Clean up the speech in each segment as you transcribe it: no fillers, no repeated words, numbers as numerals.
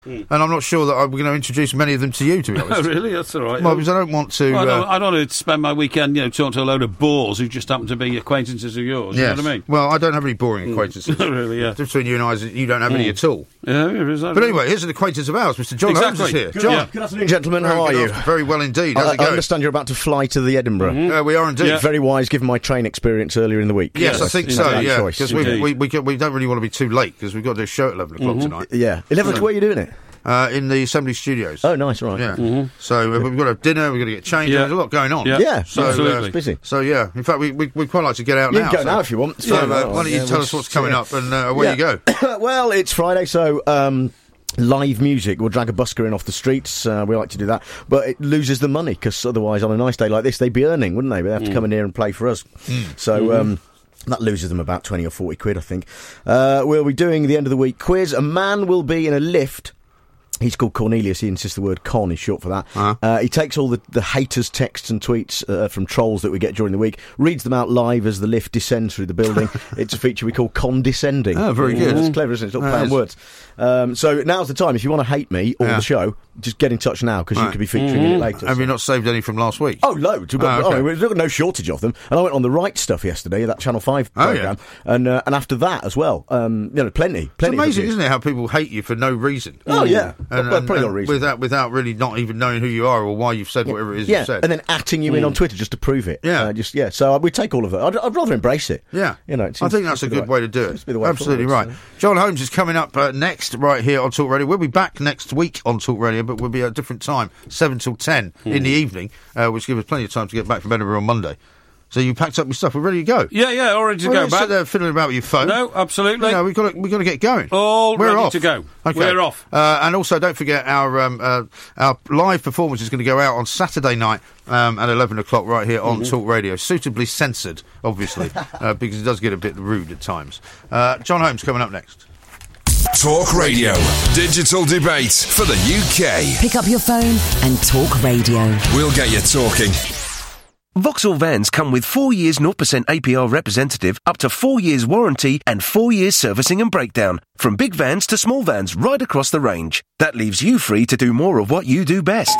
and I'm not sure that I'm going to introduce many of them to you, to be honest. Really? That's all right. Well, because I don't want to... I don't want to spend my weekend, talking to a load of bores who just happen to be acquaintances of yours. Yes. You know what I mean? Well, I don't have any boring acquaintances. Really, yeah. The difference between you and I is that you don't have any at all. Yeah, exactly. But anyway, here's an acquaintance of ours. Mr. John Holmes is here. John. Good afternoon, gentlemen. How are you? Very well indeed. How's it going? I understand you're about to fly to the Edinburgh. We are indeed. Yeah. Very wise, given my train experience earlier in the week. Yes, I think so, yeah. Choice. Because we don't really want to be too late, because we've got to do a show at 11 o'clock tonight. Yeah. 11 o'clock, where are you doing it? In the Assembly Studios. Oh, nice, right. Yeah. So we've got to have dinner, we've got to get changed. There's a lot going on. Yeah, so, absolutely. It's busy. So, yeah. In fact, we'd quite like to get out now. You can go now if you want. So, why don't you tell us what's coming up and where you go? Well, it's Friday, so... live music. We'll drag a busker in off the streets. We like to do that. But it loses the money, because otherwise, on a nice day like this, they'd be earning, wouldn't they? They'd have to come in here and play for us. So... that loses them about 20 or 40 quid, I think. We'll be doing the end of the week quiz. A man will be in a lift. He's called Cornelius. He insists the word con is short for that. He takes all the haters' texts and tweets from trolls that we get during the week, reads them out live as the lift descends through the building. It's a feature we call condescending. Oh, very good. It's clever, isn't it? It's not play on words. So now's the time. If you want to hate me or the show, just get in touch now, because you could be featuring in it later. Have you not saved any from last week? Oh, loads. We've got no shortage of them. And I went on the right stuff yesterday, that Channel 5 programme, and after that as well. Plenty. It's amazing, isn't it, how people hate you for no reason? Oh, yeah. Probably no reason. Without really not even knowing who you are or why you've said whatever it is you've said. And then atting you in on Twitter just to prove it. Yeah. So we take all of it. I'd rather embrace it. Yeah. I think that's a good way to do it. Absolutely right. John Holmes is coming up next, right here on Talk Radio. We'll be back next week on Talk Radio, but we'll be at a different time, 7 till 10 in the evening, which gives us plenty of time to get back from Edinburgh on Monday. So you packed up your stuff. We're ready to go. Yeah, all ready to go back. Sit there fiddling about with your phone. No, absolutely. We've got to get going. All We're ready off. to go. Okay. We're off. And also, don't forget our live performance is going to go out on Saturday night at 11 o'clock right here on Talk Radio. Suitably censored, obviously, because it does get a bit rude at times. John Holmes coming up next. Talk Radio. Digital debate for the UK. Pick up your phone and Talk Radio. We'll get you talking. Vauxhall vans come with 4 years 0% APR representative, up to 4 years warranty and 4 years servicing and breakdown. From big vans to small vans, right across the range. That leaves you free to do more of what you do best.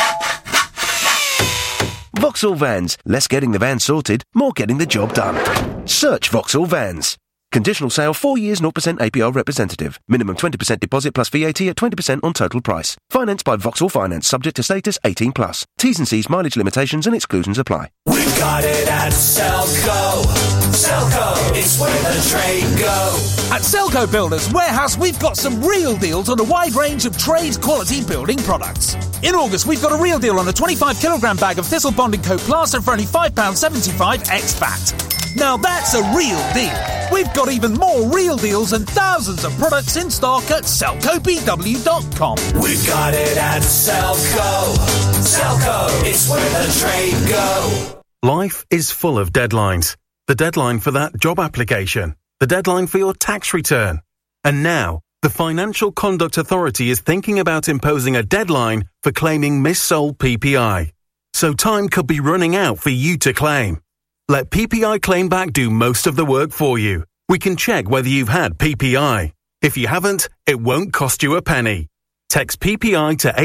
Vauxhall Vans. Less getting the van sorted, more getting the job done. Search Vauxhall Vans. Conditional sale, 4 years 0% APR representative. Minimum 20% deposit plus VAT at 20% on total price. Financed by Vauxhall Finance, subject to status 18+. T's and C's, mileage limitations and exclusions apply. We've got it at Selco. Selco, it's where the trade go. At Selco Builders Warehouse, we've got some real deals on a wide range of trade-quality building products. In August, we've got a real deal on a 25-kilogram bag of Thistle Bonding Coat plaster for only £5.75 ex-VAT. Now that's a real deal. We've got even more real deals and thousands of products in stock at SelcoBW.com. We've got it at Selco. Selco, it's where the trade go. Life is full of deadlines. The deadline for that job application. The deadline for your tax return. And now, the Financial Conduct Authority is thinking about imposing a deadline for claiming missold PPI. So time could be running out for you to claim. Let PPI Claimback do most of the work for you. We can check whether you've had PPI. If you haven't, it won't cost you a penny. Text PPI to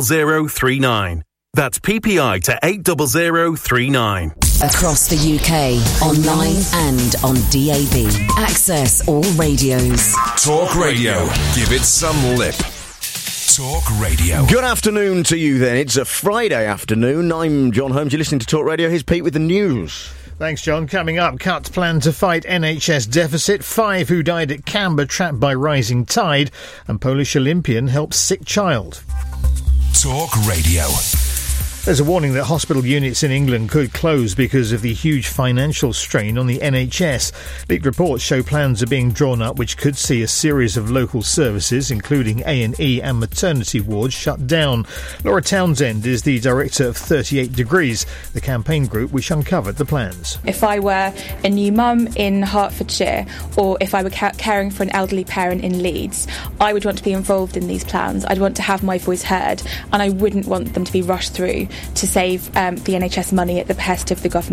80039. That's PPI to 80039. Across the UK, online and on DAB. Access all radios. Talk Radio. Give it some lip. Talk Radio. Good afternoon to you then. It's a Friday afternoon. I'm John Holmes. You're listening to Talk Radio. Here's Pete with the news. Thanks, John. Coming up, cuts planned to fight NHS deficit, 5 who died at Canberra trapped by rising tide, and Polish Olympian helps sick child. Talk Radio. There's a warning that hospital units in England could close because of the huge financial strain on the NHS. Leaked reports show plans are being drawn up which could see a series of local services, including A&E and maternity wards, shut down. Laura Townsend is the director of 38 Degrees, the campaign group which uncovered the plans. If I were a new mum in Hertfordshire, or if I were caring for an elderly parent in Leeds, I would want to be involved in these plans. I'd want to have my voice heard, and I wouldn't want them to be rushed through to save the NHS money at the behest of the government.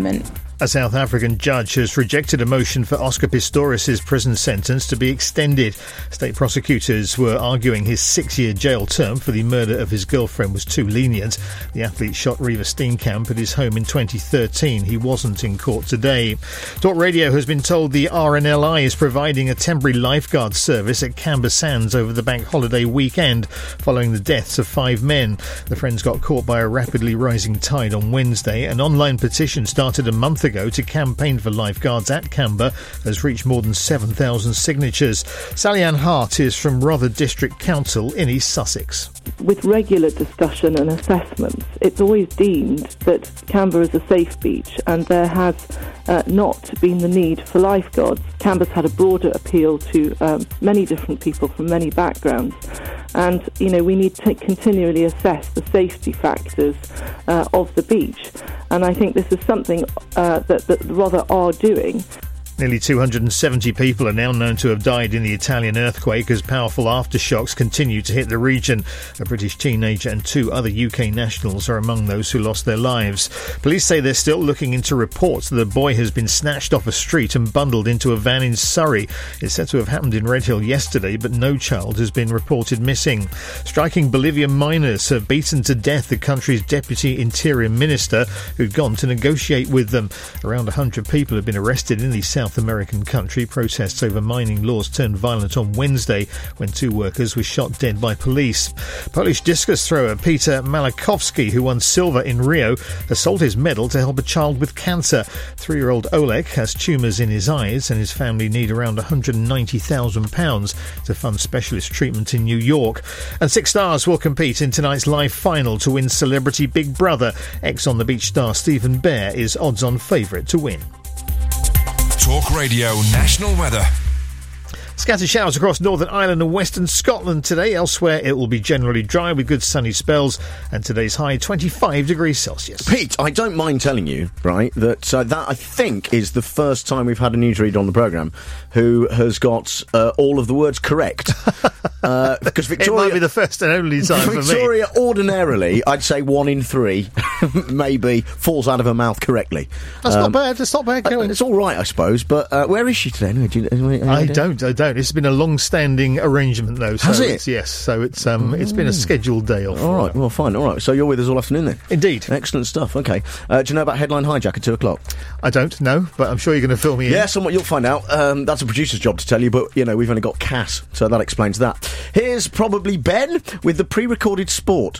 A South African judge has rejected a motion for Oscar Pistorius' prison sentence to be extended. State prosecutors were arguing his 6-year jail term for the murder of his girlfriend was too lenient. The athlete shot Reeva Steenkamp at his home in 2013. He wasn't in court today. Talk Radio has been told the RNLI is providing a temporary lifeguard service at Camber Sands over the bank holiday weekend following the deaths of 5 men. The Friends got caught by a rapidly rising tide on Wednesday. An online petition started a month ago to campaign for lifeguards at Camber has reached more than 7,000 signatures. Sally-Ann Hart is from Rother District Council in East Sussex. With regular discussion and assessments, it's always deemed that Camber is a safe beach, and there has not been the need for lifeguards. Camber's had a broader appeal to many different people from many backgrounds, and we need to continually assess the safety factors of the beach, and I think this is something that Rother are doing. Nearly 270 people are now known to have died in the Italian earthquake as powerful aftershocks continue to hit the region. A British teenager and 2 other UK nationals are among those who lost their lives. Police say they're still looking into reports that a boy has been snatched off a street and bundled into a van in Surrey. It's said to have happened in Redhill yesterday, but no child has been reported missing. Striking Bolivian miners have beaten to death the country's deputy interior minister who'd gone to negotiate with them. Around 100 people have been arrested in the South American country. Protests over mining laws turned violent on Wednesday when 2 workers were shot dead by police. Polish discus thrower Peter Malachowski, who won silver in Rio, has sold his medal to help a child with cancer. 3-year-old Oleg has tumours in his eyes and his family need around £190,000 to fund specialist treatment in New York. And 6 stars will compete in tonight's live final to win Celebrity Big Brother. Ex-On the Beach star Stephen Bear is odds-on favourite to win. Talk Radio National Weather. Scattered showers across Northern Ireland and Western Scotland today. Elsewhere, it will be generally dry with good sunny spells, and today's high 25 degrees Celsius. Pete, I don't mind telling you, right, that that I think is the first time we've had a newsreader on the programme who has got all of the words correct. Because Victoria... It might be the first and only time for me. Victoria, ordinarily, I'd say 1 in 3, maybe, falls out of her mouth correctly. That's not bad. That's not bad going. It's all right, I suppose, but where is she today? Anyway, I don't. It's been a long-standing arrangement, though. So Has it? Yes. So it's been a scheduled day off. All right. Well, fine. All right. So you're with us all afternoon then? Indeed. Excellent stuff. Okay. Do you know about Headline Hijack at 2:00? I don't know, but I'm sure you're going to fill me in. Yeah, somewhat. You'll find out. That's a producer's job to tell you, but we've only got Cass, so that explains that. Here's probably Ben with the pre-recorded sport.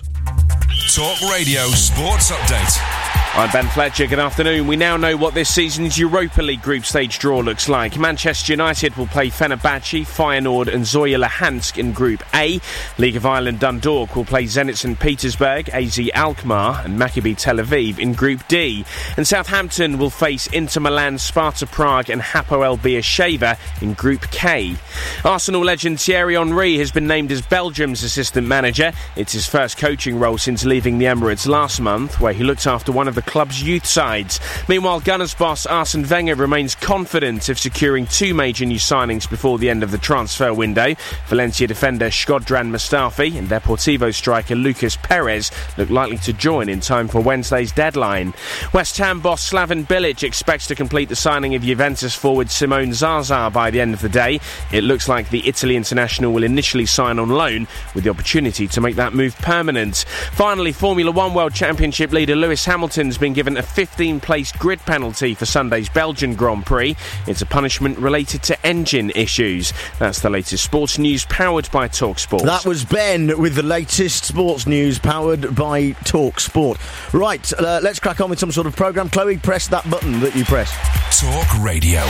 Talk Radio Sports Update. I'm Ben Fletcher, good afternoon. We now know what this season's Europa League group stage draw looks like. Manchester United will play Fenerbahce, Feyenoord and Zoya Luhansk in Group A. League of Ireland Dundalk will play Zenit St Petersburg, AZ Alkmaar and Maccabi Tel Aviv in Group D. And Southampton will face Inter Milan, Sparta Prague and Hapoel Beersheva in Group K. Arsenal legend Thierry Henry has been named as Belgium's assistant manager. It's his first coaching role since leaving the Emirates last month, where he looked after one of the club's youth sides. Meanwhile, Gunners boss Arsene Wenger remains confident of securing 2 major new signings before the end of the transfer window. Valencia defender Shkodran Mustafi and Deportivo striker Lucas Perez look likely to join in time for Wednesday's deadline. West Ham boss Slaven Bilic expects to complete the signing of Juventus forward Simone Zaza by the end of the day. It looks like the Italy international will initially sign on loan, with the opportunity to make that move permanent. Finally, Formula 1 World Championship leader Lewis Hamilton's been given a 15-place grid penalty for Sunday's Belgian Grand Prix. It's a punishment related to engine issues. That's the latest sports news powered by TalkSport. That was Ben with the latest sports news powered by TalkSport. Right, let's crack on with some sort of programme. Chloe, press that button that you press. Talk Radio.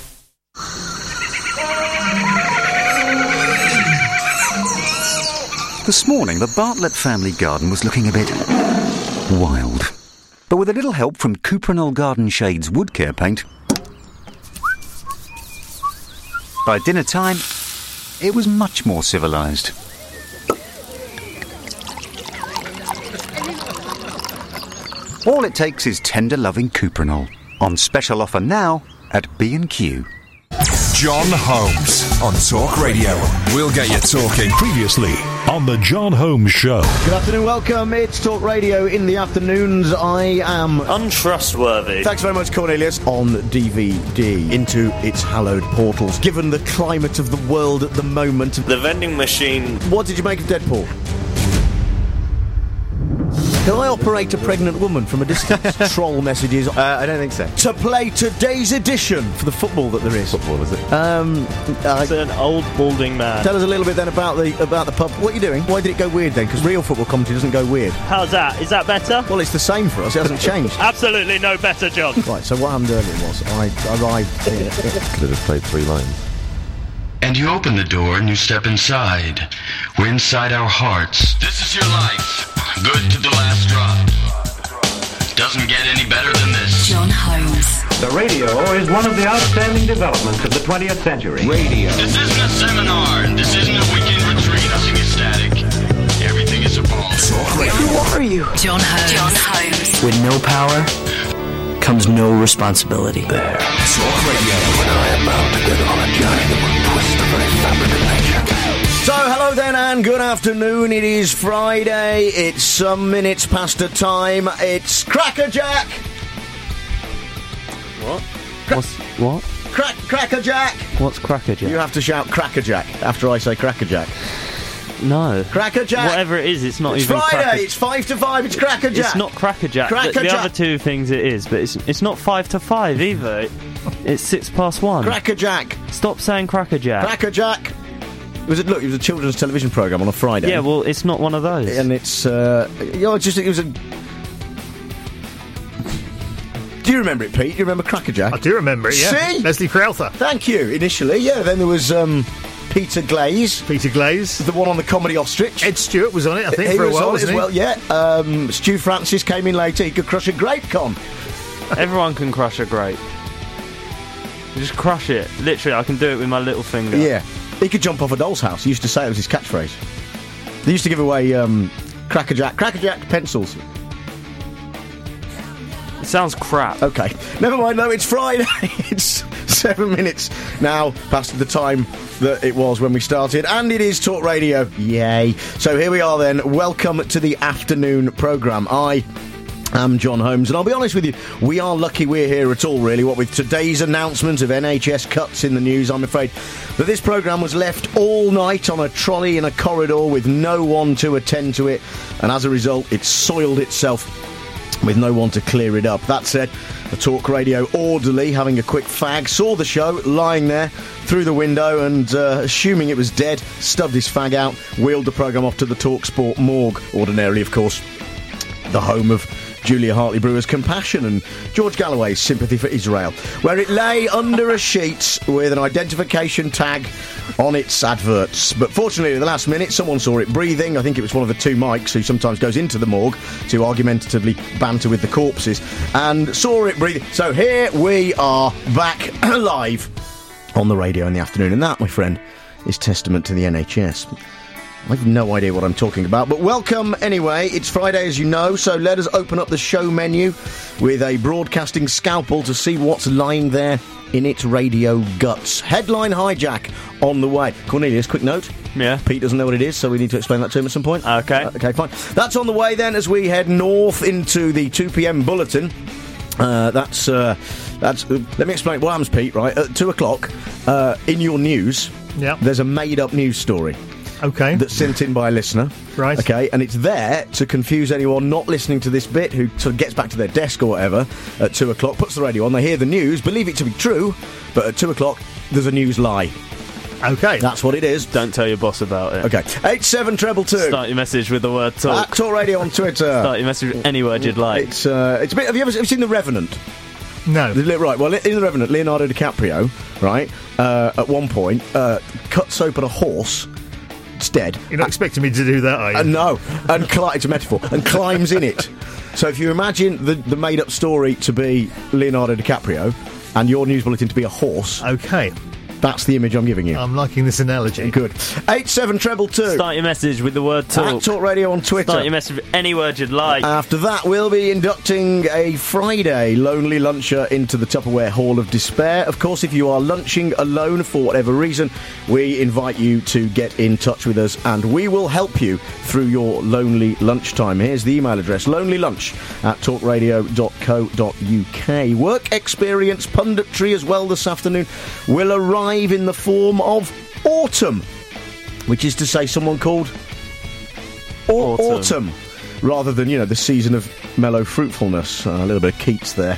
This morning, the Bartlett family garden was looking a bit wild. But with a little help from Cuprinol Garden Shades wood care paint, by dinner time, it was much more civilised. All it takes is tender loving Cuprinol. On special offer now at B&Q. John Holmes on Talk Radio. We'll get you talking. Previously on The John Holmes Show. Good afternoon, welcome. It's Talk Radio in the afternoons. I am untrustworthy. Thanks very much, Cornelius. On DVD into its hallowed portals. Given the climate of the world at the moment, the vending machine. What did you make of Deadpool? Can I operate a pregnant woman from a distance? Troll messages. I don't think so. To play today's edition for the football that there is. Football, is it? It's an old balding man. Tell us a little bit then about the pub. What are you doing? Why did it go weird then? Because real football commentary doesn't go weird. How's that? Is that better? Well, it's the same for us. It hasn't changed. Absolutely no better, John. Right, so what happened earlier was I arrived here. Could have played 3 lines. And you open the door and you step inside. We're inside our hearts. This is your life. Good to the last drop. Doesn't get any better than this. John Holmes. The radio is one of the outstanding developments of the 20th century. Radio. This isn't a seminar, and this isn't a weekend retreat. Nothing is static. Everything is evolving. Who are you? John Holmes. John Holmes. With no power comes no responsibility. There. Talk Radio. And I am bound to get on a journey that will twist the very fabric of nature. So, hello then, and good afternoon. It is Friday. It's some minutes past the time. It's Cracker Jack. What? What? Cracker Jack. What's Cracker Jack? You have to shout Cracker Jack after I say Cracker Jack. No. Cracker Jack. Whatever it is, it's not it's even Friday. It's 5 to 5. It's Cracker Jack. It's not Cracker Jack. The other two things it is, but it's not 5 to 5 either. It's 6 past 1. Cracker Jack. Stop saying Cracker Jack. Cracker Jack. It was a children's television programme on a Friday. Yeah, well, it's not one of those. And it's, it was a... Do you remember it, Pete? Do you remember Cracker Jack? I do remember it, yeah. See? Leslie Crowther. Thank you, initially, yeah. Then there was, Peter Glaze. Peter Glaze. The one on the Comedy Ostrich. Ed Stewart was on it, I think, for a while, wasn't he? Well, yeah. Stu Francis came in later. He could crush a grape con. Everyone can crush a grape. Just crush it. Literally, I can do it with my little finger. Yeah. He could jump off a doll's house. He used to say it was his catchphrase. They used to give away Cracker Jack pencils. It sounds crap. Okay. Never mind, though. It's Friday. It's 7 minutes now past the time that it was when we started. And it is Talk Radio. Yay. So here we are then. Welcome to the afternoon programme. I'm John Holmes, and I'll be honest with you, we are lucky we're here at all, really. What with today's announcement of NHS cuts in the news, I'm afraid that this programme was left all night on a trolley in a corridor with no one to attend to it, and as a result, it soiled itself with no one to clear it up. That said, a Talk Radio orderly, having a quick fag, saw the show lying there through the window and, assuming it was dead, stubbed his fag out, wheeled the programme off to the Talk Sport morgue, ordinarily, of course, the home of Julia Hartley-Brewer's compassion and George Galloway's sympathy for Israel, where it lay under a sheet with an identification tag on its adverts. But fortunately, at the last minute, someone saw it breathing. I think it was one of the two Mikes who sometimes goes into the morgue to argumentatively banter with the corpses, and saw it breathing. So here we are, back live on the radio in the afternoon, and that, my friend, is testament to the NHS. I have no idea what I'm talking about, but welcome anyway. It's Friday, as you know, so let us open up the show menu with a broadcasting scalpel to see what's lying there in its radio guts. Headline hijack on the way. Cornelius, quick note. Yeah. Pete doesn't know what it is, so we need to explain that to him at some point. Okay. Okay, fine. That's on the way then as we head north into the 2 p.m. bulletin. That's let me explain what happens, Pete, right? At 2 o'clock, in your news, there's a made-up news story. Okay. That's sent in by a listener. Right. Okay, and it's there to confuse anyone not listening to this bit who sort of gets back to their desk or whatever at 2 o'clock, puts the radio on, they hear the news, believe it to be true, but at 2 o'clock, there's a news lie. Okay. That's what it is. Don't tell your boss about it. Okay. 87222. Start your message with the word talk. Talk Radio on Twitter. Start your message with any word you'd like. It's a bit... Have you ever seen The Revenant? No. Right, well, in The Revenant, Leonardo DiCaprio, right, at one point, cuts open a horse. It's dead. You're not expecting me to do that, are you? No. And it's a metaphor. And climbs in it. So if you imagine the made-up story to be Leonardo DiCaprio and your news bulletin to be a horse... Okay. That's the image I'm giving you. I'm liking this analogy. Good. 87222. Start your message with the word talk. At Talk Radio on Twitter. Start your message with any word you'd like. After that, we'll be inducting a Friday Lonely Luncher into the Tupperware Hall of Despair. Of course, if you are lunching alone for whatever reason, we invite you to get in touch with us and we will help you through your lonely lunchtime. Here's the email address, lonelylunch@talkradio.co.uk. Work experience punditry as well this afternoon will arrive in the form of autumn, which is to say someone called autumn rather than, the season of mellow fruitfulness. A little bit of Keats there.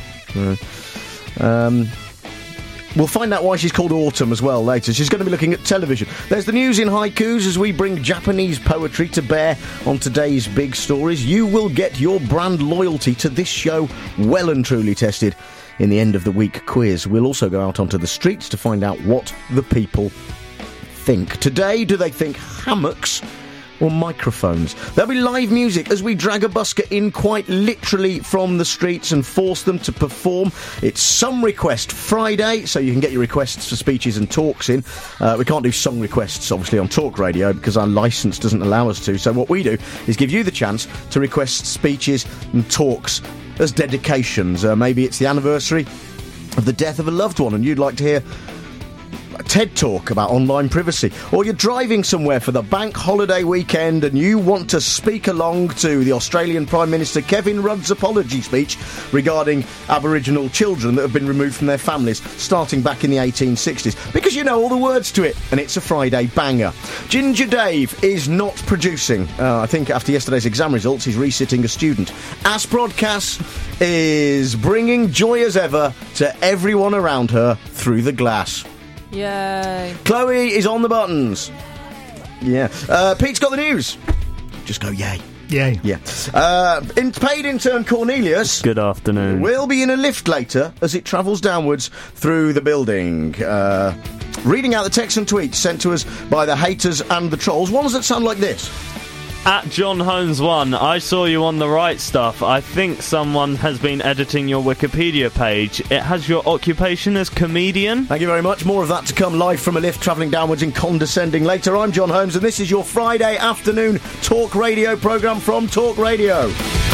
We'll find out why she's called Autumn as well later. She's going to be looking at television. There's the news in haikus as we bring Japanese poetry to bear on today's big stories. You will get your brand loyalty to this show well and truly tested in the end of the week quiz. We'll also go out onto the streets to find out what the people think. Today, do they think hammocks or microphones? There'll be live music as we drag a busker in quite literally from the streets and force them to perform. It's Some Request Friday, so you can get your requests for speeches and talks in. We can't do song requests, obviously, on Talk Radio because our licence doesn't allow us to. So what we do is give you the chance to request speeches and talks as dedications. Maybe it's the anniversary of the death of a loved one and you'd like to hear a TED Talk about online privacy, or you're driving somewhere for the bank holiday weekend and you want to speak along to the Australian Prime Minister Kevin Rudd's apology speech regarding Aboriginal children that have been removed from their families starting back in the 1860s, because you know all the words to it, and it's a Friday banger. Ginger Dave is not producing. I think after yesterday's exam results he's resitting a student. As Broadcast is bringing joy as ever to everyone around her through the glass. Yay. Chloe is on the buttons. Yeah. Pete's got the news. Just go yay. Yay. Yeah. Paid intern Cornelius. Good afternoon. Will be in a lift later as it travels downwards through the building. Reading out the texts and tweets sent to us by the haters and the trolls. Ones that sound like this. At John Holmes 1, I saw you on the right stuff. I think someone has been editing your Wikipedia page. It has your occupation as comedian. Thank you very much. More of that to come live from a lift travelling downwards in condescending later. I'm John Holmes and this is your Friday afternoon Talk Radio programme from Talk Radio.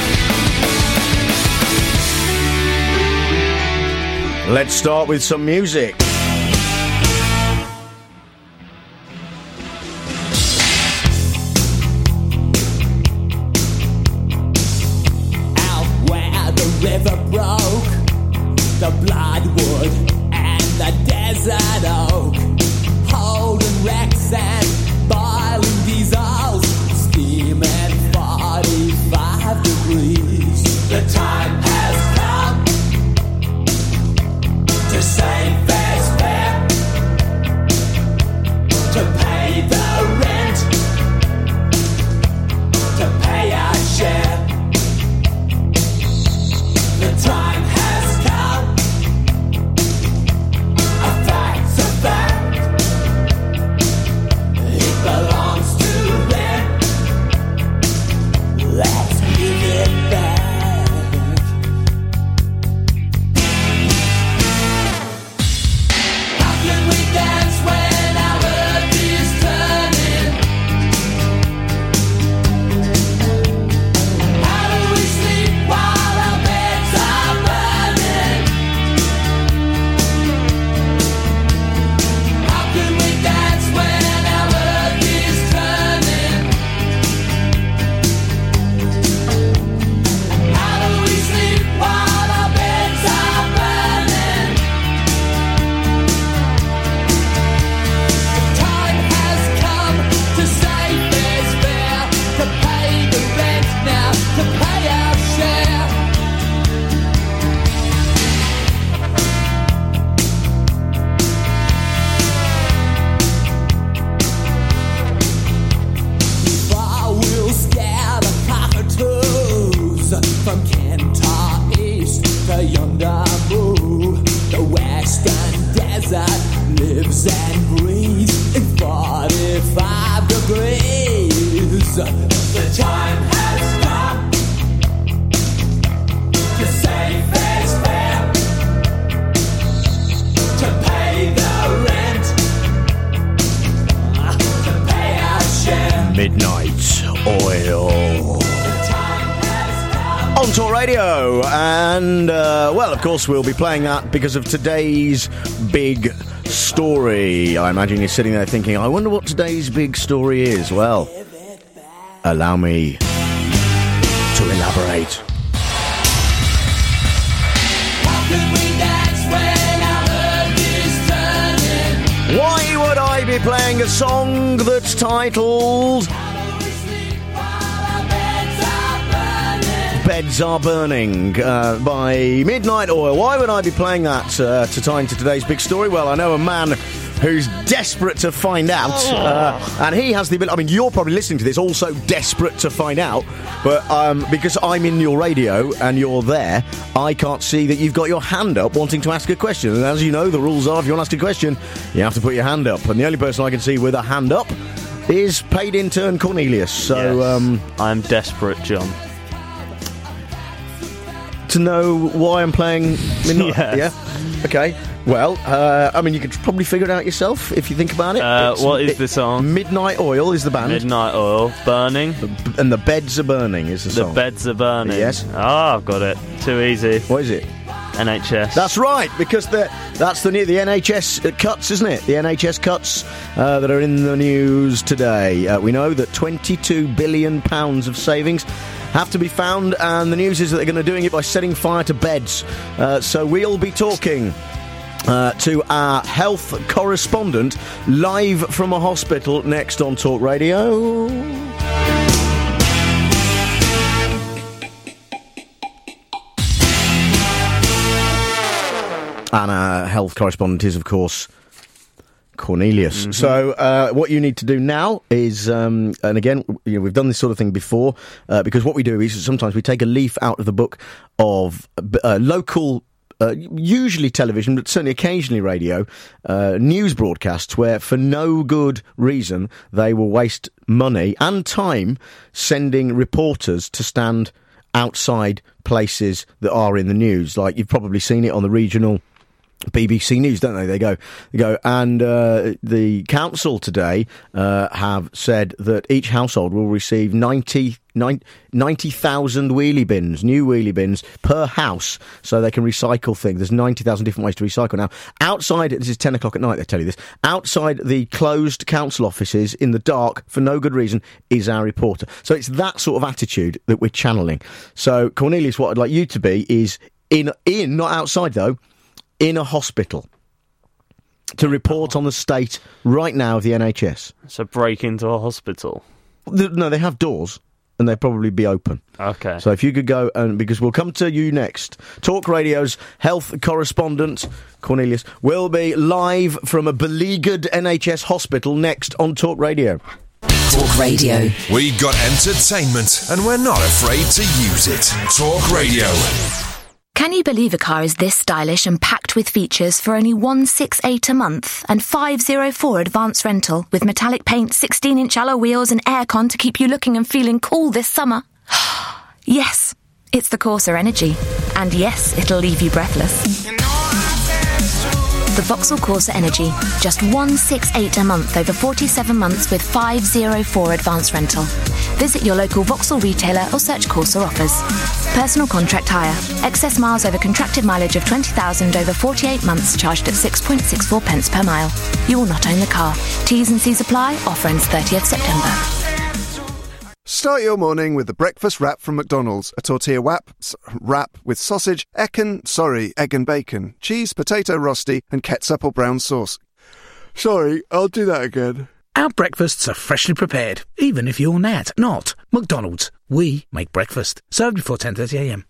Let's start with some music. River broke, the bloodwood and the desert oak, holding wrecks and boiling diesels, steaming 45 degrees. The time has come to save fair's fare, to pay the rent, to pay our share. The time has come. A fact's a fact. It belongs to them. Let's give it back. How can we dance when our earth is turning? How do we sleep while our beds are burning? How can we dance when our earth is turning? How do we sleep while our beds are burning? The time has come to save fair's fare, to pay the rent now, to pay our share. I will scare the cockatoos from Kentar East to yonder moon. The western desert lives and breathes in 45 degrees. The time has come to save fair's fare, to pay the rent, Oil. On Talk Radio, and well, of course, we'll be playing that because of today's big story. I imagine you're sitting there thinking, I wonder what today's big story is. Well, allow me to elaborate. Why would I be playing a song that's titled Beds Are Burning by Midnight Oil? Why would I be playing that to tie into today's big story? Well, I know a man who's desperate to find out, and he has the ability. I mean, you're probably listening to this also desperate to find out, but because I'm in your radio and you're there, I can't see that you've got your hand up wanting to ask a question. And as you know, the rules are if you want to ask a question, you have to put your hand up. And the only person I can see with a hand up is paid intern Cornelius. So yes, I'm desperate, John. To know why I'm playing Midnight. Yes. Yeah. Okay. Well, I mean, you could probably figure it out yourself if you think about it. What is the song? Midnight Oil is the band. Midnight Oil, Burning. And The Beds Are Burning is the song. The Beds Are Burning. Yes. Ah, I've got it. Too easy. What is it? NHS. That's right, because that's the NHS cuts, isn't it? The NHS cuts that are in the news today. We know that £22 billion of savings have to be found, and the news is that they're going to be doing it by setting fire to beds. So we'll be talking to our health correspondent live from a hospital next on Talk Radio. And our health correspondent is, of course, Cornelius. Mm-hmm. So what you need to do now is, and again, we've done this sort of thing before, because what we do is sometimes we take a leaf out of the book of local, usually television, but certainly occasionally radio, news broadcasts where, for no good reason, they will waste money and time sending reporters to stand outside places that are in the news. Like, you've probably seen it on the regional BBC News, don't they? They go, and the council today have said that each household will receive 90,000 wheelie bins, new wheelie bins per house, so they can recycle things. There's 90,000 different ways to recycle now. Outside, this is 10 o'clock at night, they tell you this, outside the closed council offices in the dark, for no good reason, is our reporter. So it's that sort of attitude that we're channeling. So, Cornelius, what I'd like you to be is in not outside though, in a hospital, to report on the state right now of the NHS. So break into a hospital? No, they have doors, and they'll probably be open. Okay. So if you could go, and because we'll come to you next. Talk Radio's health correspondent, Cornelius, will be live from a beleaguered NHS hospital next on Talk Radio. Talk Radio. We got entertainment, and we're not afraid to use it. Talk Radio. Can you believe a car is this stylish and packed with features for only $168 a month and $504 advance rental with metallic paint, 16-inch alloy wheels and aircon to keep you looking and feeling cool this summer? Yes, it's the Corsa Energy. And yes, it'll leave you breathless. The Vauxhall Corsa Energy. Just $168 a month over 47 months with $504 advance rental. Visit your local Vauxhall retailer or search Corsa offers. Personal contract hire. Excess miles over contracted mileage of 20,000 over 48 months charged at 6.64 pence per mile. You will not own the car. T's and C's apply. Offer ends 30th September. Start your morning with the breakfast wrap from McDonald's. A tortilla wrap with sausage, egg and bacon, cheese, potato rosti, and ketchup or brown sauce. Sorry, I'll do that again. Our breakfasts are freshly prepared, even if you're not. McDonald's. We make breakfast. Served before 10:30am.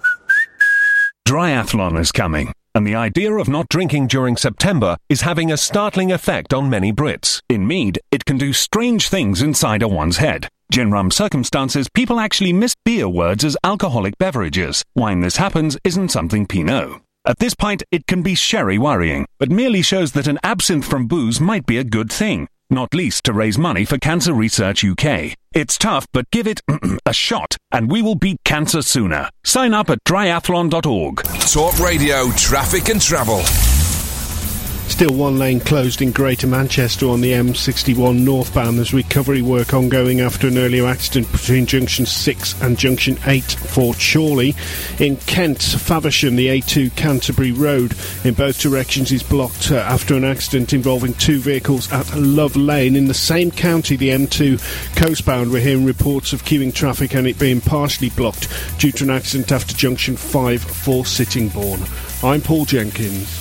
Triathlon is coming, and the idea of not drinking during September is having a startling effect on many Brits. In Mead, it can do strange things inside one's head. Gin rum circumstances, people actually miss beer words as alcoholic beverages. Why this happens isn't something Pinot. At this pint, it can be sherry worrying, but merely shows that an absinthe from booze might be a good thing, not least to raise money for Cancer Research UK. It's tough, but give it a shot, and we will beat cancer sooner. Sign up at triathlon.org. Talk Radio, traffic and travel. Still one lane closed in Greater Manchester on the M61 northbound. There's recovery work ongoing after an earlier accident between Junction 6 and Junction 8 for Chorley. In Kent, Faversham, the A2 Canterbury Road in both directions is blocked after an accident involving two vehicles at Love Lane. In the same county, the M2 coastbound, we're hearing reports of queuing traffic and it being partially blocked due to an accident after Junction 5 for Sittingbourne. I'm Paul Jenkins.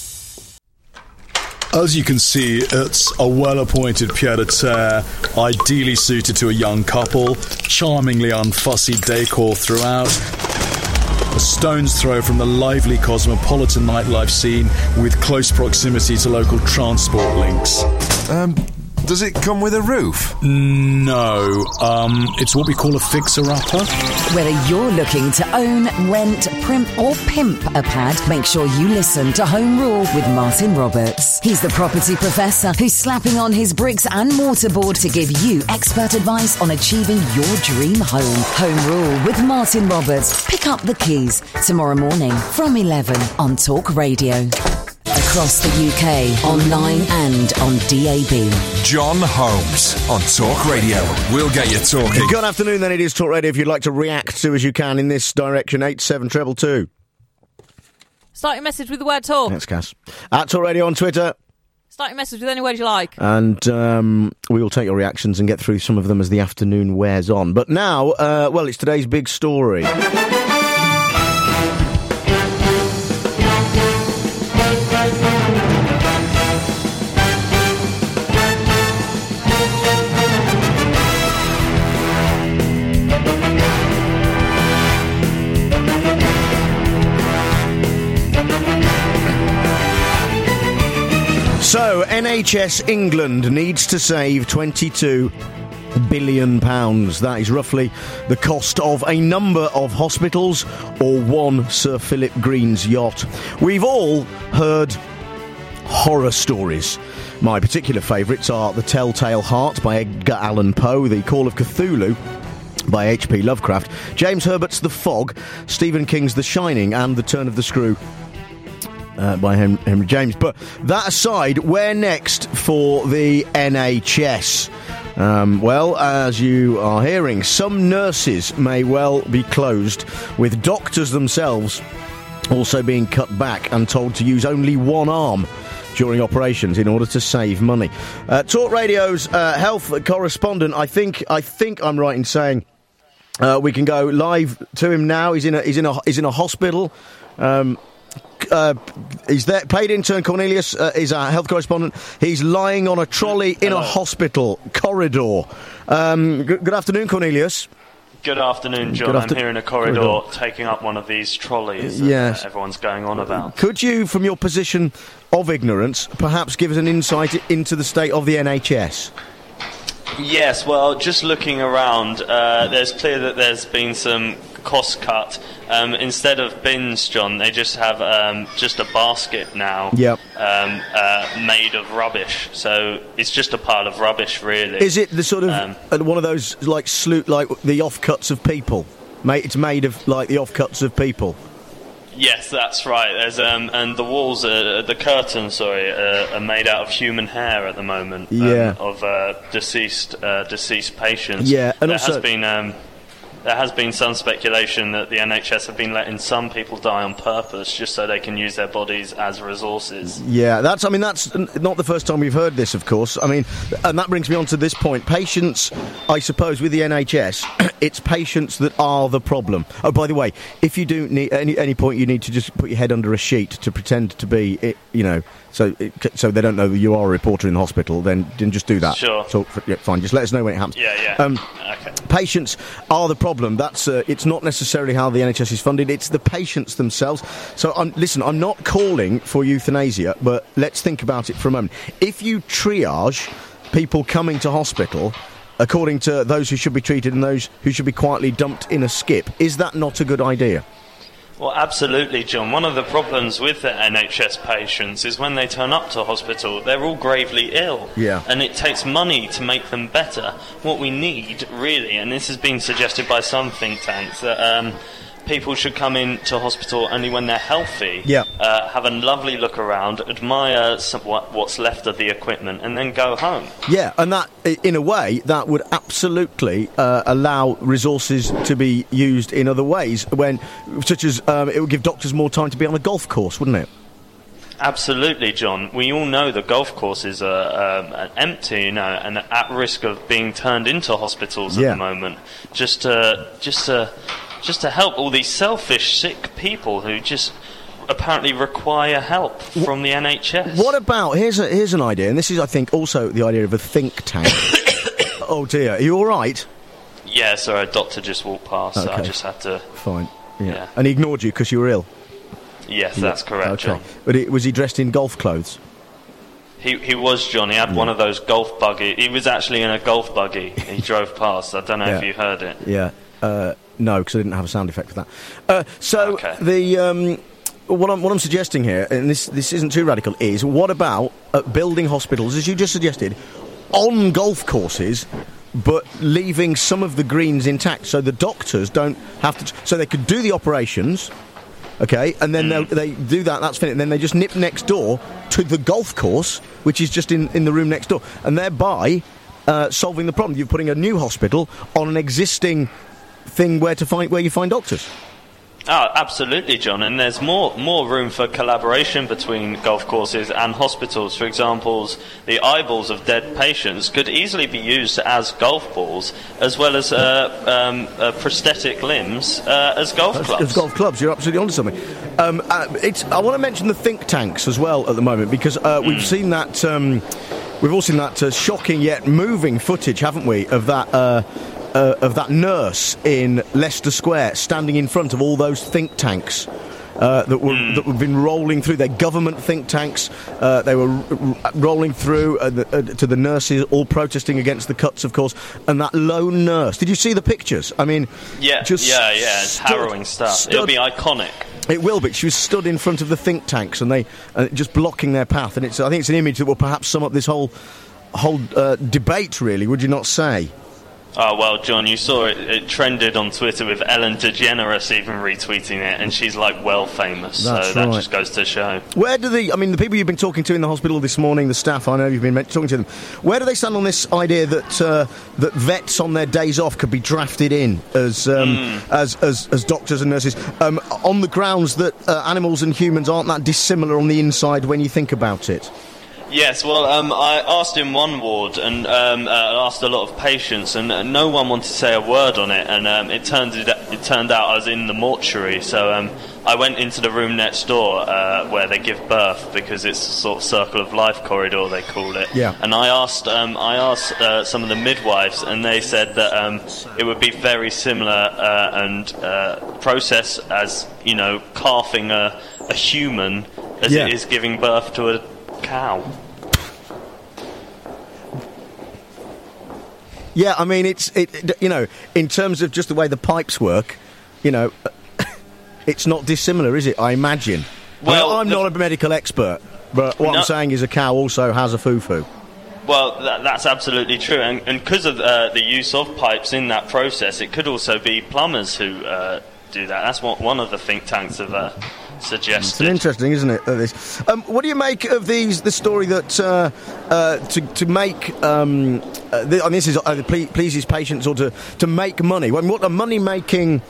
As you can see, it's a well-appointed pied-à-terre, ideally suited to a young couple, charmingly unfussy decor throughout, a stone's throw from the lively cosmopolitan nightlife scene with close proximity to local transport links. Does it come with a roof? No, it's what we call a fixer-upper. Whether you're looking to own, rent, primp or pimp a pad, make sure you listen to Home Rule with Martin Roberts. He's the property professor who's slapping on his bricks and mortarboard to give you expert advice on achieving your dream home. Home Rule with Martin Roberts. Pick up the keys tomorrow morning from 11 on Talk Radio. Across the UK, online and on DAB. John Holmes on Talk Radio. We'll get you talking. Good afternoon, then. It is Talk Radio. If you'd like to react to as you can in this direction, 87222. Start your message with the word talk. That's Cass. At Talk Radio on Twitter. Start your message with any word you like. And we will take your reactions and get through some of them as the afternoon wears on. But now, well, it's today's big story. So, NHS England needs to save £22 billion. That is roughly the cost of a number of hospitals or one Sir Philip Green's yacht. We've all heard horror stories. My particular favourites are The Telltale Heart by Edgar Allan Poe, The Call of Cthulhu by H.P. Lovecraft, James Herbert's The Fog, Stephen King's The Shining, and The Turn of the Screw by Henry James. But that aside, where next for the NHS? Well, as you are hearing, some nurses may well be closed, with doctors themselves also being cut back and told to use only one arm during operations in order to save money. Talk Radio's health correspondent, I think I'm right in saying we can go live to him now. He's in a hospital. He's there. Paid intern Cornelius is our health correspondent. He's lying on a trolley in a hospital corridor. Good afternoon, Cornelius. Good afternoon, John. I'm here in a corridor taking up one of these trolleys that everyone's going on about. Could you, from your position of ignorance, perhaps give us an insight into the state of the NHS? Yes, well, just looking around, there's clear that there's been some cost cut. Instead of bins, John, they just have just a basket now. Yep. Made of rubbish. So it's just a pile of rubbish, really. Is it the sort of one of those like the offcuts of people? It's made of like the offcuts of people. Yes, that's right. There's and the walls, the curtains, are made out of human hair at the moment. Of deceased patients. Yeah, and there has been some speculation that the NHS have been letting some people die on purpose just so they can use their bodies as resources. Yeah, that's not the first time we've heard this, of course. I mean, and that brings me on to this point. Patients, I suppose, with the NHS, it's patients that are the problem. Oh, by the way, if you do need any point, you need to just put your head under a sheet to pretend to be, so they don't know that you are a reporter in the hospital, then just do that. Sure. So, fine, just let us know when it happens. Yeah. Okay. Patients are the problem. That's it's not necessarily how the NHS is funded, it's the patients themselves. So, listen, I'm not calling for euthanasia, but let's think about it for a moment. If you triage people coming to hospital according to those who should be treated and those who should be quietly dumped in a skip, is that not a good idea? Well, absolutely, John. One of the problems with the NHS patients is when they turn up to hospital, they're all gravely ill. Yeah. And it takes money to make them better. What we need, really, and this has been suggested by some think tanks, that people should come into hospital only when they're healthy. Yeah. Have a lovely look around, admire what's left of the equipment, and then go home. Yeah, and that, in a way, that would absolutely allow resources to be used in other ways, such as it would give doctors more time to be on a golf course, wouldn't it? Absolutely, John. We all know the golf courses are empty, and at risk of being turned into hospitals at the moment. Just to help all these selfish, sick people who just apparently require help from the NHS. What about here's an idea, and this is, I think, also the idea of a think tank. Oh dear, are you all right? Yeah, sorry, a doctor just walked past, so I just had to. Fine. Yeah. And he ignored you because you were ill. Yes, that's correct, John. But was he dressed in golf clothes? He was, John. He had one of those golf buggy. He was actually in a golf buggy. He drove past. I don't know if you heard it. Yeah. No, because I didn't have a sound effect for that. The what I'm suggesting here, and this isn't too radical, is what about building hospitals, as you just suggested, on golf courses, but leaving some of the greens intact, so the doctors don't have to. So they could do the operations. Okay, and then they do that, that's finished, and then they just nip next door to the golf course, which is just in the room next door, and thereby solving the problem. You're putting a new hospital on an existing thing where you find doctors. Oh, absolutely, John, and there's more room for collaboration between golf courses and hospitals. For example, the eyeballs of dead patients could easily be used as golf balls, as well as prosthetic limbs as golf clubs. As golf clubs, you're absolutely onto something. I want to mention the think tanks as well at the moment, because we've seen that. We've all seen that shocking yet moving footage, haven't we, of that nurse in Leicester Square standing in front of all those think tanks that have been rolling through. Their government think tanks. They were rolling through to the nurses, all protesting against the cuts, of course. And that lone nurse. Did you see the pictures? I mean, it's harrowing stuff. It'll be iconic. It will be. She was stood in front of the think tanks, and they just blocking their path. And I think it's an image that will perhaps sum up this whole debate. Really, would you not say? Oh, well, John, you saw it trended on Twitter with Ellen DeGeneres even retweeting it, and she's, well famous, That's so that right. just goes to show. Where do the people you've been talking to in the hospital this morning, the staff, I know you've been talking to them, where do they stand on this idea that vets on their days off could be drafted in as doctors and nurses, on the grounds that animals and humans aren't that dissimilar on the inside when you think about it? Yes, well, I asked in one ward and asked a lot of patients, and no one wanted to say a word on it. And it turned out I was in the mortuary, so I went into the room next door where they give birth, because it's a sort of circle of life corridor, they call it. Yeah. And I asked some of the midwives, and they said that it would be very similar and process as calving a human as it is giving birth to a cow. Yeah, I mean, it's in terms of just the way the pipes work, it's not dissimilar, is it? I imagine. Well, I'm not a medical expert, but what I'm saying is a cow also has a foo-foo. Well, that's absolutely true, and because of the use of pipes in that process, it could also be plumbers who do that. That's what one of the think tanks have suggested. It's interesting, isn't it? This. What do you make of the story that to make this is pleases patients or to make money? What a money making.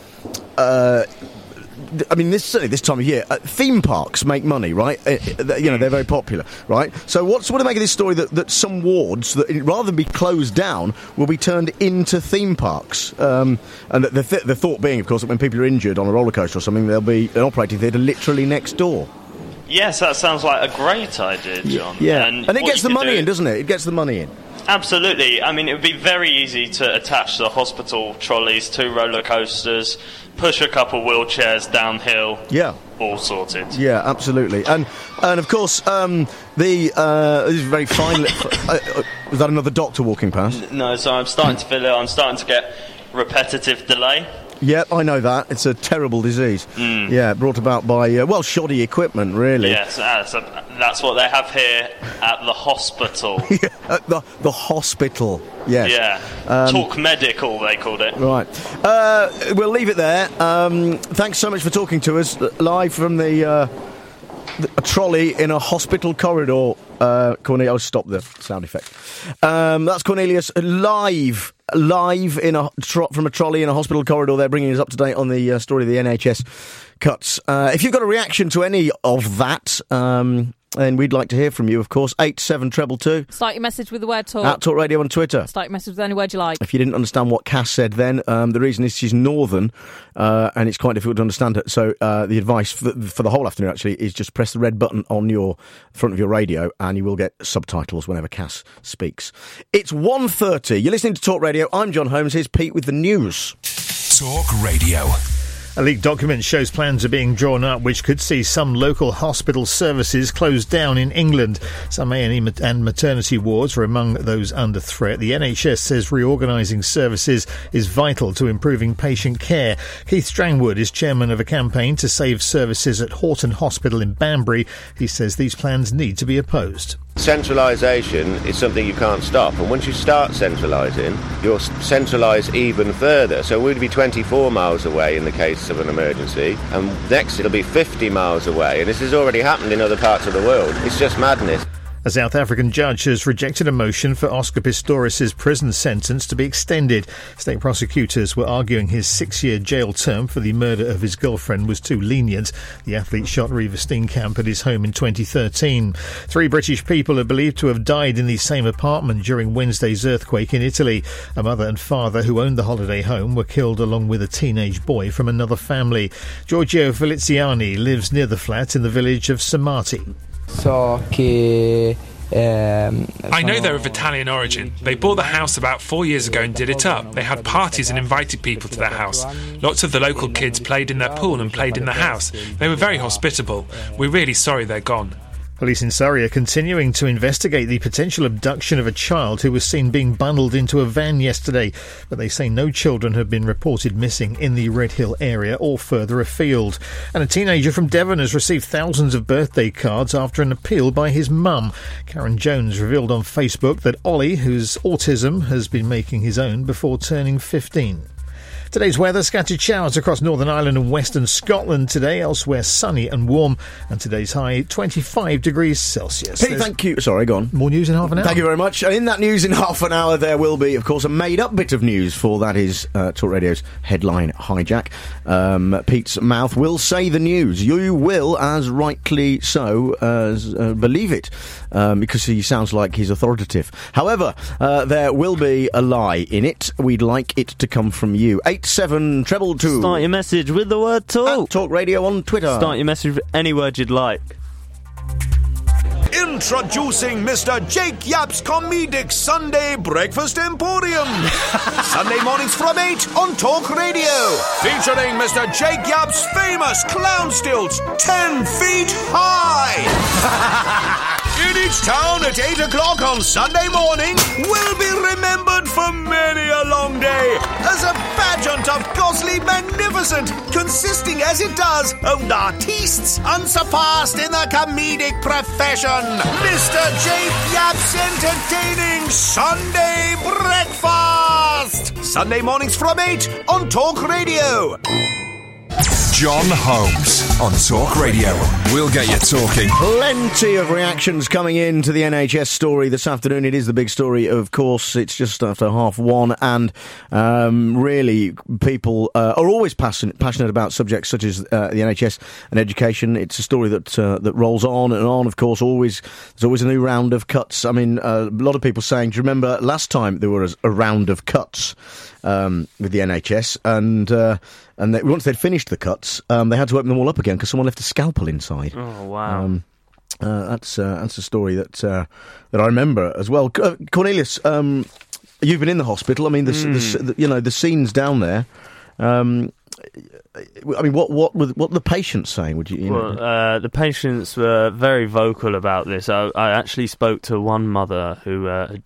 This time of year, theme parks make money, right? They're very popular, right? So what do you make of this story that some wards, that rather than be closed down, will be turned into theme parks? And the thought being, of course, that when people are injured on a roller coaster or something, there'll be an operating theatre literally next door. Yes, that sounds like a great idea, John. Yeah, and it gets the money in, doesn't it? It gets the money in. Absolutely. I mean, it would be very easy to attach the hospital trolleys to roller coasters, push a couple wheelchairs downhill. Yeah. All sorted. Yeah, absolutely. And of course, this is very fine. Was that another doctor walking past? No, so I'm starting to feel it. I'm starting to get repetitive delay. Yeah, I know that. It's a terrible disease. Yeah, brought about by, shoddy equipment, really. Yes, that's what they have here at the hospital. The hospital, yes. Yeah, Talk Medical, they called it. Right. We'll leave it there. Thanks so much for talking to us live from a trolley in a hospital corridor. Cornelius, stop the sound effect. That's Cornelius live from a trolley in a hospital corridor. They're bringing us up to date on the story of the NHS cuts. If you've got a reaction to any of that, then we'd like to hear from you, of course. 87222. Start your message with the word talk. At Talk Radio on Twitter. Start your message with any word you like. If you didn't understand what Cass said then, the reason is she's northern, and it's quite difficult to understand her. So the advice for the whole afternoon, actually, is just press the red button on your front of your radio, and you will get subtitles whenever Cass speaks. It's 1:30. You're listening to Talk Radio. I'm John Holmes. Here's Pete with the news. Talk Radio. A leaked document shows plans are being drawn up which could see some local hospital services closed down in England. Some A&E and maternity wards are among those under threat. The NHS says reorganising services is vital to improving patient care. Keith Strangwood is chairman of a campaign to save services at Horton Hospital in Banbury. He says these plans need to be opposed. Centralisation is something you can't stop, and once you start centralising, you'll centralise even further. So we'd be 24 miles away in the case of an emergency, and next it'll be 50 miles away, and this has already happened in other parts of the world. It's just madness. A South African judge has rejected a motion for Oscar Pistorius' prison sentence to be extended. State prosecutors were arguing his 6-year jail term for the murder of his girlfriend was too lenient. The athlete shot Reeva Steenkamp at his home in 2013. 3 British people are believed to have died in the same apartment during Wednesday's earthquake in Italy. A mother and father who owned the holiday home were killed along with a teenage boy from another family. Giorgio Feliziani lives near the flat in the village of Samati. I know they're of Italian origin. They bought the house about 4 years ago and did it up. They had parties and invited people to their house. Lots of the local kids played in their pool and played in the house. They were very hospitable. We're really sorry they're gone. Police in Surrey are continuing to investigate the potential abduction of a child who was seen being bundled into a van yesterday, but they say no children have been reported missing in the Redhill area or further afield. And a teenager from Devon has received thousands of birthday cards after an appeal by his mum. Karen Jones revealed on Facebook that Ollie, whose autism has been making his own before turning 15. Today's weather, scattered showers across Northern Ireland and western Scotland today, elsewhere sunny and warm, and today's high 25 degrees Celsius. Pete, thank you. Sorry, go on. More news in half an hour. Thank you very much. And in that news in half an hour, there will be, of course, a made-up bit of news, for that is Talk Radio's headline hijack. Pete's mouth will say the news. You will, as rightly so, believe it, because he sounds like he's authoritative. However, there will be a lie in it. We'd like it to come from you. 8722. Start your message with the word talk. At Talk Radio on Twitter. Start your message with any word you'd like. Introducing Mr. Jake Yapp's Comedic Sunday Breakfast Emporium. Sunday mornings from 8 on Talk Radio. Featuring Mr. Jake Yapp's famous clown stilts 10 feet high. In each town at 8 o'clock on Sunday morning will be remembered for many a long day as a pageant of costly magnificent, consisting as it does of artistes unsurpassed in the comedic profession. Mr. Jake Yapp's entertaining Sunday breakfast. Sunday mornings from 8 on Talk Radio. John Holmes on Talk Radio. We'll get you talking. Plenty of reactions coming in to the NHS story this afternoon. It is the big story, of course. It's just after 1:30, and really, people are always passionate about subjects such as the NHS and education. It's a story that rolls on and on. Of course, there's always a new round of cuts. I mean, a lot of people saying, "Do you remember last time there was a round of cuts with the NHS?" And once they'd finished the cuts, they had to open them all up again because someone left a scalpel inside. Oh, wow. That's a story that I remember as well. Cornelius, you've been in the hospital. I mean, the scenes down there. I mean, what were the patients saying? The patients were very vocal about this. I actually spoke to one mother who had just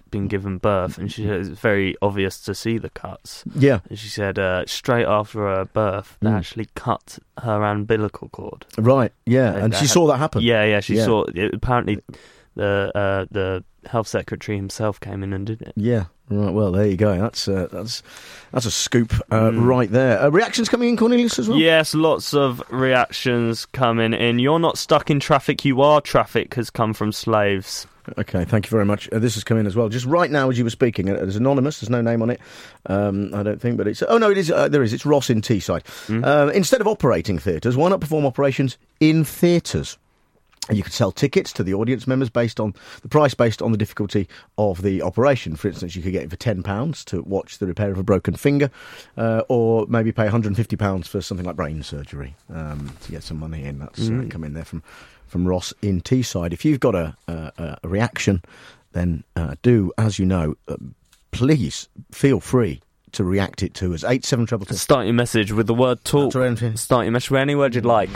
been given birth, and she said it's very obvious to see the cuts. Yeah. And she said straight after her birth, they actually cut her umbilical cord. Right, yeah, and she saw that happen. Yeah, she saw it. Apparently, the health secretary himself came in and did it. Yeah, right. Well, there you go. That's a scoop right there. Reactions coming in, Cornelius, as well? Yes, lots of reactions coming in. You're not stuck in traffic, you are traffic has come from Slaves. Okay, thank you very much. This has come in as well. Just right now as you were speaking, it's anonymous, there's no name on it, I don't think, but it's... Oh, no, it is. There is. It's Ross in Teesside. Instead of operating theatres, why not perform operations in theatres? You could sell tickets to the audience members based on the price based on the difficulty of the operation. For instance, you could get it for £10 to watch the repair of a broken finger, or maybe pay £150 for something like brain surgery to get some money in. That's come in there from Ross in Teesside. If you've got a reaction, then do, as you know, please feel free to react it to us. 87222. Start your message with the word talk. Start your message with any word you'd like.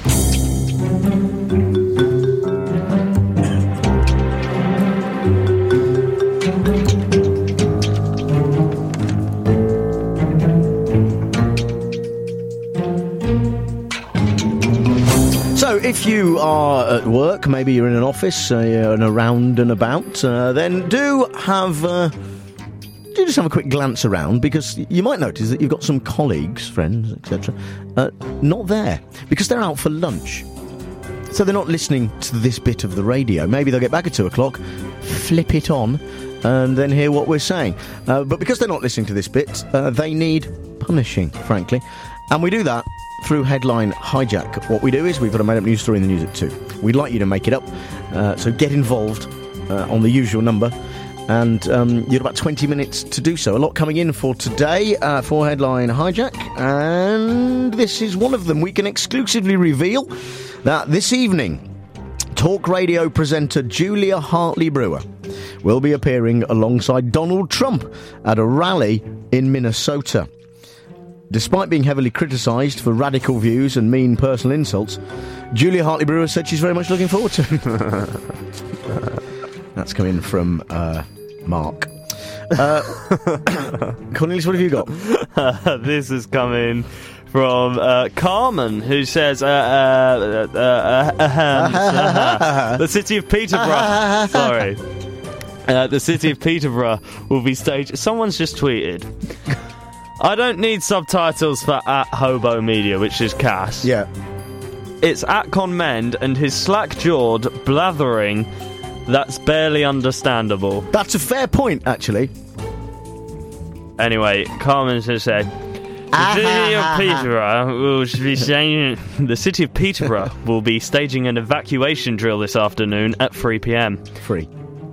So, if you are at work, maybe you're in an office and around and about, then do just have a quick glance around, because you might notice that you've got some colleagues, friends, etc., not there because they're out for lunch. So they're not listening to this bit of the radio. Maybe they'll get back at 2 o'clock, flip it on, and then hear what we're saying. But because they're not listening to this bit, they need punishing, frankly. And we do that through Headline Hijack. What we do is we've got a made-up news story in the news at 2. We'd like you to make it up, so get involved on the usual number, and you've got about 20 minutes to do so. A lot coming in for today for Headline Hijack, and this is one of them. We can exclusively reveal that this evening, talk radio presenter Julia Hartley-Brewer will be appearing alongside Donald Trump at a rally in Minnesota. Despite being heavily criticised for radical views and mean personal insults, Julia Hartley-Brewer said she's very much looking forward to it. That's coming from Mark. Cornelius, what have you got? This is coming from Carmen, who says the city of Peterborough. Sorry. The city of Peterborough will be staged. Someone's just tweeted, I don't need subtitles for @Hobo Media, which is Cass. Yeah. It's @ConMend and his slack-jawed blathering that's barely understandable. That's a fair point, actually. Anyway, Carmen just said, the city of Peterborough will be staging an evacuation drill this afternoon at 3 p.m. Free.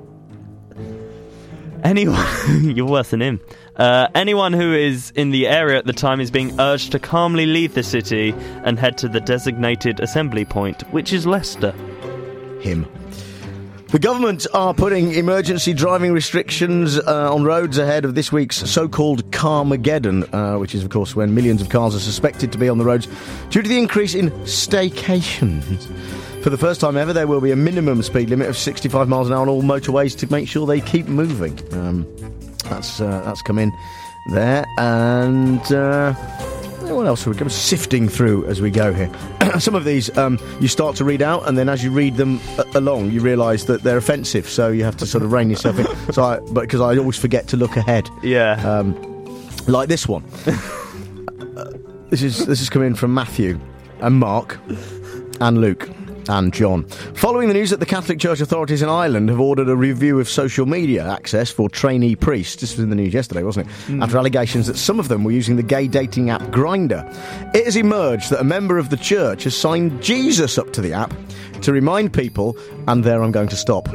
Anyone, you're worse than him. Anyone who is in the area at the time is being urged to calmly leave the city and head to the designated assembly point, which is Leicester. Him. The government are putting emergency driving restrictions on roads ahead of this week's so-called Carmageddon, which is, of course, when millions of cars are suspected to be on the roads due to the increase in staycations. For the first time ever, there will be a minimum speed limit of 65 miles an hour on all motorways to make sure they keep moving. That's come in there, and what else are we sifting through as we go here? Some of these you start to read out, and then as you read them along, you realise that they're offensive, so you have to sort of rein yourself in. Because I always forget to look ahead. Yeah. Like this one. This is coming from Matthew and Mark and Luke and John. Following the news that the Catholic Church authorities in Ireland have ordered a review of social media access for trainee priests, this was in the news yesterday, wasn't it? After allegations that some of them were using the gay dating app Grindr, it has emerged that a member of the church has signed Jesus up to the app to remind people, and there I'm going to stop.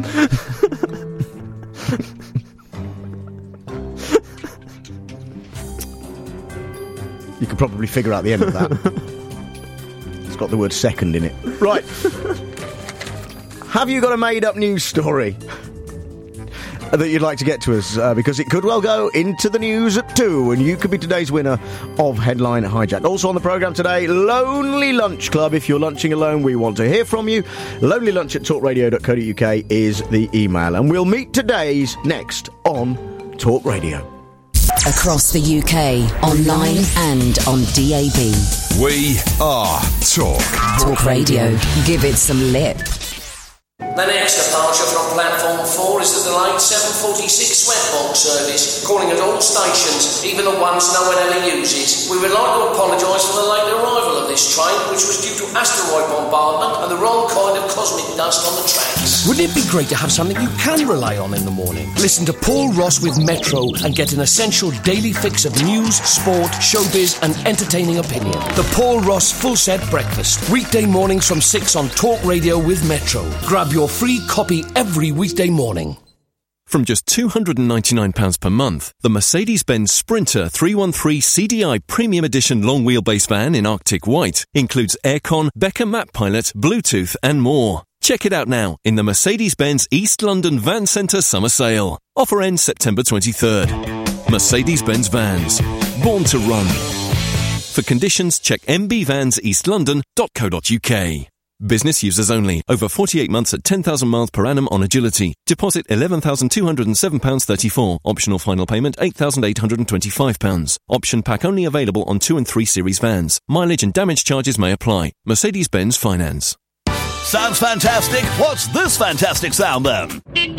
You can probably figure out the end of that. It's got the word second in it. Right. Have you got a made-up news story? that you'd like to get to us, because it could well go into the news at 2, and you could be today's winner of Headline Hijacked. Also on the programme today, Lonely Lunch Club. If you're lunching alone, we want to hear from you. lonelylunch@talkradio.co.uk is the email. And we'll meet today's next on Talk Radio. Across the UK, online and on DAB. We are Talk. Talk Radio. Give it some lip. The next departure from platform 4 is the delayed 7:46 Sweatbox service, calling at all stations, even the ones no one ever uses. We would like to apologise for the late arrival of this train, which was due to asteroid bombardment and the wrong kind of cosmic dust on the tracks. Wouldn't it be great to have something you can rely on in the morning? Listen to Paul Ross with Metro and get an essential daily fix of news, sport, showbiz and entertaining opinion. The Paul Ross Full Set Breakfast. Weekday mornings from 6 on Talk Radio with Metro. Grab your free copy every weekday morning. From just £299 per month, the Mercedes-Benz Sprinter 313 CDI Premium Edition long wheelbase van in Arctic White includes aircon, Becker Map Pilot, Bluetooth and more. Check it out now in the Mercedes-Benz East London Van Centre Summer Sale. Offer ends September 23rd. Mercedes-Benz Vans. Born to run. For conditions, check mbvanseastlondon.co.uk. Business users only. Over 48 months at 10,000 miles per annum on Agility. Deposit £11,207.34. Optional final payment £8,825. Option pack only available on 2 and 3 Series vans. Mileage and damage charges may apply. Mercedes-Benz Finance. Sounds fantastic. What's this fantastic sound then?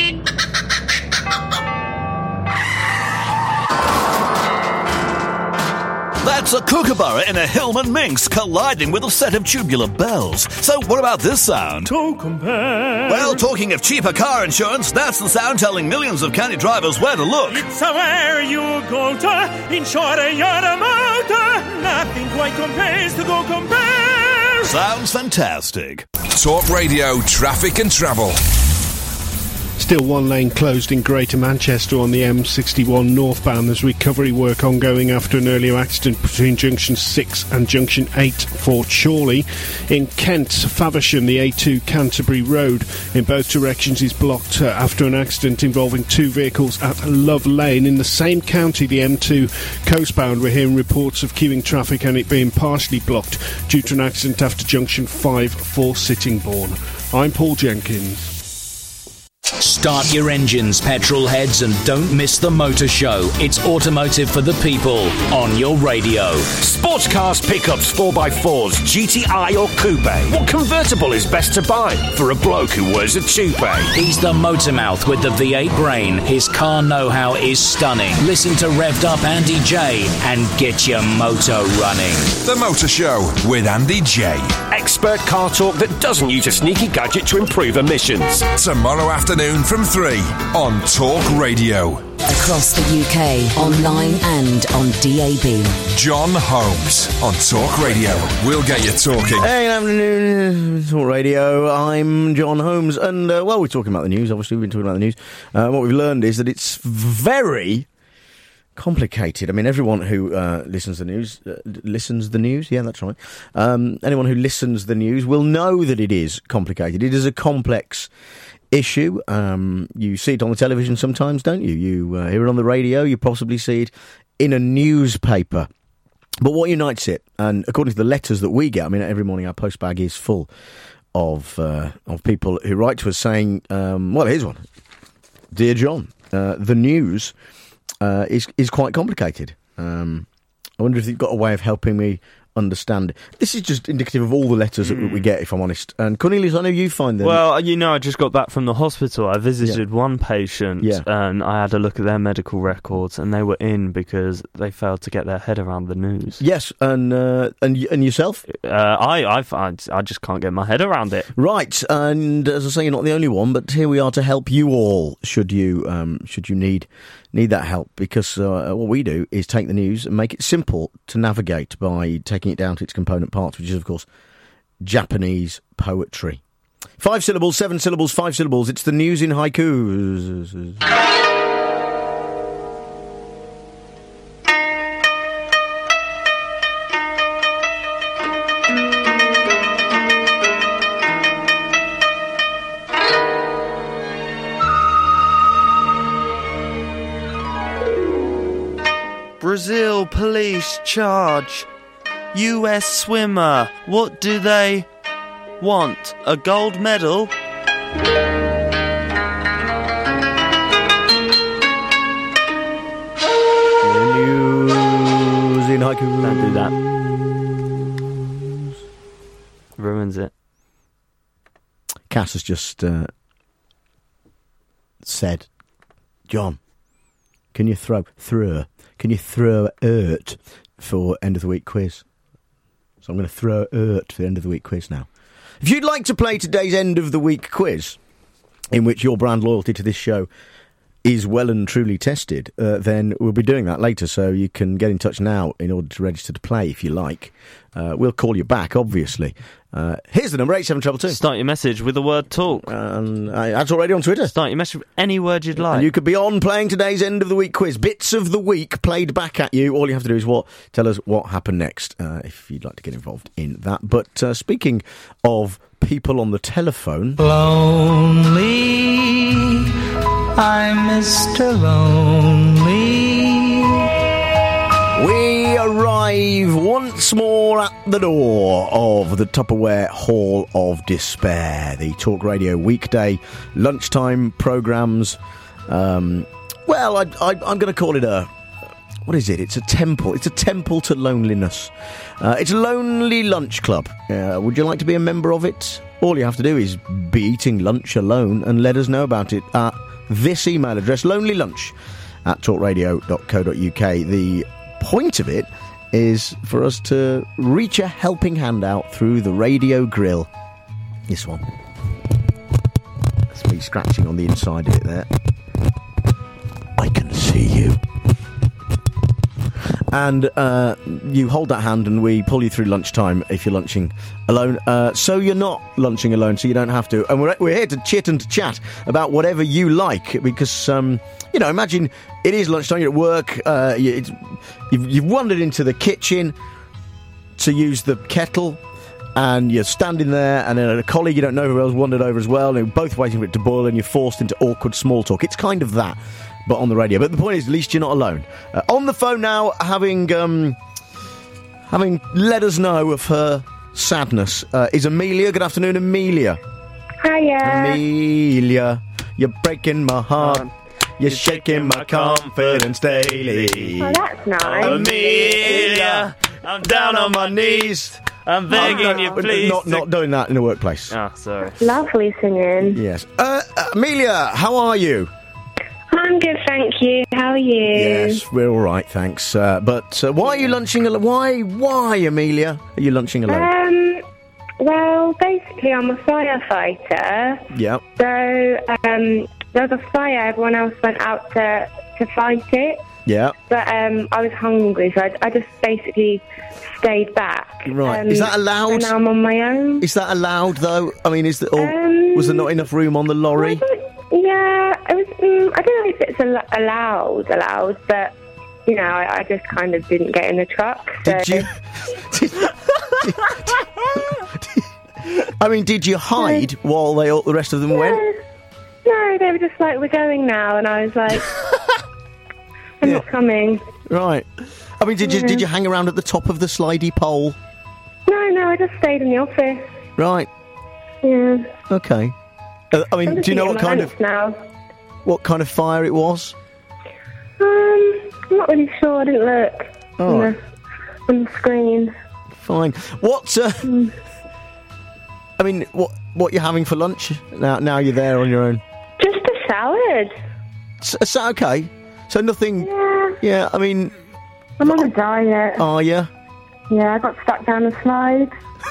That's a kookaburra in a Hillman Minx colliding with a set of tubular bells. So what about this sound? Well, talking of cheaper car insurance, that's the sound telling millions of county drivers where to look. It's where you go to insure your motor. Nothing quite compares to Go Compare. Sounds fantastic. Talk Radio Traffic and Travel. Still one lane closed in Greater Manchester on the M61 northbound. There's recovery work ongoing after an earlier accident between Junction 6 and Junction 8 for Chorley. In Kent, Faversham, the A2 Canterbury Road in both directions is blocked after an accident involving two vehicles at Love Lane. In the same county, the M2 coastbound, we're hearing reports of queuing traffic and it being partially blocked due to an accident after Junction 5 for Sittingbourne. I'm Paul Jenkins. Start your engines, petrol heads, and don't miss the motor show. It's automotive for the people on your radio. Sports cars, pickups, 4x4s, GTI or coupe. What convertible is best to buy for a bloke who wears a toupee? He's the motor mouth with the V8 brain. His car know-how is stunning. Listen to Revved Up Andy J and get your motor running. The Motor Show with Andy J. Expert car talk that doesn't use a sneaky gadget to improve emissions. Tomorrow afternoon from 3 on Talk Radio. Across the UK, online and on DAB. John Holmes on Talk Radio. We'll get you talking. Hey, good afternoon, Talk Radio. I'm John Holmes, and well, we're talking about the news. Obviously, we've been talking about the news. What we've learned is that it's very complicated. I mean, everyone who listens the news. Yeah, that's right. Anyone who listens the news will know that it is complicated. It is a complex issue. You see it on the television sometimes, don't you? You hear it on the radio. You possibly see it in a newspaper. But what unites it, and according to the letters that we get, I mean, every morning our postbag is full of people who write to us saying, well, here's one. Dear John, the news is quite complicated. I wonder if you've got a way of helping me understand. This is just indicative of all the letters that we get, if I'm honest. And Cornelius, I know you find them. Well, you know, I just got back from the hospital. I visited one patient and I had a look at their medical records, and they were in because they failed to get their head around the news. Yes, and yourself? I just can't get my head around it. Right, and as I say, you're not the only one, but here we are to help you all. Should you need that help, because what we do is take the news and make it simple to navigate by taking it down to its component parts, which is, of course, Japanese poetry. 5 syllables, 7 syllables, 5 syllables. It's the news in haikus. Brazil police charge. US swimmer. What do they want? A gold medal? News in haiku. Don't do that. Ruins it. Cass has just said, John, can you throw Ert for end of the week quiz? So I'm going to throw Ert for the end of the week quiz now. If you'd like to play today's end of the week quiz, in which your brand loyalty to this show is well and truly tested, then we'll be doing that later, so you can get in touch now in order to register to play if you like. We'll call you back, obviously. Here's the number, 87222. Start your message with the word talk. That's already on Twitter. Start your message with any word you'd like. And you could be on playing today's end of the week quiz. Bits of the week played back at you. All you have to do is tell us what happened next, if you'd like to get involved in that. But speaking of people on the telephone... Lonely, I'm Mr. Lonely. We arrive once more at the door of the Tupperware Hall of Despair, the Talk Radio weekday lunchtime programmes. I'm going to call it what is it? It's a temple. It's a temple to loneliness. It's a lonely lunch club. Would you like to be a member of it? All you have to do is be eating lunch alone and let us know about it at this email address, lonelylunch@talkradio.co.uk. The point of it is for us to reach a helping hand out through the radio grill. This one. That's me scratching on the inside of it there. I can see you. And you hold that hand and we pull you through lunchtime if you're lunching alone. So you're not lunching alone, so you don't have to. And we're here to chit and to chat about whatever you like, because, imagine it is lunchtime, you're at work, you've wandered into the kitchen to use the kettle, and you're standing there, and then a colleague you don't know who else wandered over as well, and you're both waiting for it to boil, and you're forced into awkward small talk. It's kind of that, but on the radio. But the point is, at least you're not alone. On the phone now, having let us know of her sadness, is Amelia. Good afternoon, Amelia. Hiya. Amelia, you're breaking my heart. You're shaking my confidence daily. Oh, that's nice. Amelia, I'm down on my knees. I'm begging you, please. Not doing that in the workplace. Oh, sorry. Lovely singing. Yes. Amelia, how are you? I'm good, thank you. How are you? Yes, we're all right, thanks. But why are you lunching alone? Why, Amelia, are you lunching alone? Well, basically, I'm a firefighter. Yeah. So, there was a fire, everyone else went out to fight it. Yeah. But I was hungry, so I just basically stayed back. Right. Is that allowed? And now I'm on my own. Is that allowed, though? I mean, was there not enough room on the lorry? Yeah, it was. I don't know if it's allowed, but I just kind of didn't get in the truck. So. Did you? I mean, did you hide while the rest of them went? No, they were just like, "We're going now," and I was like, "I'm not coming." Right. I mean, did you hang around at the top of the slidey pole? No, I just stayed in the office. Right. Yeah. Okay. I mean, do you know what kind of fire it was? I'm not really sure. I didn't look on the screen. Fine. What? I mean, what you're having for lunch now? You're there on your own. Just a salad. Okay. So nothing. Yeah. I mean, I'm on a diet. Are you? Yeah, I got stuck down a slide.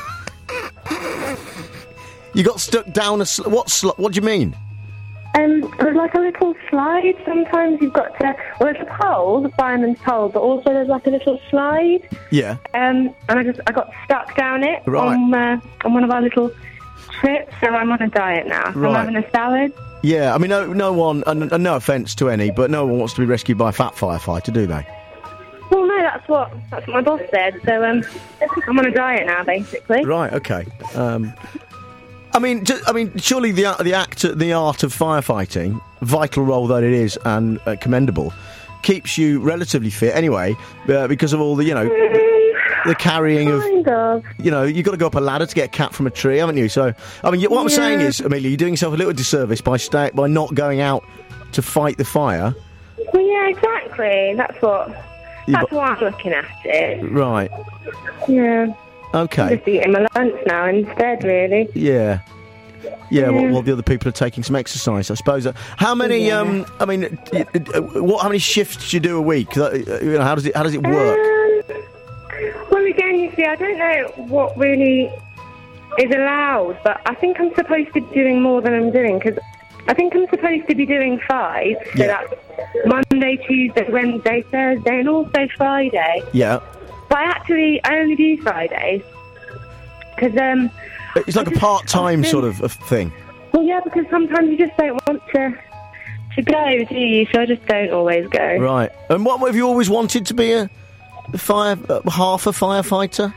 You got stuck down what do you mean? It was like a little slide. Sometimes you've got to... Well, there's a pole, the fireman's pole, but also there's like a little slide. Yeah. And I got stuck down it on one of our little trips, so I'm on a diet now. So right. I'm having a salad. Yeah, I mean, no one, and no offence to any, but no one wants to be rescued by a fat firefighter, do they? Well, no, that's what my boss said, so I'm on a diet now, basically. Right, okay. I mean, surely the art of firefighting, vital role that it is and commendable, keeps you relatively fit anyway, because of all the, the carrying of... you've got to go up a ladder to get a cat from a tree, haven't you? So, I mean, what I'm saying is, Amelia, you're doing yourself a little disservice by not going out to fight the fire. Well, yeah, exactly. That's why I'm looking at it. Right. Yeah. Okay. I'm just eating my lunch now instead, really. Yeah. Yeah, while the other people are taking some exercise, I suppose. How many? How many shifts do you do a week? How does it work? Well, again, you see, I don't know what really is allowed, but I think I'm supposed to be doing more than I'm doing, because I think I'm supposed to be doing 5. So that's Monday, Tuesday, Wednesday, Thursday, and also Friday. Yeah. But I only do Fridays because it's like a part-time sort of thing. Well, yeah, because sometimes you just don't want to go, do you? So I just don't always go. Right. And what have you always wanted to be half a firefighter?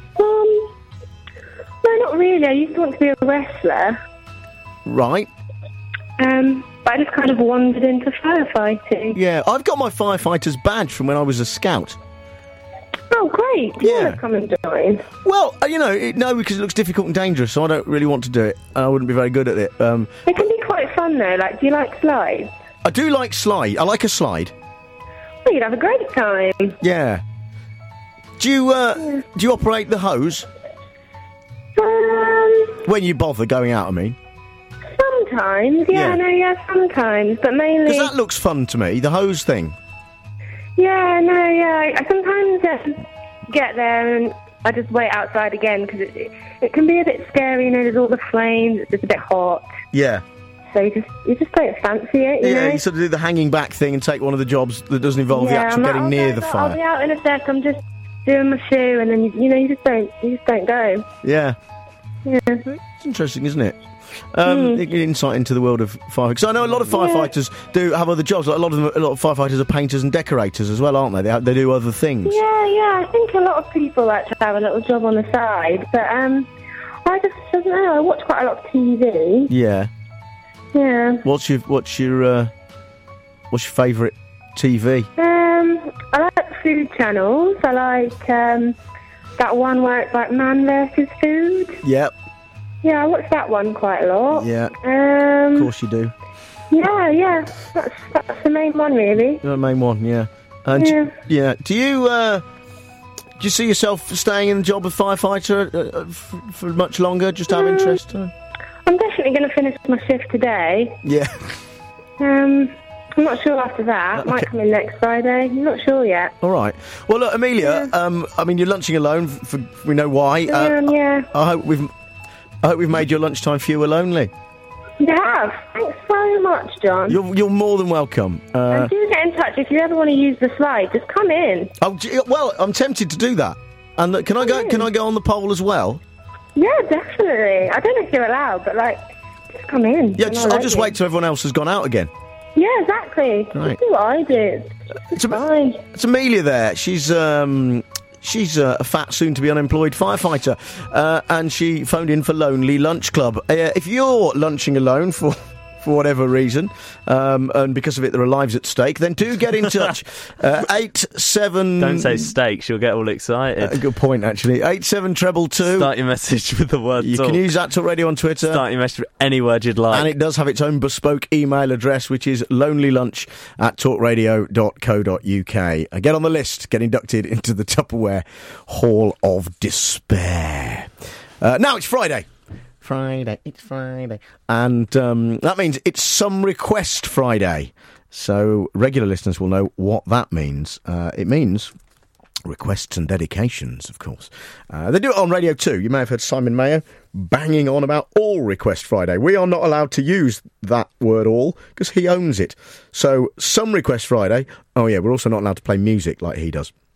No, not really. I used to want to be a wrestler. Right. But I just kind of wandered into firefighting. Yeah, I've got my firefighter's badge from when I was a scout. Oh, great. Do you want to come and join? Well, no, because it looks difficult and dangerous, so I don't really want to do it. I wouldn't be very good at it. It can be quite fun, though. Like, do you like slides? I do like slide. I like a slide. Well, you'd have a great time. Yeah. Do you operate the hose? When you bother going out, I mean. Sometimes, sometimes, but mainly... Because that looks fun to me, the hose thing. I sometimes get there and I just wait outside again, because it can be a bit scary, there's all the flames, it's just a bit hot. Yeah. So you just don't fancy it, you know? You sort of do the hanging back thing and take one of the jobs that doesn't involve the actual getting near the fire. I'll be out in a sec, I'm just doing my shoe, and then, you just don't go. Yeah. Yeah. It's interesting, isn't it? Insight into the world of fire. Because I know a lot of firefighters do have other jobs. Like a lot of firefighters are painters and decorators as well, aren't they? They do other things. Yeah. I think a lot of people like to have a little job on the side, but I just don't know. I watch quite a lot of TV. Yeah. Yeah. What's your favourite TV? I like food channels. I like that one where it's like Man versus Food. Yep. Yeah, I watch that one quite a lot. Yeah. Of course you do. Yeah. That's the main one, really. The main one, yeah. And Do you see yourself staying in the job of firefighter for much longer, just out of interest? I'm definitely going to finish my shift today. Yeah. I'm not sure after that. Might come in next Friday. I'm not sure yet. All right. Well, look, Amelia, you're lunching alone, we know why. Yeah. I hope we've made your lunchtime fewer lonely. You have. Thanks so much, John. You're more than welcome. And do get in touch if you ever want to use the slide. Just come in. Oh, well, I'm tempted to do that. And can I go on the pole as well? Yeah, definitely. I don't know if you're allowed, but just come in. Yeah, I'll just wait till everyone else has gone out again. Yeah, exactly. Right. Just do what I do. It's fine. It's Amelia there. She's a fat, soon-to-be unemployed firefighter, and she phoned in for Lonely Lunch Club. If you're lunching alone for whatever reason, and because of it there are lives at stake, then do get in touch. 87... Don't say steak, she'll get all excited. Good point, actually. 8722. Start your message with the word You talk. can use that Talk Radio on Twitter. Start your message with any word you'd like. And it does have its own bespoke email address, which is lonelylunch@talkradio.co.uk. Get on the list, get inducted into the Tupperware Hall of Despair. Now it's Friday. It's Friday. And that means it's Some Request Friday. So regular listeners will know what that means. It means requests and dedications, of course. They do it on Radio 2. You may have heard Simon Mayo banging on about All Request Friday. We are not allowed to use that word all because he owns it. So Some Request Friday. Oh, yeah, we're also not allowed to play music like he does.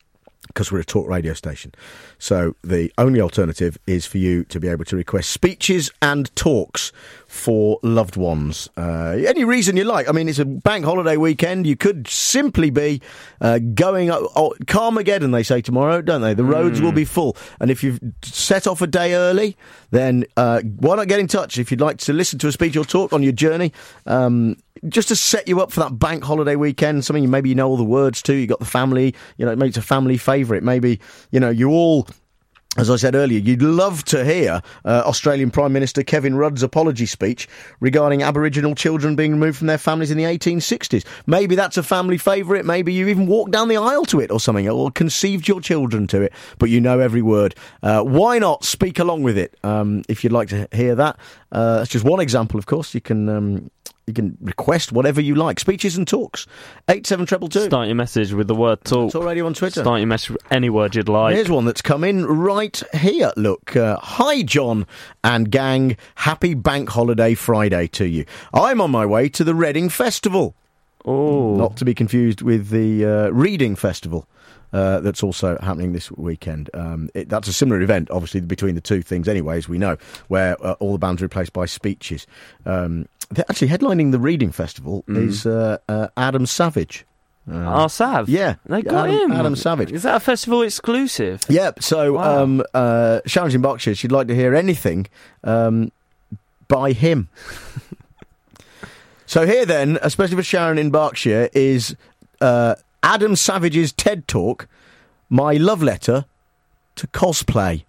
because we're a talk radio station. So the only alternative is for you to be able to request speeches and talks for loved ones. Any reason you like. I mean, it's a bank holiday weekend. You could simply be going up... Carmageddon, they say tomorrow, don't they? The roads will be full. And if you've set off a day early, then why not get in touch if you'd like to listen to a speech or talk on your journey, just to set you up for that bank holiday weekend, something maybe you know all the words to, you got the family, maybe it's a family favourite, maybe, you all... As I said earlier, you'd love to hear Australian Prime Minister Kevin Rudd's apology speech regarding Aboriginal children being removed from their families in the 1860s. Maybe that's a family favourite. Maybe you even walked down the aisle to it or something, or conceived your children to it, but you know every word. Why not speak along with it if you'd like to hear that? That's just one example, of course. You can request whatever you like. Speeches and talks. 87222. Start your message with the word talk. Talk Radio on Twitter. Start your message with any word you'd like. Here's one that's come in right here. Look, hi John and gang. Happy Bank Holiday Friday to you. I'm on my way to the Reading Festival. Oh. Not to be confused with the Reading Festival. That's also happening this weekend. That's a similar event, obviously, between the two things anyway, as we know, where all the bands are replaced by speeches. They're actually headlining the Reading Festival is Adam Savage. Sav? Yeah. They got him. Adam Savage. Is that a festival exclusive? Yeah, so wow. Sharon's in Berkshire, she'd like to hear anything by him. So here then, especially for Sharon in Berkshire, is... Adam Savage's TED Talk, My Love Letter to Cosplay.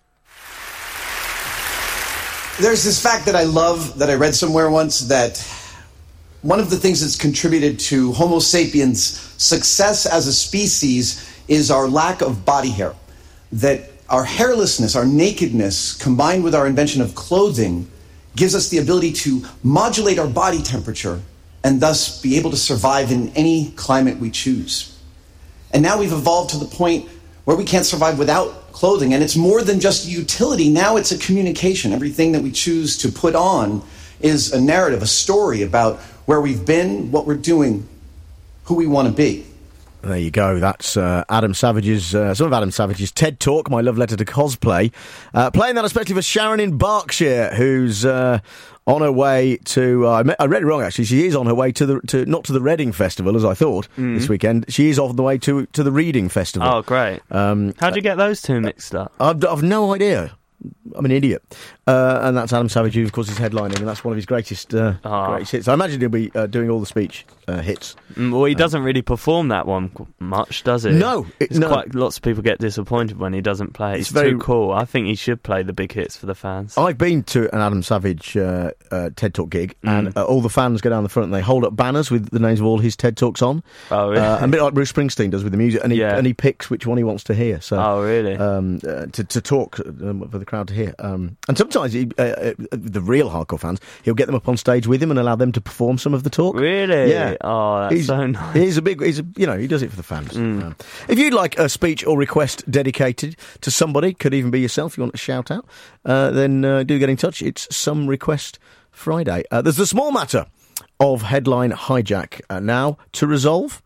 There's this fact that I love, that I read somewhere once, that one of the things that's contributed to Homo sapiens' success as a species is our lack of body hair. That our hairlessness, our nakedness, combined with our invention of clothing, gives us the ability to modulate our body temperature and thus be able to survive in any climate we choose. And now we've evolved to the point where we can't survive without clothing, and it's more than just utility. Now it's a communication. Everything that we choose to put on is a narrative, a story about where we've been, what we're doing, who we want to be. There you go. That's Adam Savage's, some of Adam Savage's TED Talk, My Love Letter to Cosplay. Playing that especially for Sharon in Berkshire, who's on her way to... I read it wrong, actually. She is on her way to not to the Reading Festival, as I thought, this weekend. She is on the way to the Reading Festival. Oh, great. How'd you get those two mixed up? I've no idea. I'm an idiot. And that's Adam Savage, who, of course, is headlining, and that's one of his greatest hits. I imagine he'll be doing all the speech hits. Well, he doesn't really perform that one much, does he? No. Lots of people get disappointed when he doesn't play. It's very too cool. I think he should play the big hits for the fans. I've been to an Adam Savage TED Talk gig, and all the fans go down the front and they hold up banners with the names of all his TED Talks on. Oh, really? A bit like Bruce Springsteen does with the music, and he picks which one he wants to hear. So, oh, really? To talk for the crowd to hear. And sometimes the real hardcore fans, he'll get them up on stage with him and allow them to perform some of the talk. Really? Yeah. Oh, that's so nice. He does it for the fans. If you'd like a speech or request dedicated to somebody, could even be yourself, you want to shout out, then do get in touch. It's Some Request Friday. There's the small matter of headline hijack now to resolve.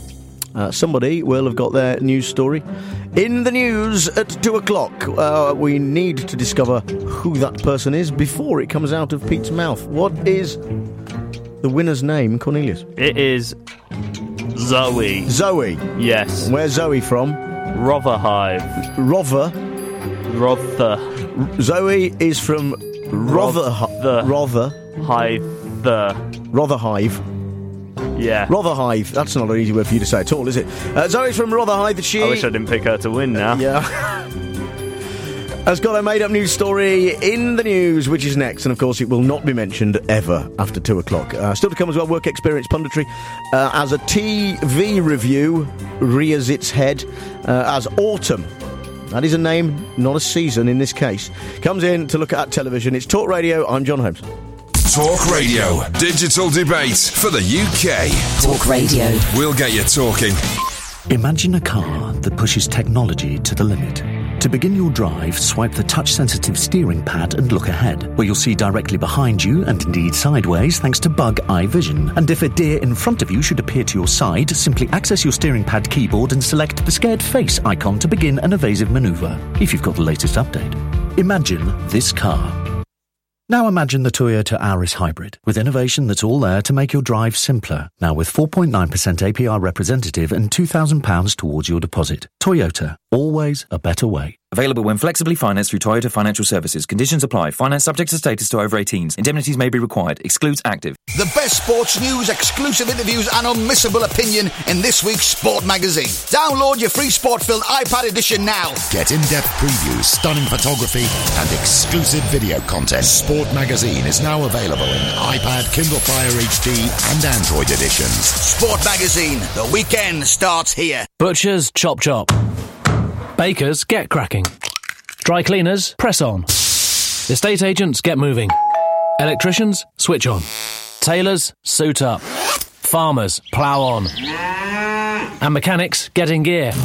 Somebody will have got their news story in the news at 2 o'clock. We need to discover who that person is before it comes out of Pete's mouth. What is the winner's name, Cornelius? It is Zoe. Zoe? Yes. Where's Zoe from? Rotherhithe. Rother? Zoe is from Rotherhithe. Rotherhithe. Yeah. Rotherhithe. That's not an easy word for you to say at all, is it? Zoe's from Rotherhithe. I wish I didn't pick her to win now. Yeah. Has got a made-up news story in the news, which is next, and of course it will not be mentioned ever after 2 o'clock. Still to come as well, work experience punditry, as a TV review rears its head, as Autumn. That is a name, not a season in this case. Comes in to look at television. It's Talk Radio. I'm John Holmes. Talk Radio. Digital debate for the UK. Talk Radio. We'll get you talking. Imagine a car that pushes technology to the limit. To begin your drive, swipe the touch-sensitive steering pad and look ahead, where you'll see directly behind you and indeed sideways thanks to Bug Eye Vision. And if a deer in front of you should appear to your side, simply access your steering pad keyboard and select the scared face icon to begin an evasive manoeuvre, if you've got the latest update. Imagine this car. Now imagine the Toyota Auris Hybrid, with innovation that's all there to make your drive simpler. Now with 4.9% APR representative and £2,000 towards your deposit. Toyota, always a better way. Available when flexibly financed through Toyota Financial Services. Conditions apply. Finance subject to status to over 18s. Indemnities may be required. Excludes active. The best sports news, exclusive interviews and unmissable opinion in this week's Sport Magazine. Download your free sport-filled iPad edition now. Get in-depth previews, stunning photography and exclusive video content. Sport Magazine is now available in iPad, Kindle Fire HD and Android editions. Sport Magazine. The weekend starts here. Butchers, chop chop. Bakers, get cracking. Dry cleaners, press on. Estate agents, get moving. Electricians, switch on. Tailors, suit up. Farmers, plough on. And mechanics, get in gear.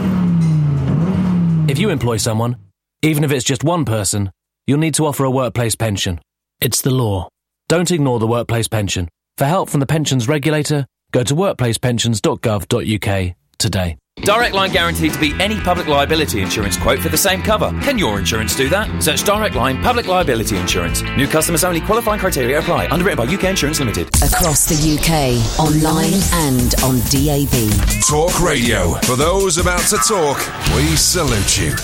If you employ someone, even if it's just one person, you'll need to offer a workplace pension. It's the law. Don't ignore the workplace pension. For help from the pensions regulator, go to workplacepensions.gov.uk today. Direct Line guaranteed to beat any public liability insurance quote for the same cover. Can your insurance do that? Search Direct Line Public Liability Insurance. New customers only. Qualifying criteria apply. Underwritten by UK Insurance Limited. Across the UK, online and on DAB. Talk Radio. For those about to talk, we salute you.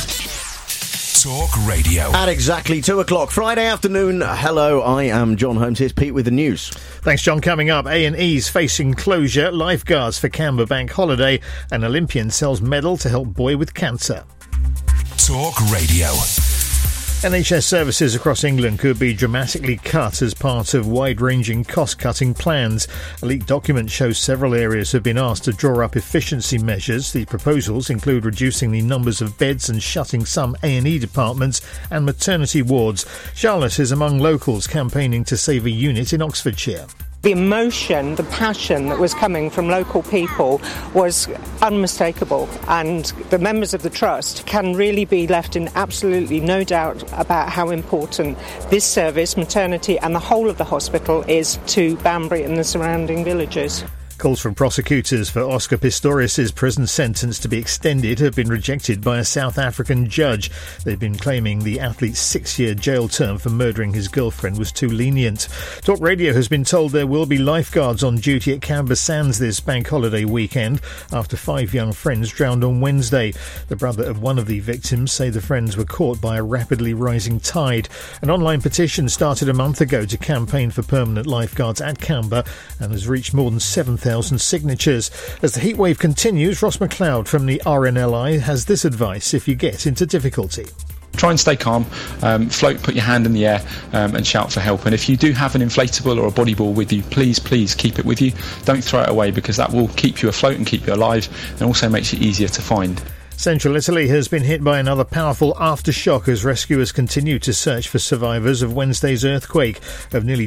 Talk Radio. At exactly 2 o'clock Friday afternoon. Hello, I am John Holmes. Here's Pete with the news. Thanks, John. Coming up, A&E's facing closure, lifeguards for Canberra Bank Holiday, and Olympian sells medal to help boy with cancer. Talk Radio. NHS services across England could be dramatically cut as part of wide-ranging cost-cutting plans. A leaked document shows several areas have been asked to draw up efficiency measures. The proposals include reducing the numbers of beds and shutting some A&E departments and maternity wards. Charlotte is among locals campaigning to save a unit in Oxfordshire. The emotion, the passion that was coming from local people was unmistakable, and the members of the Trust can really be left in absolutely no doubt about how important this service, maternity and the whole of the hospital is to Banbury and the surrounding villages. Calls from prosecutors for Oscar Pistorius' prison sentence to be extended have been rejected by a South African judge. They've been claiming the athlete's 6-year jail term for murdering his girlfriend was too lenient. Talk Radio has been told there will be lifeguards on duty at Canberra Sands this bank holiday weekend after 5 young friends drowned on Wednesday. The brother of one of the victims say the friends were caught by a rapidly rising tide. An online petition started a month ago to campaign for permanent lifeguards at Canberra and has reached more than 7,000 signatures. As the heatwave continues, Ross McLeod from the RNLI has this advice if you get into difficulty. Try and stay calm, float, put your hand in the air and shout for help. And if you do have an inflatable or a body ball with you, please keep it with you. Don't throw it away because that will keep you afloat and keep you alive and also makes it easier to find. Central Italy has been hit by another powerful aftershock as rescuers continue to search for survivors of Wednesday's earthquake. Of nearly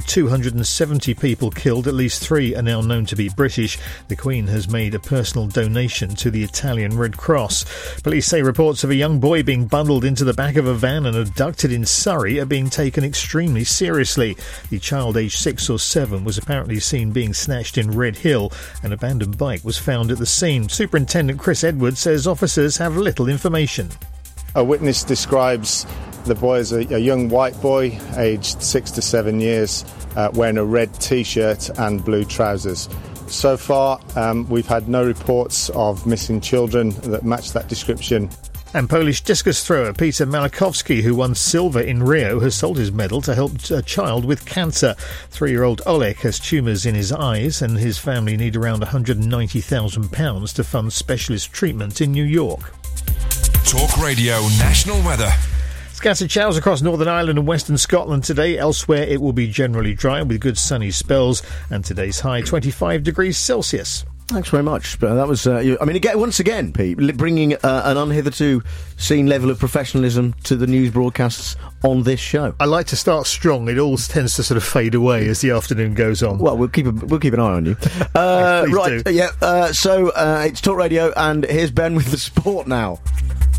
270 people killed, at least 3 are now known to be British. The Queen has made a personal donation to the Italian Red Cross. Police say reports of a young boy being bundled into the back of a van and abducted in Surrey are being taken extremely seriously. The child, aged 6 or 7, was apparently seen being snatched in Red Hill. An abandoned bike was found at the scene. Superintendent Chris Edwards says officers have little information. A witness describes the boy as a young white boy, aged 6 to 7 years, wearing a red T-shirt and blue trousers. So far, we've had no reports of missing children that match that description. And Polish discus thrower Peter Malachowski, who won silver in Rio, has sold his medal to help a child with cancer. 3-year-old Oleg has tumours in his eyes and his family need around £190,000 to fund specialist treatment in New York. Talk Radio National Weather. Scattered showers across Northern Ireland and Western Scotland today. Elsewhere it will be generally dry with good sunny spells, and today's high 25 degrees Celsius. Thanks very much. That was, again, once again, Pete, bringing an unhitherto seen level of professionalism to the news broadcasts on this show. I like to start strong. It all tends to sort of fade away as the afternoon goes on. Well, we'll keep an eye on you. Right, do. So it's Talk Radio, and here's Ben with the sport now.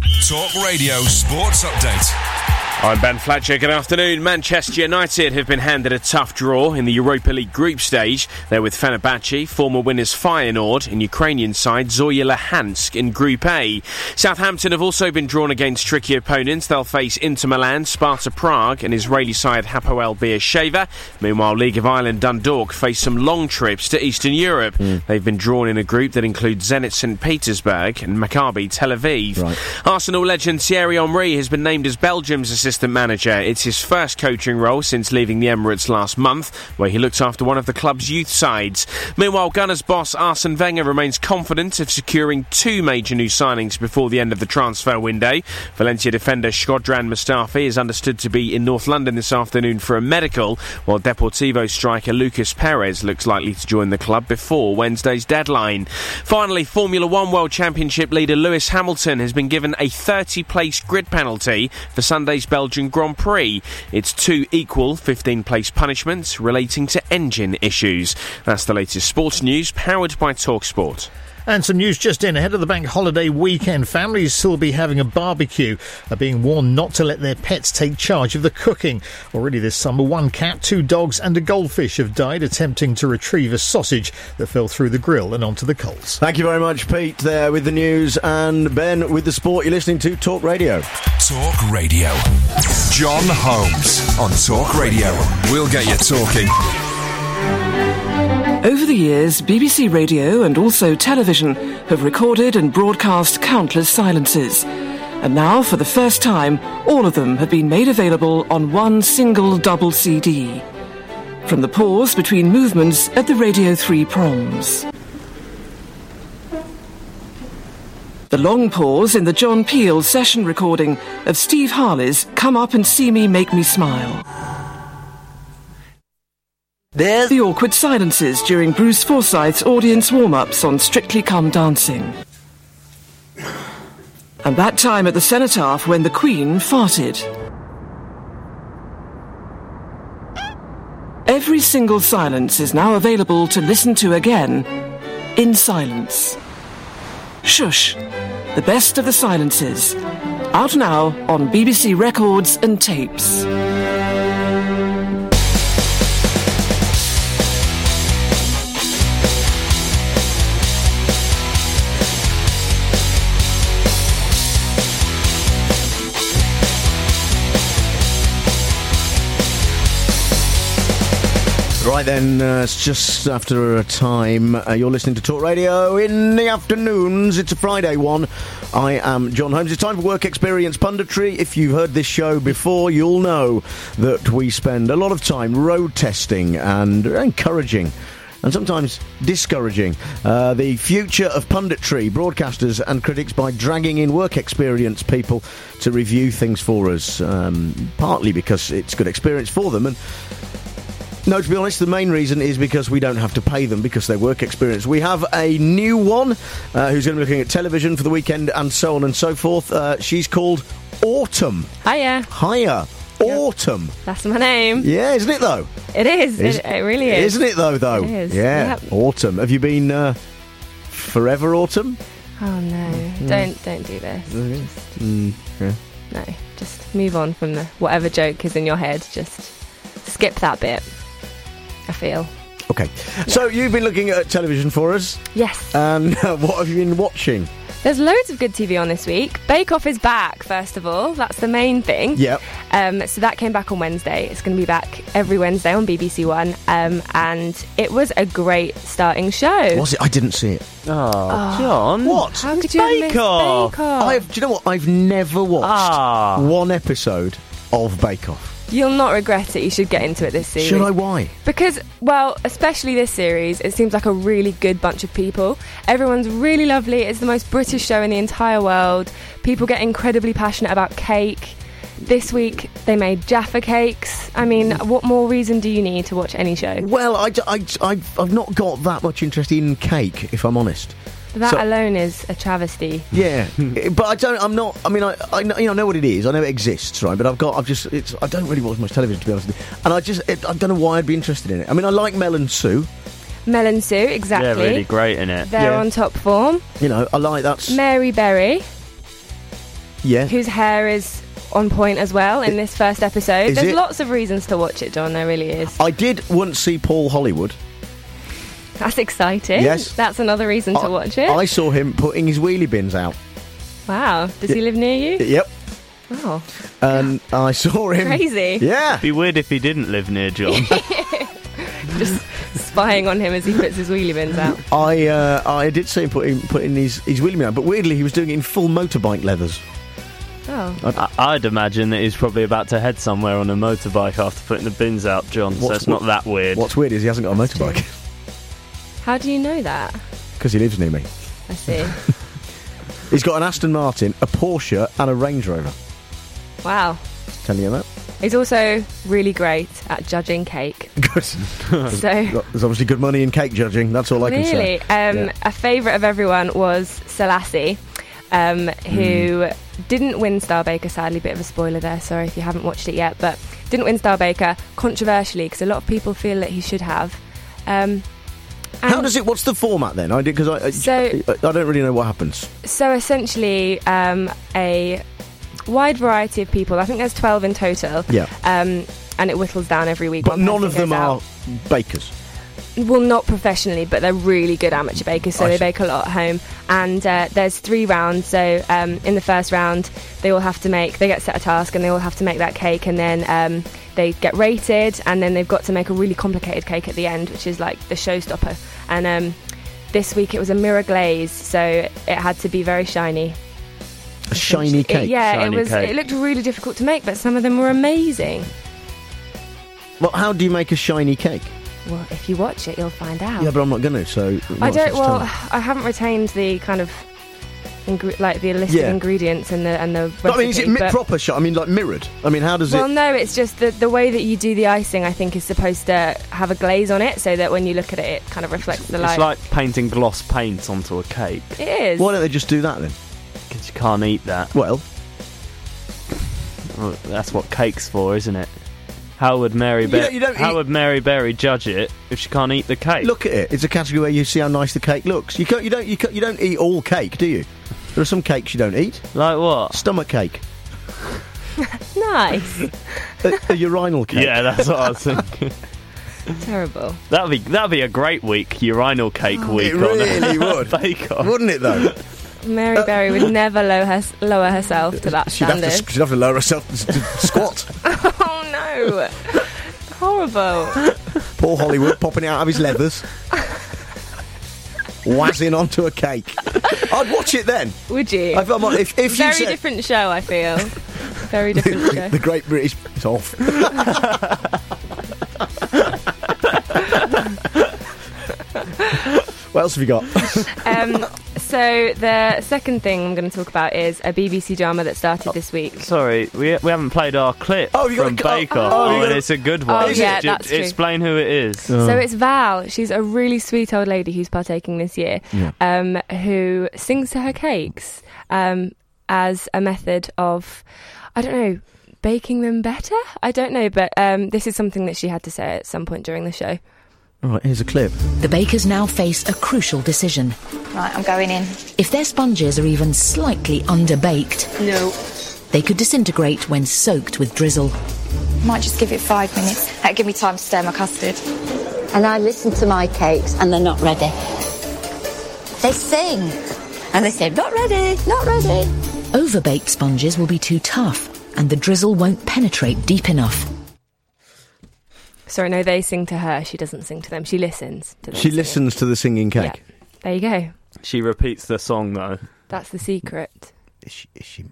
Talk Radio Sports Update. I'm Ben Fletcher. Good afternoon. Manchester United have been handed a tough draw in the Europa League group stage. They're with Fenerbahce, former winners Feyenoord, and Ukrainian side Zorya Luhansk in Group A. Southampton have also been drawn against tricky opponents. They'll face Inter Milan, Sparta Prague, and Israeli side Hapoel Beersheva. Meanwhile, League of Ireland Dundalk face some long trips to Eastern Europe. They've been drawn in a group that includes Zenit St. Petersburg and Maccabi Tel Aviv. Arsenal legend Thierry Henry has been named as Belgium's assistant manager. It's his first coaching role since leaving the Emirates last month, where he looked after one of the club's youth sides. Meanwhile, Gunners boss Arsene Wenger remains confident of securing 2 major new signings before the end of the transfer window. Valencia defender Shkodran Mustafi is understood to be in North London this afternoon for a medical, while Deportivo striker Lucas Perez looks likely to join the club before Wednesday's deadline. Finally, Formula 1 World Championship leader Lewis Hamilton has been given a 30-place grid penalty for Sunday's Belgian Grand Prix. It's 2 equal 15-place punishments relating to engine issues. That's the latest sports news, powered by TalkSport. And some news just in. Ahead of the bank holiday weekend, families will be having a barbecue, are being warned not to let their pets take charge of the cooking. Already this summer, 1 cat, 2 dogs and a goldfish have died attempting to retrieve a sausage that fell through the grill and onto the coals. Thank you very much, Pete, there with the news, and Ben with the sport. You're listening to Talk Radio. Talk Radio. John Holmes on Talk Radio. We'll get you talking. Over the years, BBC Radio and also television have recorded and broadcast countless silences. And now, for the first time, all of them have been made available on one single double CD. From the pause between movements at the Radio 3 proms. The long pause in the John Peel session recording of Steve Harley's Come Up and See Me Make Me Smile. There's the awkward silences during Bruce Forsyth's audience warm-ups on Strictly Come Dancing. And that time at the Cenotaph when the Queen farted. Every single silence is now available to listen to again, in silence. Shush, the best of the silences. Out now on BBC Records and Tapes. Right then, it's just after a time. You're listening to Talk Radio in the afternoons. It's a Friday one. I am John Holmes. It's time for Work Experience Punditry. If you've heard this show before, you'll know that we spend a lot of time road testing and encouraging and sometimes discouraging the future of punditry, broadcasters and critics, by dragging in work experience people to review things for us, partly because it's good experience for them, and no, to be honest, the main reason is because we don't have to pay them because they're work experience. We have a new one who's going to be looking at television for the weekend and so on and so forth. She's called Autumn. Hiya. Hiya. Autumn. That's my name. Yeah, isn't it, though? It is. It really is. Isn't it, though? It is. Yeah, Yep. Autumn. Have you been forever Autumn? Oh, no. Don't do this. Yeah. No, just move on from the whatever joke is in your head. Just skip that bit, I feel. Okay. So you've been looking at television for us. Yes. And what have you been watching? There's loads of good TV on this week. Bake Off is back, first of all. That's the main thing. Yep. So that came back on Wednesday. It's going to be back every Wednesday on BBC One. And it was a great starting show. Was it? I didn't see it. Oh, John. What? How could you have missed Bake Off. Bake Off? Do you know what? I've never watched one episode of Bake Off. You'll not regret it. You should get into it this series. Should I? Why? Because, well, especially this series, it seems like a really good bunch of people. Everyone's really lovely. It's the most British show in the entire world. People get incredibly passionate about cake. This week, they made Jaffa cakes. I mean, what more reason do you need to watch any show? Well, I've not got that much interest in cake, if I'm honest. That alone is a travesty. Yeah, but I know what it is. I know it exists, right? But I don't really watch much television, to be honest with you. And I don't know why I'd be interested in it. I mean, I like Mel and Sue. Mel and Sue, exactly. They're really great in it. They're on top form. You know, I like that. Mary Berry. Yeah. whose hair is on point as well in this first episode. Is There's it? lots of reasons to watch it, John, there really is. I did once see Paul Hollywood. That's exciting. Yes. That's another reason to watch it. I saw him putting his wheelie bins out. Wow. Does he live near you? Yep. Oh. And I saw him. Crazy. Yeah. Be weird if he didn't live near John. Just spying on him as he puts his wheelie bins out. I did see him putting his wheelie bin out, but weirdly he was doing it in full motorbike leathers. Oh. I'd imagine that he's probably about to head somewhere on a motorbike after putting the bins out, John, so it's not that weird. What's weird is he hasn't got a motorbike. How do you know that? Because he lives near me. I see. He's got an Aston Martin, a Porsche and a Range Rover. Wow. Telling you that? He's also really great at judging cake. Good. There's obviously good money in cake judging, that's all I can say. Really? A favourite of everyone was Selassie, who didn't win Star Baker, sadly. Bit of a spoiler there, sorry if you haven't watched it yet, but didn't win Star Baker, controversially, because a lot of people feel that he should have. How does it? What's the format then? I don't really know what happens. So essentially, a wide variety of people. I think there's 12 in total. Yeah. And it whittles down every week. But none of them are bakers. Well, not professionally, but they're really good amateur bakers, so they bake a lot at home. And there's 3 rounds, so in the first round, they get set a task, and they all have to make that cake, and then they get rated, and then they've got to make a really complicated cake at the end, which is like the showstopper. And this week it was a mirror glaze, so it had to be very shiny. A shiny cake? It looked really difficult to make, but some of them were amazing. Well, how do you make a shiny cake? Well, if you watch it, you'll find out. Yeah, but I'm not going to, so... I haven't retained the kind of... the list of ingredients and the recipe. I mean, is it proper shot? I mean, like mirrored? I mean, how does it... Well, no, it's just the way that you do the icing, I think, is supposed to have a glaze on it, so that when you look at it, it kind of reflects the light. It's like painting gloss paint onto a cake. It is. Why don't they just do that, then? Because you can't eat that. Well, that's what cake's for, isn't it? How would Mary Berry judge it if she can't eat the cake? Look at it. It's a category where you see how nice the cake looks. You don't eat all cake, do you? There are some cakes you don't eat. Like what? Stomach cake. Nice. A urinal cake. Yeah, that's what I was thinking. Terrible. That'd be a great week, urinal cake week. It really would. Bake-Off. Wouldn't it though? Mary Berry would never lower herself to that standard. She'd have to lower herself to squat. Oh no! Horrible. Poor Hollywood popping it out of his leathers, wazzing onto a cake. I'd watch it then. Would you? If you very said, different show, I feel. Very different show. The Great British... It's off. What else have you got? So the second thing I'm going to talk about is a BBC drama that started this week. Sorry, we haven't played our clip from Bake-Off. And it's a good one. Oh, yeah, that's true. Explain who it is. So it's Val. She's a really sweet old lady who's partaking this year, who sings to her cakes as a method of, I don't know, baking them better? I don't know, but this is something that she had to say at some point during the show. All right, here's a clip. The bakers now face a crucial decision. Right, I'm going in. If their sponges are even slightly underbaked, no, they could disintegrate when soaked with drizzle. Might just give it 5 minutes. That'll give me time to stir my custard. And I listen to my cakes and they're not ready. They sing and they say, not ready, not ready. Overbaked sponges will be too tough and the drizzle won't penetrate deep enough. Sorry, no, they sing to her. She doesn't sing to them. She listens to them. She listens to the singing cake. Yeah. There you go. She repeats the song, though. That's the secret. Is she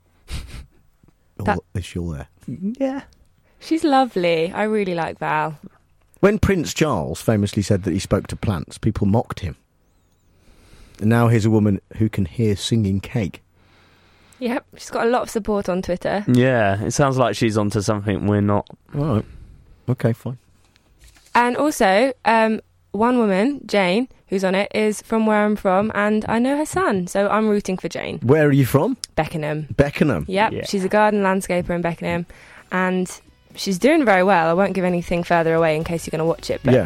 all there? Yeah. She's lovely. I really like Val. When Prince Charles famously said that he spoke to plants, people mocked him. And now here's a woman who can hear singing cake. Yep, she's got a lot of support on Twitter. Yeah, it sounds like she's onto something we're not. All right. Okay, fine. And also, one woman, Jane, who's on it, is from where I'm from, and I know her son, so I'm rooting for Jane. Where are you from? Beckenham. Beckenham? Yep, yeah. She's a garden landscaper in Beckenham, and she's doing very well. I won't give anything further away in case you're going to watch it, but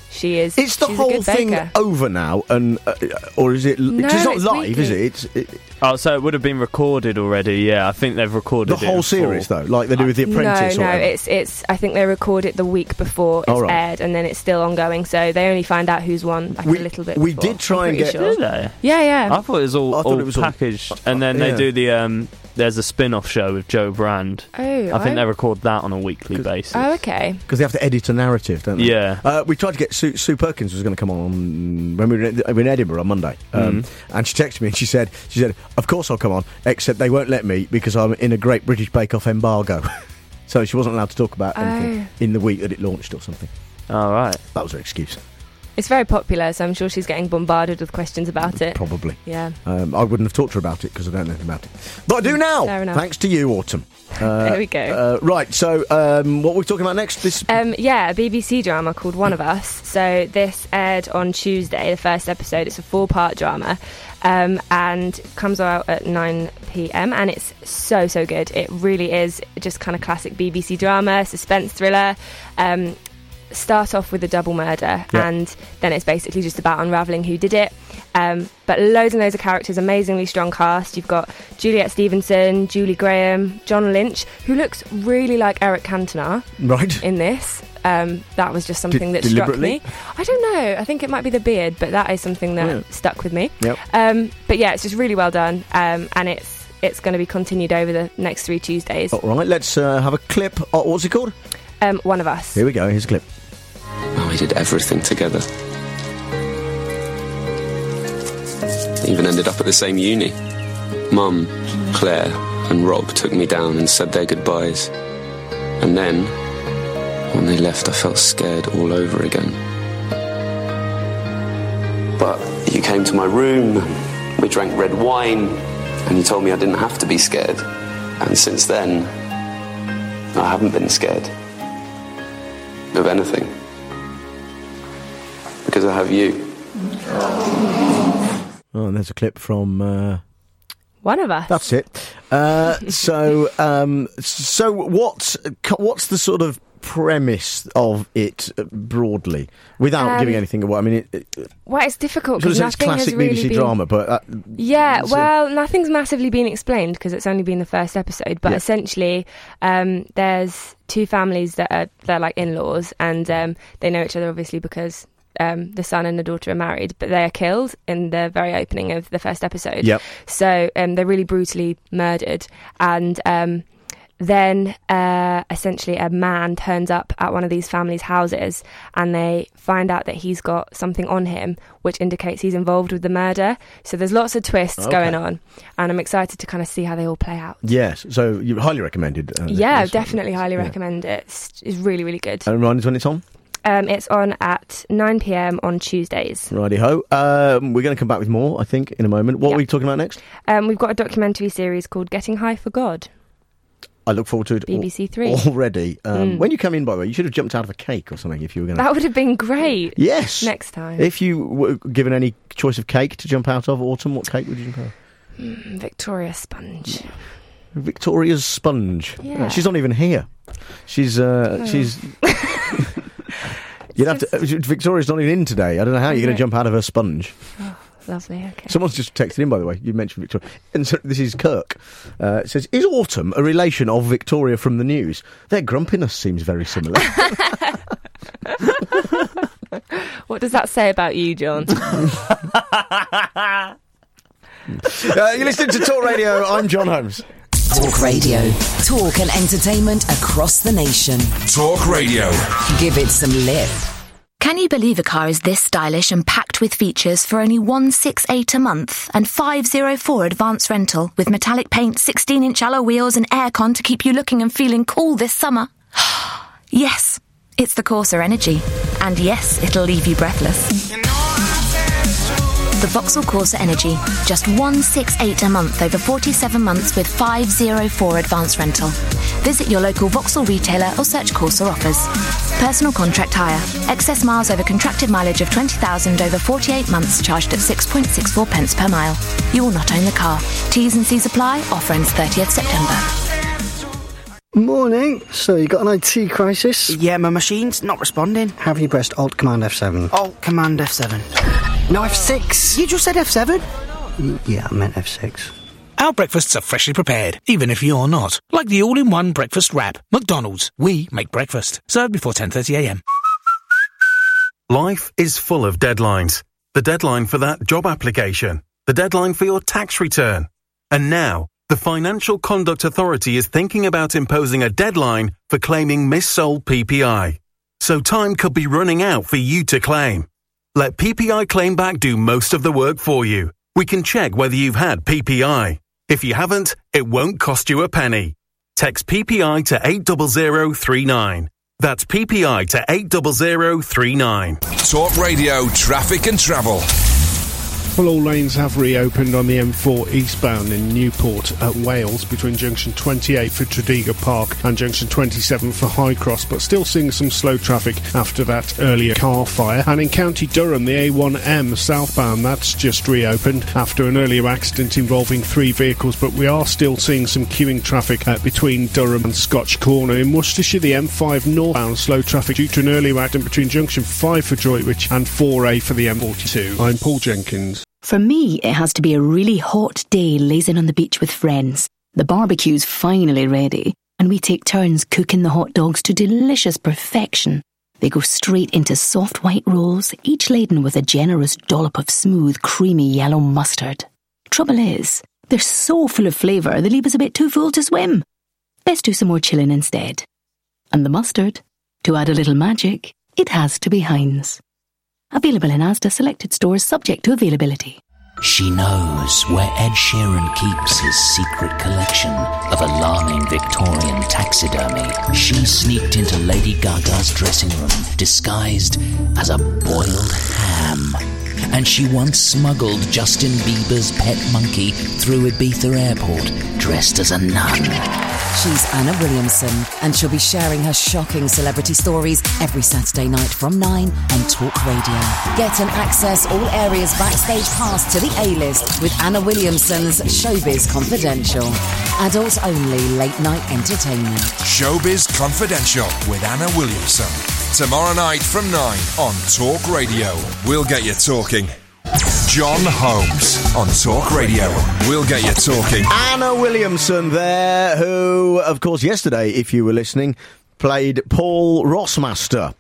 she is. Is the she's whole a good thing baker. over now, and or is it? No, it's not it's live, weekly. is it? Oh, so it would have been recorded already. Yeah, I think they've recorded The whole series, though, like they do with The Apprentice. No, or whatever? it's. I think they record it the week before it's aired, and then it's still ongoing. So they only find out who's won a little bit. We before, did try I'm and pretty get. sure. Did they? Yeah. I thought it was all packaged, and then they do the. There's a spin-off show with Joe Brand. Oh, I think they record that on a weekly basis. Oh, okay. Because they have to edit a narrative, don't they? Yeah. We tried to get Sue Perkins was going to come on when we were in Edinburgh on Monday, and she texted me and she said, "Of course I'll come on, except they won't let me because I'm in a Great British Bake Off embargo." So she wasn't allowed to talk about anything in the week that it launched or something. All right. That was her excuse. It's very popular, so I'm sure she's getting bombarded with questions about it. Probably. Yeah. I wouldn't have talked to her about it because I don't know anything about it. But I do now, Fair enough. thanks to you, Autumn. There we go. Right, so what were we talking about next? A BBC drama called One of Us. So this aired on Tuesday, the first episode. It's a 4-part drama and comes out at 9 p.m. and it's so good. It really is just kind of classic BBC drama, suspense thriller. Start off with a double murder, and then it's basically just about unravelling who did it. But loads and loads of characters, amazingly strong cast. You've got Juliet Stevenson, Julie Graham, John Lynch, who looks really like Eric Cantona in this. That was just something that struck me. I don't know. I think it might be the beard, but that is something that stuck with me. Yep. But yeah, it's just really well done, and it's going to be continued over the next 3 Tuesdays. All right, let's have a clip. What's it called? One of Us. Here we go. Here's a clip. We did everything together. Even ended up at the same uni. Mum, Claire and Rob took me down and said their goodbyes. And then, when they left, I felt scared all over again. But you came to my room, we drank red wine, and you told me I didn't have to be scared. And since then, I haven't been scared of anything. Because I have you. Oh, and there's a clip from One of Us. That's it. So what's the sort of premise of it broadly, without giving anything away? I mean, well, it's difficult because because it's classic BBC drama, but nothing's massively been explained because it's only been the first episode. But essentially, there's 2 families they're like in-laws, and they know each other obviously because the son and the daughter are married, but they are killed in the very opening of the first episode. Yep. So they're really brutally murdered, and then essentially a man turns up at one of these families' houses, and they find out that he's got something on him which indicates he's involved with the murder. So there's lots of twists going on, and I'm excited to kind of see how they all play out. Yes, so you highly recommended. Definitely highly recommend it. It's really, really good. And remind us when it's on? It's on at 9 p.m. on Tuesdays. Righty-ho. We're going to come back with more, I think, in a moment. What are we talking about next? We've got a documentary series called Getting High for God. I look forward to it. BBC 3. Already. When you come in, by the way, you should have jumped out of a cake or something if you were going to... That would have been great. Yes. Next time. If you were given any choice of cake to jump out of, Autumn, what cake would you jump out of? Victoria Sponge. Victoria's Sponge. Yeah. She's not even here. She's... You'd have to... Victoria's not even in today. I don't know how you're going to jump out of her sponge. Oh, lovely, okay. Someone's just texted in, by the way. You mentioned Victoria. And so this is Kirk. It says, is Autumn a relation of Victoria from the news? Their grumpiness seems very similar. What does that say about you, John? You're listening to Talk Radio. I'm John Holmes. Talk Radio. Talk and entertainment across the nation. Talk Radio. Give it some lip. Can you believe a car is this stylish and packed with features for only $168 a month and $504 advance rental with metallic paint, 16-inch alloy wheels and aircon to keep you looking and feeling cool this summer? Yes, it's the Corsa Energy. And yes, it'll leave you breathless. The Vauxhall Corsa Energy. Just $168 a month over 47 months with $504 advance rental. Visit your local Vauxhall retailer or search Corsa offers. Personal contract hire. Excess miles over contracted mileage of 20,000 over 48 months charged at 6.64 pence per mile. You will not own the car. T's and C's apply. Offer ends 30th September. Morning. So, you got an IT crisis? Yeah, my machine's not responding. Have you pressed Alt Command F7? Alt Command F7. No, F6. You just said F7? Yeah, I meant F6. Our breakfasts are freshly prepared, even if you're not. Like the all-in-one breakfast wrap. McDonald's. We make breakfast. Served before 10:30am. Life is full of deadlines. The deadline for that job application. The deadline for your tax return. And now, the Financial Conduct Authority is thinking about imposing a deadline for claiming missold PPI. So time could be running out for you to claim. Let PPI Claimback do most of the work for you. We can check whether you've had PPI. If you haven't, it won't cost you a penny. Text PPI to 80039. That's PPI to 80039. Talk Radio Traffic and Travel. Well, all lanes have reopened on the M4 eastbound in Newport at Wales between junction 28 for Tredegar Park and junction 27 for High Cross, but still seeing some slow traffic after that earlier car fire. And in County Durham, the A1M southbound, that's just reopened after an earlier accident involving 3 vehicles, but we are still seeing some queuing traffic between Durham and Scotch Corner. In Worcestershire, the M5 northbound, slow traffic due to an earlier accident between junction 5 for Droitwich and 4A for the M42. I'm Paul Jenkins. For me, it has to be a really hot day lazing on the beach with friends. The barbecue's finally ready, and we take turns cooking the hot dogs to delicious perfection. They go straight into soft white rolls, each laden with a generous dollop of smooth, creamy yellow mustard. Trouble is, they're so full of flavour they leave us a bit too full to swim. Best do some more chilling instead. And the mustard, to add a little magic, it has to be Heinz. Available in Asda selected stores subject to availability. She knows where Ed Sheeran keeps his secret collection of alarming Victorian taxidermy. She sneaked into Lady Gaga's dressing room disguised as a boiled ham. And she once smuggled Justin Bieber's pet monkey through Ibiza Airport dressed as a nun. She's Anna Williamson, and she'll be sharing her shocking celebrity stories every Saturday night from 9 on Talk Radio. Get and access all areas backstage pass to the A-list with Anna Williamson's Showbiz Confidential. Adults only late-night entertainment. Showbiz Confidential with Anna Williamson. Tomorrow night from 9 on Talk Radio. We'll get you talking. John Holmes on Talk Radio. We'll get you talking. Anna Williamson there, who, of course, yesterday, if you were listening, played Paul Rossmaster.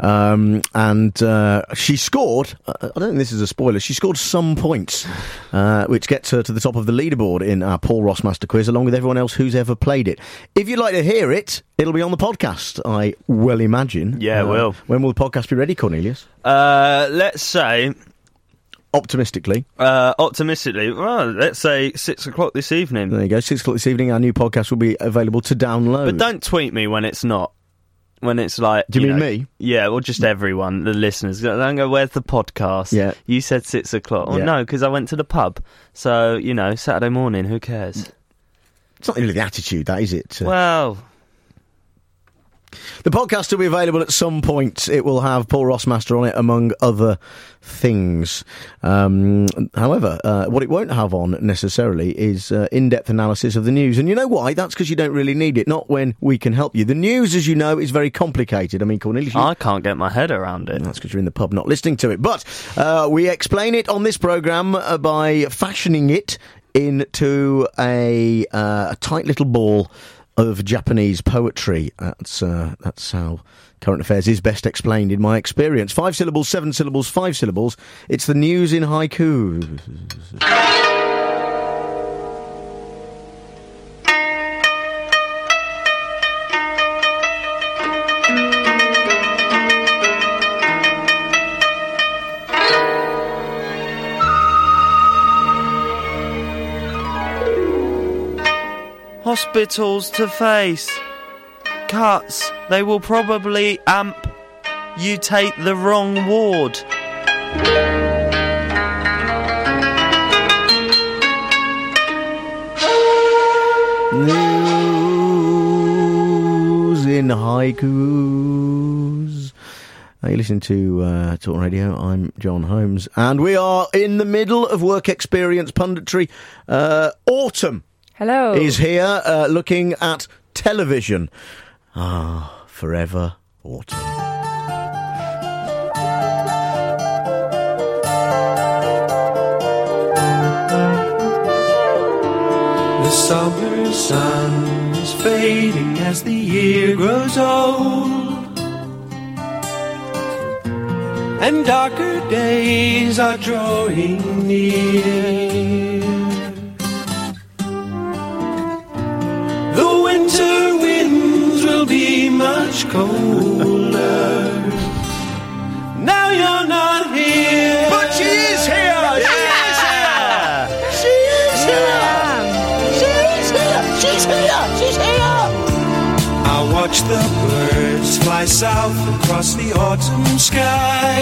And she scored, I don't think this is a spoiler, she scored some points, which gets her to the top of the leaderboard in our Paul Rossmaster quiz, along with everyone else who's ever played it. If you'd like to hear it, it'll be on the podcast, I well imagine. Yeah, it will. When will the podcast be ready, Cornelius? Let's say... Optimistically, well, let's say 6 o'clock this evening. There you go, 6 o'clock this evening. Our new podcast will be available to download. But don't tweet me when it's not. When it's like... Do you mean me? Yeah, or just everyone, the listeners. Don't go, where's the podcast? Yeah. You said 6 o'clock. Well, yeah. no, because I went to the pub. So, Saturday morning, who cares? It's not really the attitude, that, is it? Well... The podcast will be available at some point. It will have Paul Rossmaster on it, among other things. However, what it won't have on, necessarily, is in-depth analysis of the news. And you know why? That's because you don't really need it, not when we can help you. The news, as you know, is very complicated. I mean, Cornelius... I can't get my head around it. That's because you're in the pub not listening to it. But we explain it on this programme by fashioning it into a tight little ball of Japanese poetry. That's how current affairs is best explained in my experience. 5 syllables, 7 syllables, 5 syllables. It's the news in haiku. Hospitals to face. Cuts. They will probably amputate the wrong ward. News in haikus. You listen to Talk Radio. I'm John Holmes, and we are in the middle of work experience punditry. Autumn. Hello. Is here looking at television. Forever Autumn. The summer sun is fading as the year grows old, and darker days are drawing near. The winter winds will be much colder. Now you're not here, but she is here. I watch the birds fly south across the autumn sky,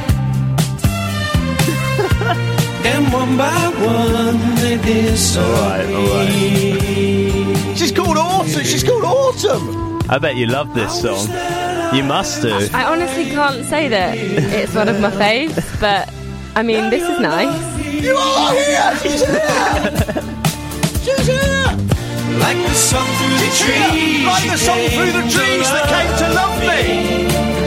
and one by one they disappear. All right. She's called Autumn. She's called Autumn. I bet you love this song. You must do. I honestly can't say that it's one of my faves, but I mean, this is nice. You are here. She's here. She's here. Like the sun through the trees, like the song through the trees that came to love me.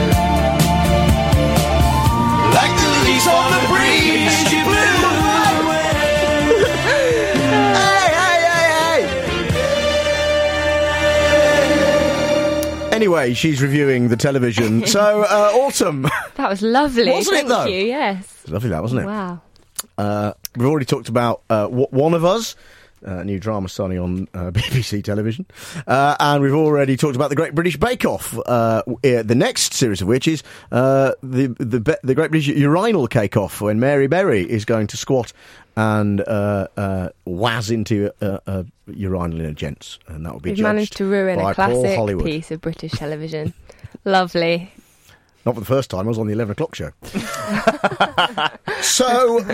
Like the leaves on the breeze, she blew away. Hey. Anyway, she's reviewing the television. So, Autumn. That was lovely. Wasn't it, though? Thank you, yes. It was lovely, that, wasn't it? Wow. We've already talked about One of Us. New drama starting on BBC television. And we've already talked about the Great British Bake Off, the next series of which is the Great British Urinal Cake Off, when Mary Berry is going to squat and waz into a urinal in a gents. And that will be We've judged managed to ruin by a Paul classic Hollywood. piece of British television. Lovely. Not for the first time, I was on the 11 o'clock show. So...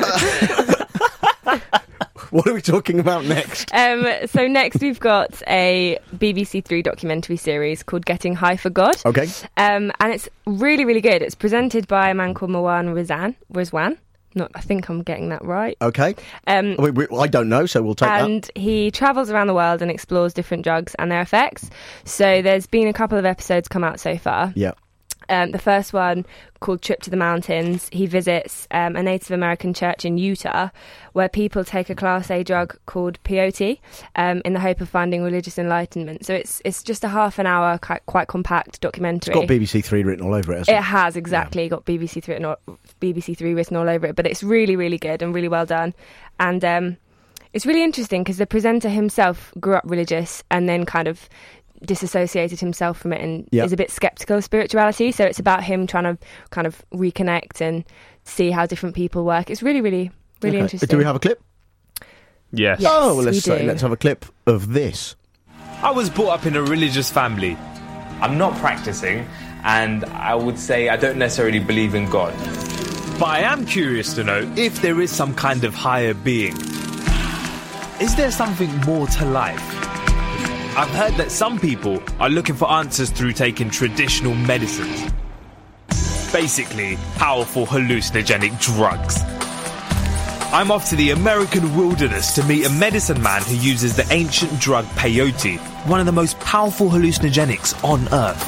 what are we talking about next? So next we've got a BBC Three documentary series called Getting High for God. Okay. And it's really, really good. It's presented by a man called Marwan Rizwan. I think I'm getting that right. Okay. I don't know, so we'll take that. And he travels around the world and explores different drugs and their effects. So there's been a couple of episodes come out so far. Yeah. The first one, called Trip to the Mountains, he visits a Native American church in Utah where people take a Class A drug called peyote in the hope of finding religious enlightenment. So it's just a half an hour, quite compact documentary. It's got BBC Three written all over it, hasn't it? It has, exactly. Got BBC Three written all over it. But it's really, really good and really well done. And it's really interesting because the presenter himself grew up religious and then kind of disassociated himself from it and is a bit sceptical of spirituality, so it's about him trying to kind of reconnect and see how different people work. It's really, really, really interesting. Do we have a clip? Yes. Oh, well, let's have a clip of this. I was brought up in a religious family. I'm not practicing, and I would say I don't necessarily believe in God. But I am curious to know if there is some kind of higher being. Is there something more to life? I've heard that some people are looking for answers through taking traditional medicines. Basically, powerful hallucinogenic drugs. I'm off to the American wilderness to meet a medicine man who uses the ancient drug peyote, one of the most powerful hallucinogenics on Earth.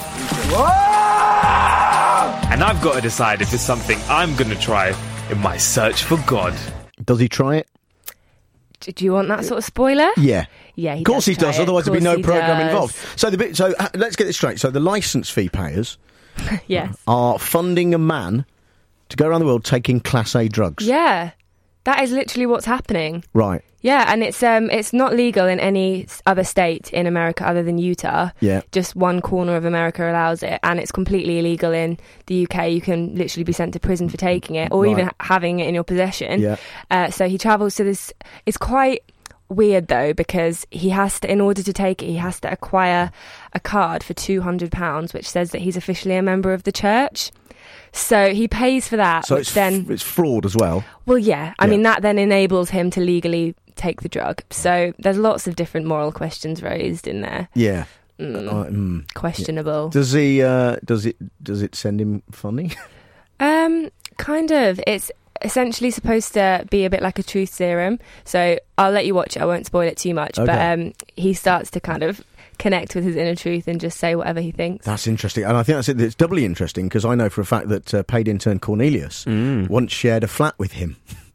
And I've got to decide if it's something I'm going to try in my search for God. Does he try it? Do you want that sort of spoiler? Yeah. Yeah, of course he does, otherwise there'd be no programme involved. So does. Let's get this straight. So the licence fee payers yes. are funding a man to go around the world taking Class A drugs. Yeah. That is literally what's happening. Right. Yeah, and it's not legal in any other state in America other than Utah. Yeah. Just one corner of America allows it, and it's completely illegal in the UK. You can literally be sent to prison for taking it, or even having it in your possession. Yeah. So he travels to this. It's quite weird though, because he has to, in order to take it, he has to acquire a card for £200, which says that he's officially a member of the church. So he pays for that. So which it's fraud as well. Well, yeah. I mean, that then enables him to legally take the drug. So there's lots of different moral questions raised in there. Yeah. Questionable. Yeah. Does he? Does it send him funny? Kind of. It's essentially supposed to be a bit like a truth serum. So I'll let you watch it. I won't spoil it too much. Okay. But he starts to kind of connect with his inner truth and just say whatever he thinks. That's interesting, and I think it's doubly interesting because I know for a fact that paid intern Cornelius once shared a flat with him.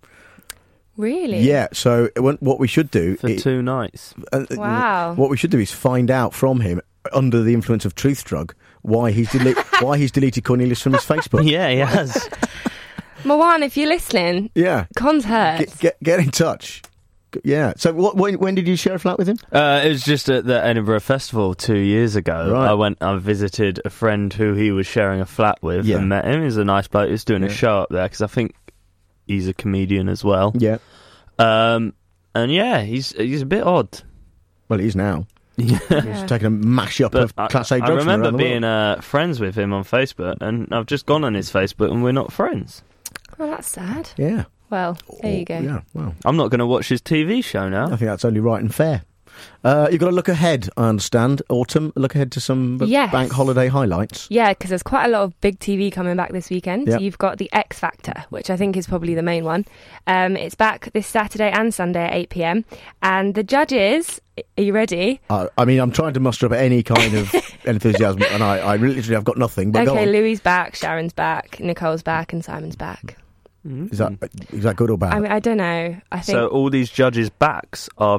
Really? Yeah, so what we should do... For 2 nights. Wow. What we should do is find out from him, under the influence of Truth Drug, why he's deleted Cornelius from his Facebook. Yeah, he has. Marwan, if you're listening, Con's hurt. Get in touch. Yeah. So when did you share a flat with him? It was just at the Edinburgh Festival 2 years ago. Right. I visited a friend who he was sharing a flat with and met him. He's a nice bloke. He was doing a show up there because I think he's a comedian as well. Yeah. And yeah, he's a bit odd. Well, he is now. He's taking a mash-up of Class A drugs. I remember around the being world. friends with him on Facebook, and I've just gone on his Facebook and we're not friends. Well, that's sad. Yeah. Well, there you go. Yeah, well. I'm not going to watch his TV show now. I think that's only right and fair. You've got to look ahead, I understand. Autumn, look ahead to some bank holiday highlights. Yeah, because there's quite a lot of big TV coming back this weekend. Yep. You've got the X Factor, which I think is probably the main one. It's back this Saturday and Sunday at 8 p.m. And the judges, are you ready? I mean, I'm trying to muster up any kind of enthusiasm, and I literally have got nothing. But okay, Louis' back, Sharon's back, Nicole's back, and Simon's back. Is that good or bad? I mean, I don't know. I think so. All these judges' backs are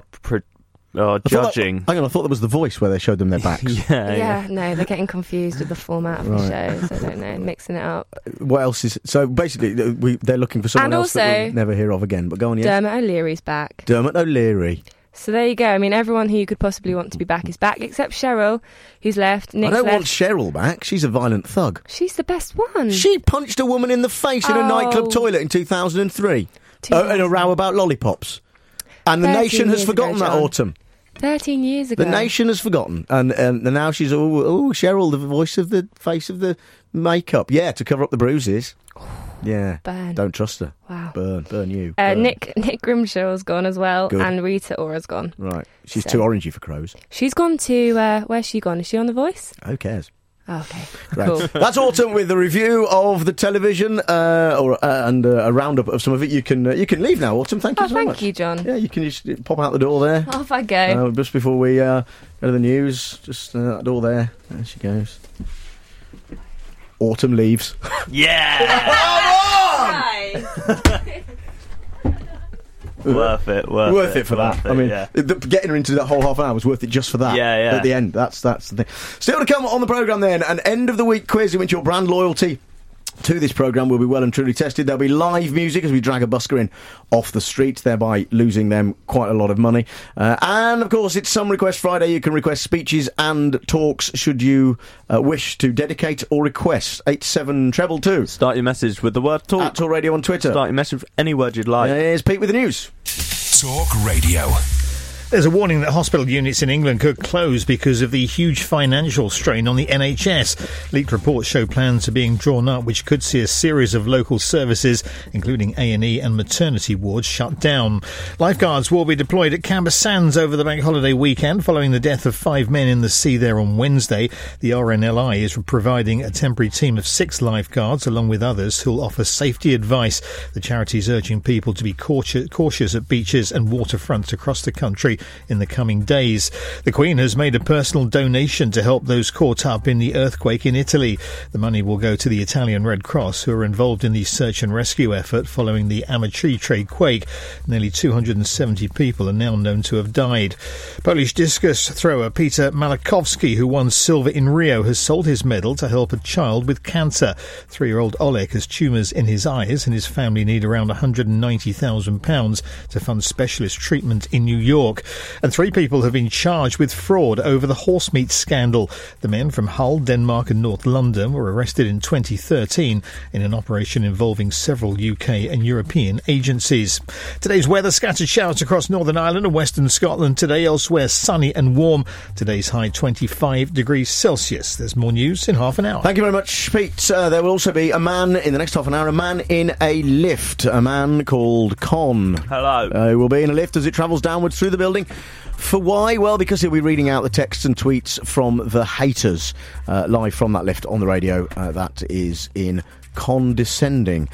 judging. Hang on, I thought that was The Voice where they showed them their backs. Yeah, no, they're getting confused with the format of the show, so I don't know, mixing it up. What else is... So basically, they're looking for someone And else that also, we'll never hear of again. But go on, yes. Dermot O'Leary's back. Dermot O'Leary. So there you go. I mean, everyone who you could possibly want to be back is back, except Cheryl, who's left. Nick's I don't left. want Cheryl back. She's a violent thug. She's the best one. She punched a woman in the face in a nightclub toilet in 2003. In a row about lollipops. And the nation has forgotten that, Autumn. 13 years ago. The nation has forgotten. And now she's, Cheryl, the voice of the face of the makeup. Yeah, to cover up the bruises. Yeah. Burn. Don't trust her. Wow. Burn you. Burn. Nick Grimshaw's gone as well, Good. and Rita Ora's gone. Right. She's too orangey for crows. She's gone to, where's she gone? Is she on The Voice? Who cares? Oh, okay. Right. Cool. That's Autumn with the review of the television and a roundup of some of it. You can leave now, Autumn. Thank you so much. Thank you, John. Yeah, you can just pop out the door there. Off I go. Just before we go to the news, just that door there. There she goes. Autumn leaves. Yeah! Worth it for that. I mean, getting her into that whole half hour was worth it just for that. Yeah. At the end, that's the thing. Still to come on the programme then, an end of the week quiz in which your brand loyalty to this programme will be well and truly tested. There'll be live music as we drag a busker in off the street, thereby losing them quite a lot of money. And, of course, it's Some Request Friday. You can request speeches and talks should you wish to dedicate or request. 87222. Start your message with the word talk. At Talk Radio on Twitter. Start your message with any word you'd like. Here's Pete with the news. Talk Radio. There's a warning that hospital units in England could close because of the huge financial strain on the NHS. Leaked reports show plans are being drawn up which could see a series of local services, including A&E and maternity wards, shut down. Lifeguards will be deployed at Camber Sands over the bank holiday weekend following the death of 5 men in the sea there on Wednesday. The RNLI is providing a temporary team of 6 lifeguards along with others who'll offer safety advice. The charity is urging people to be cautious at beaches and waterfronts across the country in the coming days. The Queen has made a personal donation to help those caught up in the earthquake in Italy. The money will go to the Italian Red Cross, who are involved in the search and rescue effort following the Amatrice quake. Nearly 270 people are now known to have died. Polish discus thrower Peter Malachowski, who won silver in Rio, has sold his medal to help a child with cancer. 3-year-old Oleg has tumours in his eyes and his family need around £190,000 to fund specialist treatment in New York. And 3 people have been charged with fraud over the horse meat scandal. The men from Hull, Denmark and North London were arrested in 2013 in an operation involving several UK and European agencies. Today's weather: scattered showers across Northern Ireland and Western Scotland today, elsewhere sunny and warm. Today's high 25 degrees Celsius. There's more news in half an hour. Thank you very much, Pete. There will also be a man in the next half an hour, a man in a lift, a man called Con. Hello. He will be in a lift as it travels downwards through the building. For why? Well, because he'll be reading out the texts and tweets from the haters live from that lift on the radio. That is in Condescending.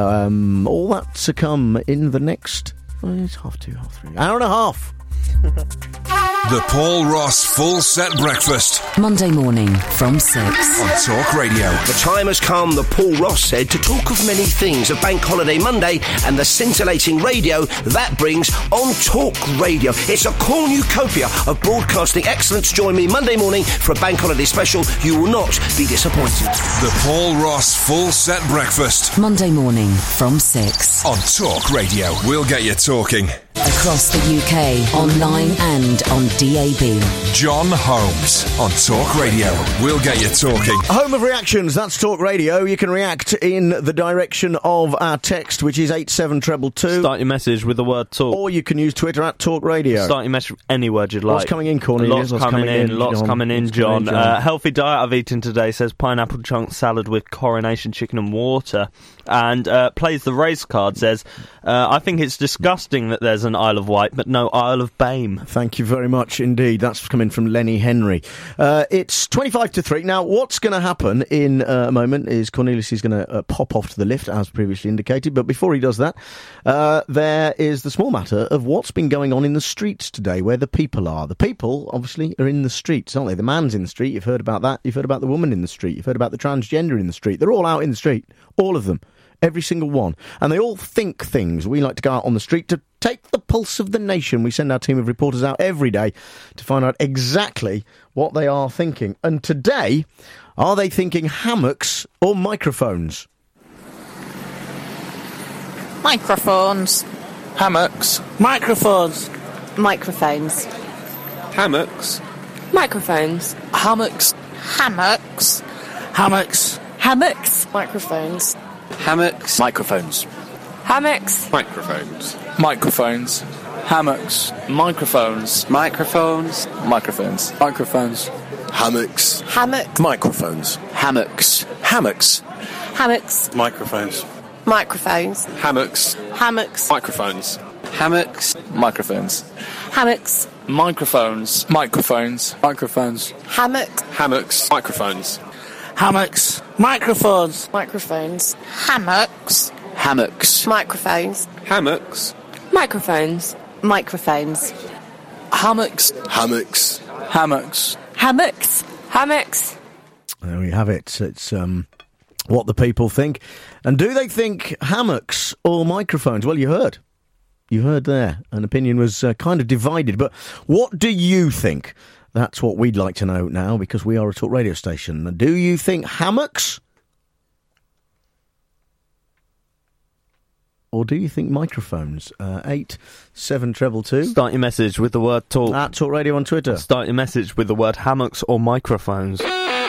All that to come in the next... it's 2:30, 3 hour and a half. The Paul Ross Full Set Breakfast. Monday morning from 6. On Talk Radio. The time has come, the Paul Ross said, to talk of many things of Bank Holiday Monday and the scintillating radio that brings on Talk Radio. It's a cornucopia of broadcasting excellence. Join me Monday morning for a Bank Holiday special. You will not be disappointed. The Paul Ross Full Set Breakfast. Monday morning from 6. On Talk Radio. We'll get you talking. Across the UK, online and on DAB. John Holmes on Talk Radio. We'll get you talking. Home of reactions, that's Talk Radio. You can react in the direction of our text, which is 87222. Start your message with the word talk. Or you can use Twitter at Talk Radio. Start your message with any word you'd like. Lots coming in, Cornelius. Lots coming in, John. Healthy diet I've eaten today says pineapple chunk salad with coronation chicken and water. And plays the race card says, I think it's disgusting that there's an Isle of Wight, but no Isle of Bame. Thank you very much indeed. That's coming from Lenny Henry. It's 25 to 3. Now, what's going to happen in a moment is Cornelius is going to pop off to the lift, as previously indicated. But before he does that, there is the small matter of what's been going on in the streets today, where the people are. The people, obviously, are in the streets, aren't they? The man's in the street. You've heard about that. You've heard about the woman in the street. You've heard about the transgender in the street. They're all out in the street. All of them. Every single one. And they all think things. We like to go out on the street to take the pulse of the nation. We send our team of reporters out every day to find out exactly what they are thinking. And today, are they thinking hammocks or microphones? Microphones. Hammocks. Microphones. Microphones. Hammocks. Microphones. Hammocks. Hammocks. Hammocks. Hammocks. Microphones. Hammocks. Microphones. Hammocks. Microphones. Microphones. Hammocks. Microphones. Microphones. Microphones. Microphones. Hammocks. Hammocks. Microphones. Hammocks. Hammocks. Hammocks. Microphones. Microphones. Hammocks. Hammocks. Microphones. Hammocks. Microphones. Hammocks. Microphones. Microphones. Microphones. Hammocks. Hammocks. Microphones. Hammocks. Microphones. Microphones. Hammocks. Hammocks. Microphones. Hammocks. Microphones. Microphones. Hammocks. Hammocks. Hammocks. Hammocks. Hammocks. There we have it. It's what the people think. And do they think hammocks or microphones? Well, you heard. You heard there. An opinion was kind of divided. But what do you think? That's what we'd like to know now, because we are a talk radio station. Do you think hammocks? Or do you think microphones? 87222. Start your message with the word talk. At Talk Radio on Twitter. Start your message with the word hammocks or microphones.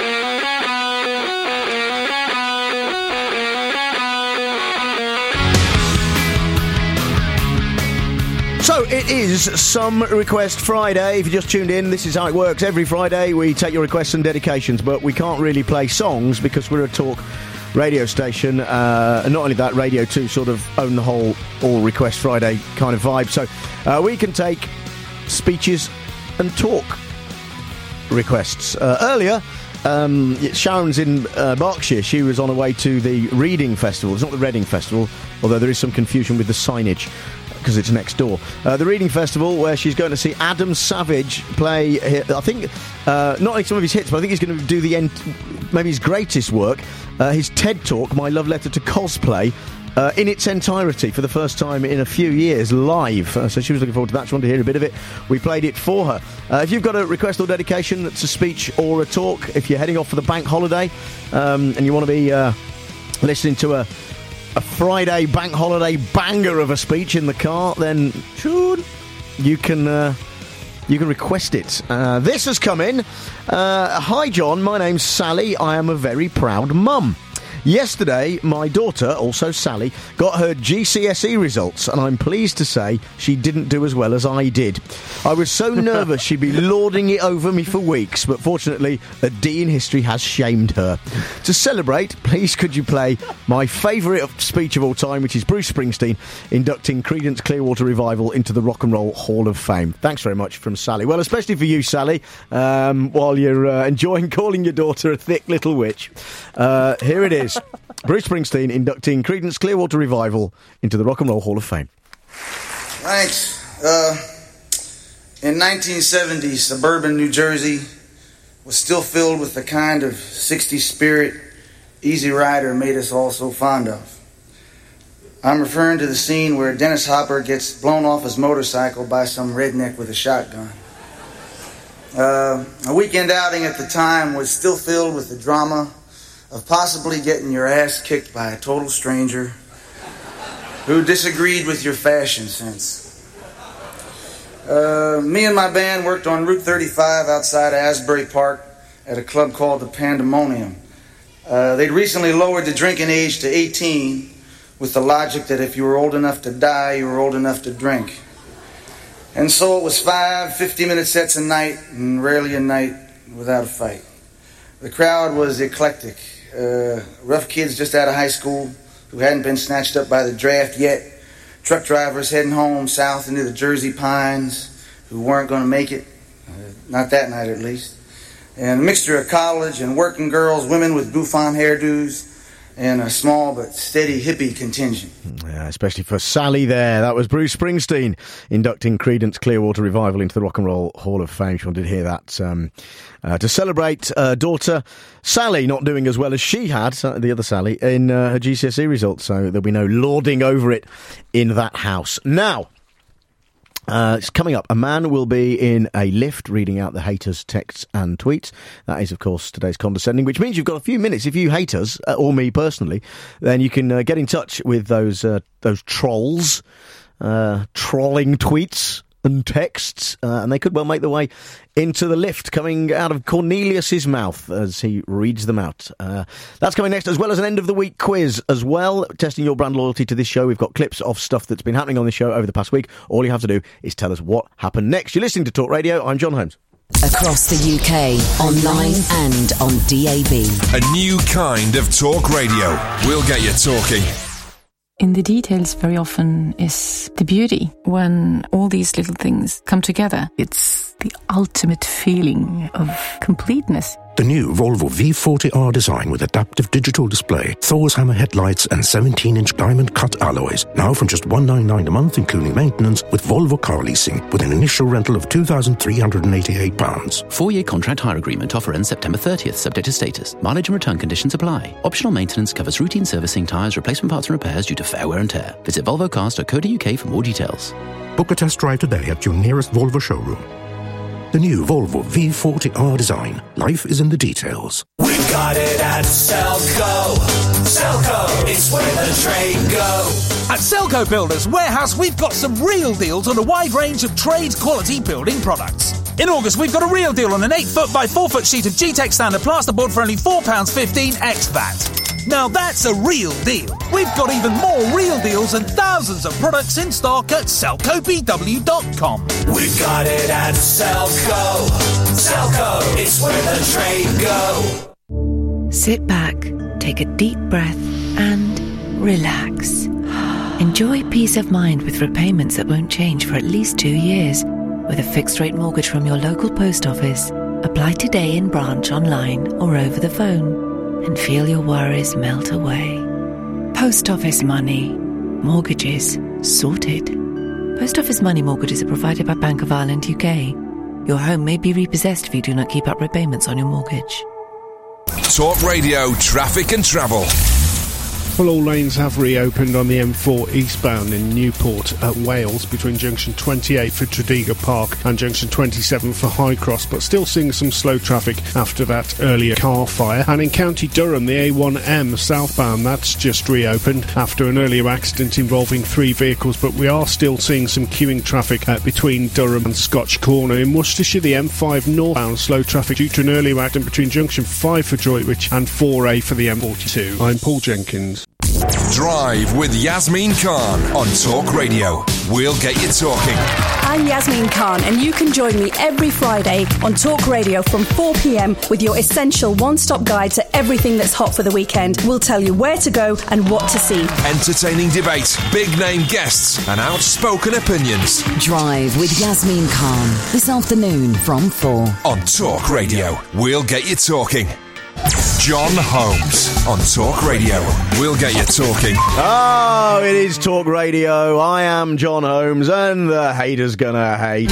So it is Some Request Friday. If you just tuned in, this is how it works. Every Friday we take your requests and dedications, but we can't really play songs because we're a talk radio station. And not only that, Radio 2 sort of own the whole All Request Friday kind of vibe. So we can take speeches and talk requests. Earlier, Sharon's in Berkshire. She was on her way to the Reading Festival. It's not the Reading Festival, although there is some confusion with the signage, because it's next door. The Reading Festival, where she's going to see Adam Savage play, I think, not only some of his hits, but I think he's going to do the end, maybe his greatest work, his TED Talk, My Love Letter to Cosplay, in its entirety for the first time in a few years, live. So she was looking forward to that. She wanted to hear a bit of it. We played it for her. If you've got a request or dedication, it's a speech or a talk. If you're heading off for the bank holiday and you want to be listening to a Friday bank holiday banger of a speech in the car, then sure, you can request it. This has come in. Hi John, my name's Sally. I am a very proud mum. Yesterday, my daughter, also Sally, got her GCSE results, and I'm pleased to say she didn't do as well as I did. I was so nervous she'd be lording it over me for weeks, but fortunately, a D in history has shamed her. To celebrate, please could you play my favourite speech of all time, which is Bruce Springsteen inducting Creedence Clearwater Revival into the Rock and Roll Hall of Fame. Thanks very much from Sally. Well, especially for you, Sally, while you're enjoying calling your daughter a thick little witch. Here it is. Bruce Springsteen inducting Creedence Clearwater Revival into the Rock and Roll Hall of Fame. Thanks. In 1970, suburban New Jersey was still filled with the kind of 60s spirit Easy Rider made us all so fond of. I'm referring to the scene where Dennis Hopper gets blown off his motorcycle by some redneck with a shotgun. A weekend outing at the time was still filled with the drama of possibly getting your ass kicked by a total stranger who disagreed with your fashion sense. Me and my band worked on Route 35 outside of Asbury Park at a club called the Pandemonium. They'd recently lowered the drinking age to 18 with the logic that if you were old enough to die, you were old enough to drink. And so it was 5 50-minute sets a night, and rarely a night without a fight. The crowd was eclectic. Rough kids just out of high school who hadn't been snatched up by the draft yet. Truck drivers heading home south into the Jersey Pines who weren't going to make it. Not that night, at least. And a mixture of college and working girls, women with bouffant hairdos, and a small but steady hippie contingent. Yeah, especially for Sally there. That was Bruce Springsteen inducting Creedence Clearwater Revival into the Rock and Roll Hall of Fame. Sean did hear that. To celebrate daughter Sally not doing as well as she had, the other Sally, in her GCSE results. So there'll be no lording over it in that house. Now, it's coming up. A man will be in a lift reading out the haters' texts and tweets. That is, of course, today's condescending, which means you've got a few minutes. If you hate us, or me personally, then you can get in touch with those trolls, trolling tweets and texts, and they could well make their way into the lift coming out of Cornelius's mouth as he reads them out. That's coming next, as well as an end of the week quiz as well, testing your brand loyalty to this show. We've got clips of stuff that's been happening on this show over the past week. All you have to do is tell us what happened next. You're listening to Talk Radio. I'm John Holmes. Across the UK, online and on DAB. A new kind of talk radio. We'll get you talking. In the details very often is the beauty. When all these little things come together, it's the ultimate feeling of completeness. The new Volvo V40R design with adaptive digital display, Thor's hammer headlights and 17-inch diamond cut alloys. Now from just $199 a month, including maintenance, with Volvo Car Leasing, with an initial rental of £2,388. 4-year contract hire agreement. Offer ends September 30th, subject to status. Mileage and return conditions apply. Optional maintenance covers routine servicing, tyres, replacement parts and repairs due to fair wear and tear. Visit volvocars.co.uk for more details. Book a test drive today at your nearest Volvo showroom. The new Volvo V40R design. Life is in the details. We got it at Selco. Selco, it's where the trade go. At Selco Builders Warehouse, we've got some real deals on a wide range of trade-quality building products. In August, we've got a real deal on an 8-foot by 4-foot sheet of G-Tech standard plasterboard for only £4.15 ex-VAT. Now that's a real deal. We've got even more real deals and thousands of products in stock at SelcoBW.com. We've got it at Selco. Selco, it's where the trade go. Sit back, take a deep breath and relax. Enjoy peace of mind with repayments that won't change for at least 2 years. With a fixed-rate mortgage from your local post office. Apply today in branch, online or over the phone. And feel your worries melt away. Post Office Money. Mortgages sorted. Post Office Money mortgages are provided by Bank of Ireland UK. Your home may be repossessed if you do not keep up repayments on your mortgage. Talk Radio Traffic and Travel. Well, all lanes have reopened on the M4 eastbound in Newport at Wales between junction 28 for Tredegar Park and junction 27 for High Cross, but still seeing some slow traffic after that earlier car fire. And in County Durham, the A1M southbound, that's just reopened after an earlier accident involving 3 vehicles, but we are still seeing some queuing traffic between Durham and Scotch Corner. In Worcestershire, the M5 northbound, slow traffic due to an earlier accident between junction 5 for Droitwich and 4A for the M42. I'm Paul Jenkins. Drive with Yasmin Khan on Talk Radio. We'll get you talking. I'm Yasmin Khan, and you can join me every Friday on Talk Radio from 4 p.m. with your essential one-stop guide to everything that's hot for the weekend. We'll tell you where to go and what to see. Entertaining debate, big-name guests and outspoken opinions. Drive with Yasmin Khan this afternoon from 4 on Talk Radio. We'll get you talking. John Holmes on Talk Radio. We'll get you talking. Oh, it is Talk Radio. I am John Holmes, and the haters gonna hate.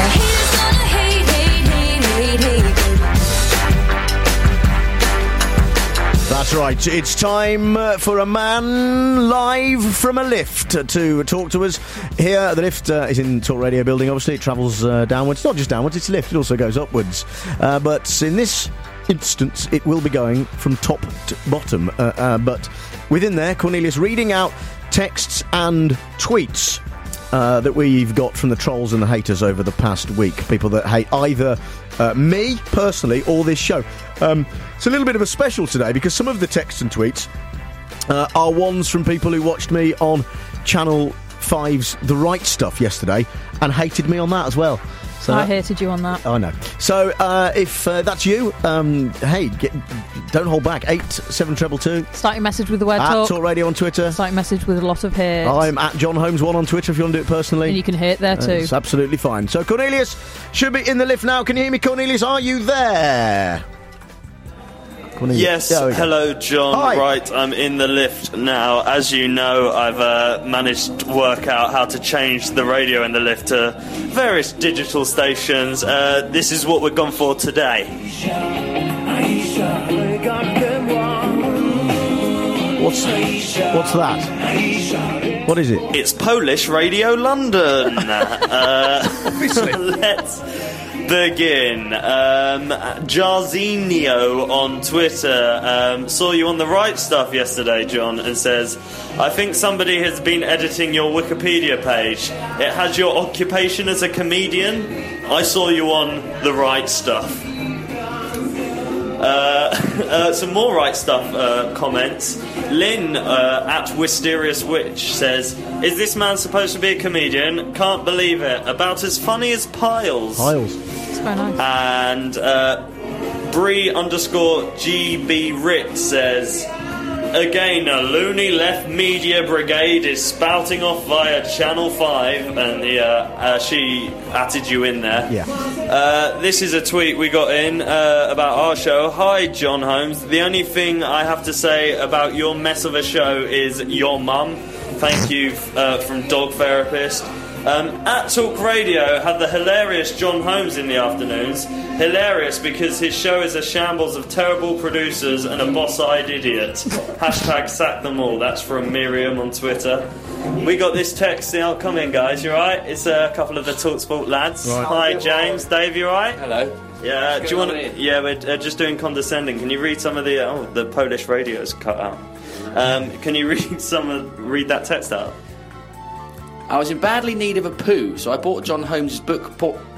That's right. It's time for a man live from a lift to talk to us. Here, the lift is in Talk Radio building. Obviously, it travels downwards. Not just downwards, it's a lift. It also goes upwards. But in this instance, it will be going from top to bottom. But within there, Cornelius reading out texts and tweets that we've got from the trolls and the haters over the past week. People that hate either me, personally, or this show. It's a little bit of a special today because some of the texts and tweets are ones from people who watched me on Channel 5's The Right Stuff yesterday and hated me on that as well. So I hated you on that. I know. So if that's you, hey, don't hold back. 87222. Start your message with the word at talk. Talk Radio on Twitter. Start your message with a lot of hate. I'm at John Holmes 1 on Twitter if you want to do it personally. And you can hate there too. It's absolutely fine. So Cornelius should be in the lift now. Can you hear me, Cornelius? Are you there? Yes, hello John. Hi. Right, I'm in the lift now. As you know, I've managed to work out how to change the radio in the lift to various digital stations. This is what we've gone for today. What's that? What is it? It's Polish Radio London. Let's begin. Jarzinho on Twitter saw you on The Right Stuff yesterday, John, and says, I think somebody has been editing your Wikipedia page. It has your occupation as a comedian. I saw you on The Right Stuff. Some more Right Stuff comments. Lynn at Wisterious Witch says, is this man supposed to be a comedian? Can't believe it. About as funny as Piles. It's very nice. And Bree_GB Rit says, again, a loony left media brigade is spouting off via Channel 5, and she added you in there. Yeah. This is a tweet we got in about our show. Hi, John Holmes. The only thing I have to say about your mess of a show is your mum. Thank you from Dog Therapist. At Talk Radio had the hilarious John Holmes in the afternoons. Hilarious because his show is a shambles of terrible producers and a boss-eyed idiot. Hashtag sack them all. That's from Miriam on Twitter. We got this text. Now, come in, guys. You right? It's a couple of the TalkSport lads. Right. Hi, James. Dave, you right? Hello. Yeah. Do you want to? Yeah, we're just doing condescending. Can you read some of the Polish radio's cut out? Can you read that text out? I was in badly need of a poo, so I bought John Holmes' book.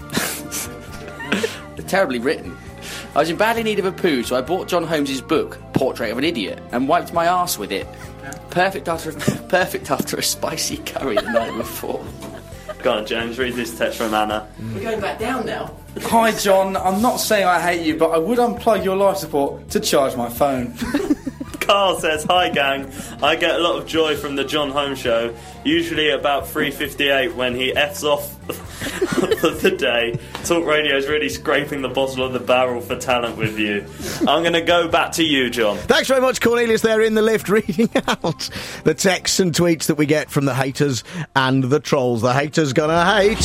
Terribly written. I was in badly need of a poo, so I bought John Holmes' book, Portrait of an Idiot, and wiped my arse with it. Perfect after a spicy curry the night before. Go on, James, read this text from Anna. We're going back down now. Hi, John. I'm not saying I hate you, but I would unplug your life support to charge my phone. Carl says, hi gang, I get a lot of joy from the John Holmes show, usually about 3:58 when he F's off for the day. Talk Radio is really scraping the bottom of the barrel for talent with you. I'm going to go back to you, John. Thanks very much, Cornelius, there in the lift reading out the texts and tweets that we get from the haters and the trolls. The haters gonna hate.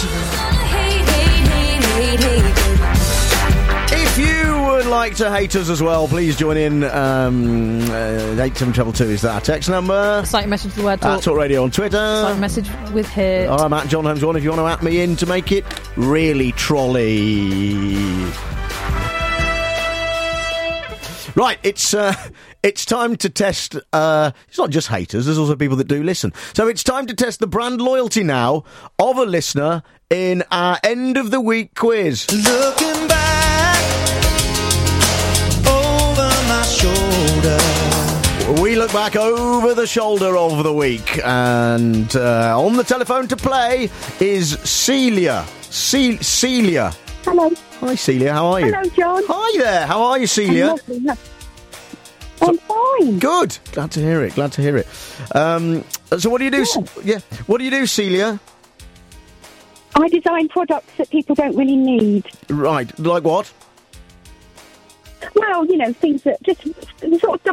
If you would like to hate us as well, please join in. 87222 is that our text number. Start your message with the word talk. At Talk Radio on Twitter. Start your message with hate. I'm at John Holmes 1 if you want to at me in to make it really trolley. Right, it's time to test. It's not just haters. There's also people that do listen. So it's time to test the brand loyalty now of a listener in our end of the week quiz. Looking back over my shoulder. We look back over the shoulder of the week, and on the telephone to play is Celia. Celia. Hello. Hi, Celia. How are you? Hello, John. Hi there. How are you, Celia? I'm fine. Good. Glad to hear it. So what do you do? Yeah. What do you do, Celia? I design products that people don't really need. Right. Like what? Well, things that just the sort of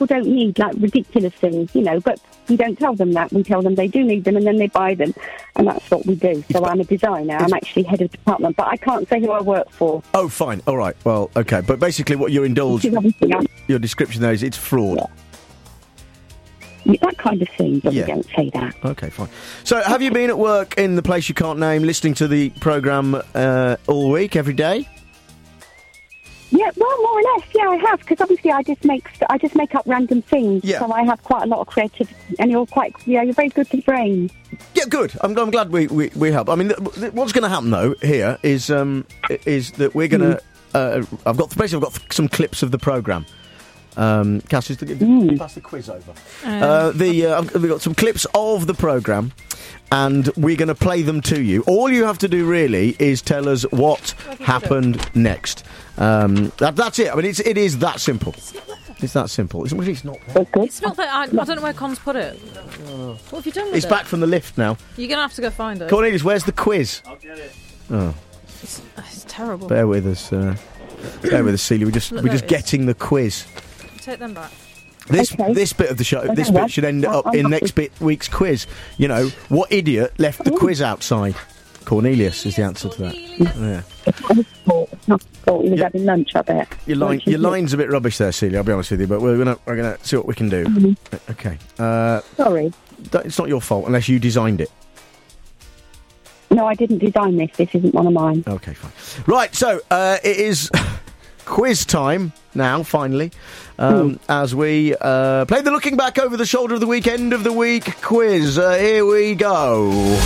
people don't need like ridiculous things, you know, but we don't tell them that. We tell them they do need them, and then they buy them, and that's what we do. So I'm a designer. I'm actually head of department, but I can't say who I work for. Oh, fine. All right. Well, okay. But basically what you're indulging, your description there is it's fraud. Yeah, that kind of thing, but we don't say that. Okay, fine. So have you been at work in the place you can't name, listening to the programme all week, every day? Yeah, well, more or less, yeah, I have, because obviously I just make up random things, so I have quite a lot of creativity, and you're very good to the brain. Yeah, good. I'm glad we help. I mean, what's going to happen though here is that we're going to. I've got some clips of the programme. Cass, just to pass the quiz over. We've got some clips of the programme, and we're going to play them to you. All you have to do really is tell us what happened next. That's it. I mean, it is that simple. It's that simple. It's not there. It's not that. I don't know where Con's put it. What have you done with it? It's back from the lift now. You're going to have to go find it. Cornelius, where's the quiz? I'll get it. Oh. It's terrible. Bear with us, Celia. We're just getting the quiz. Take them back. This bit of the show, this bit should end up in next week's quiz. You know, what idiot left the quiz outside? Cornelius is the answer to that. Yeah. It's not fault. He was having lunch, I bet. Your line's a bit rubbish there, Celia. I'll be honest with you, but we're gonna see what we can do. Okay. Sorry. It's not your fault unless you designed it. No, I didn't design this. This isn't one of mine. Okay, fine. Right, so it is quiz time now, finally, as we play the Looking Back Over the Shoulder of the Week, End of the Week quiz. Here we go.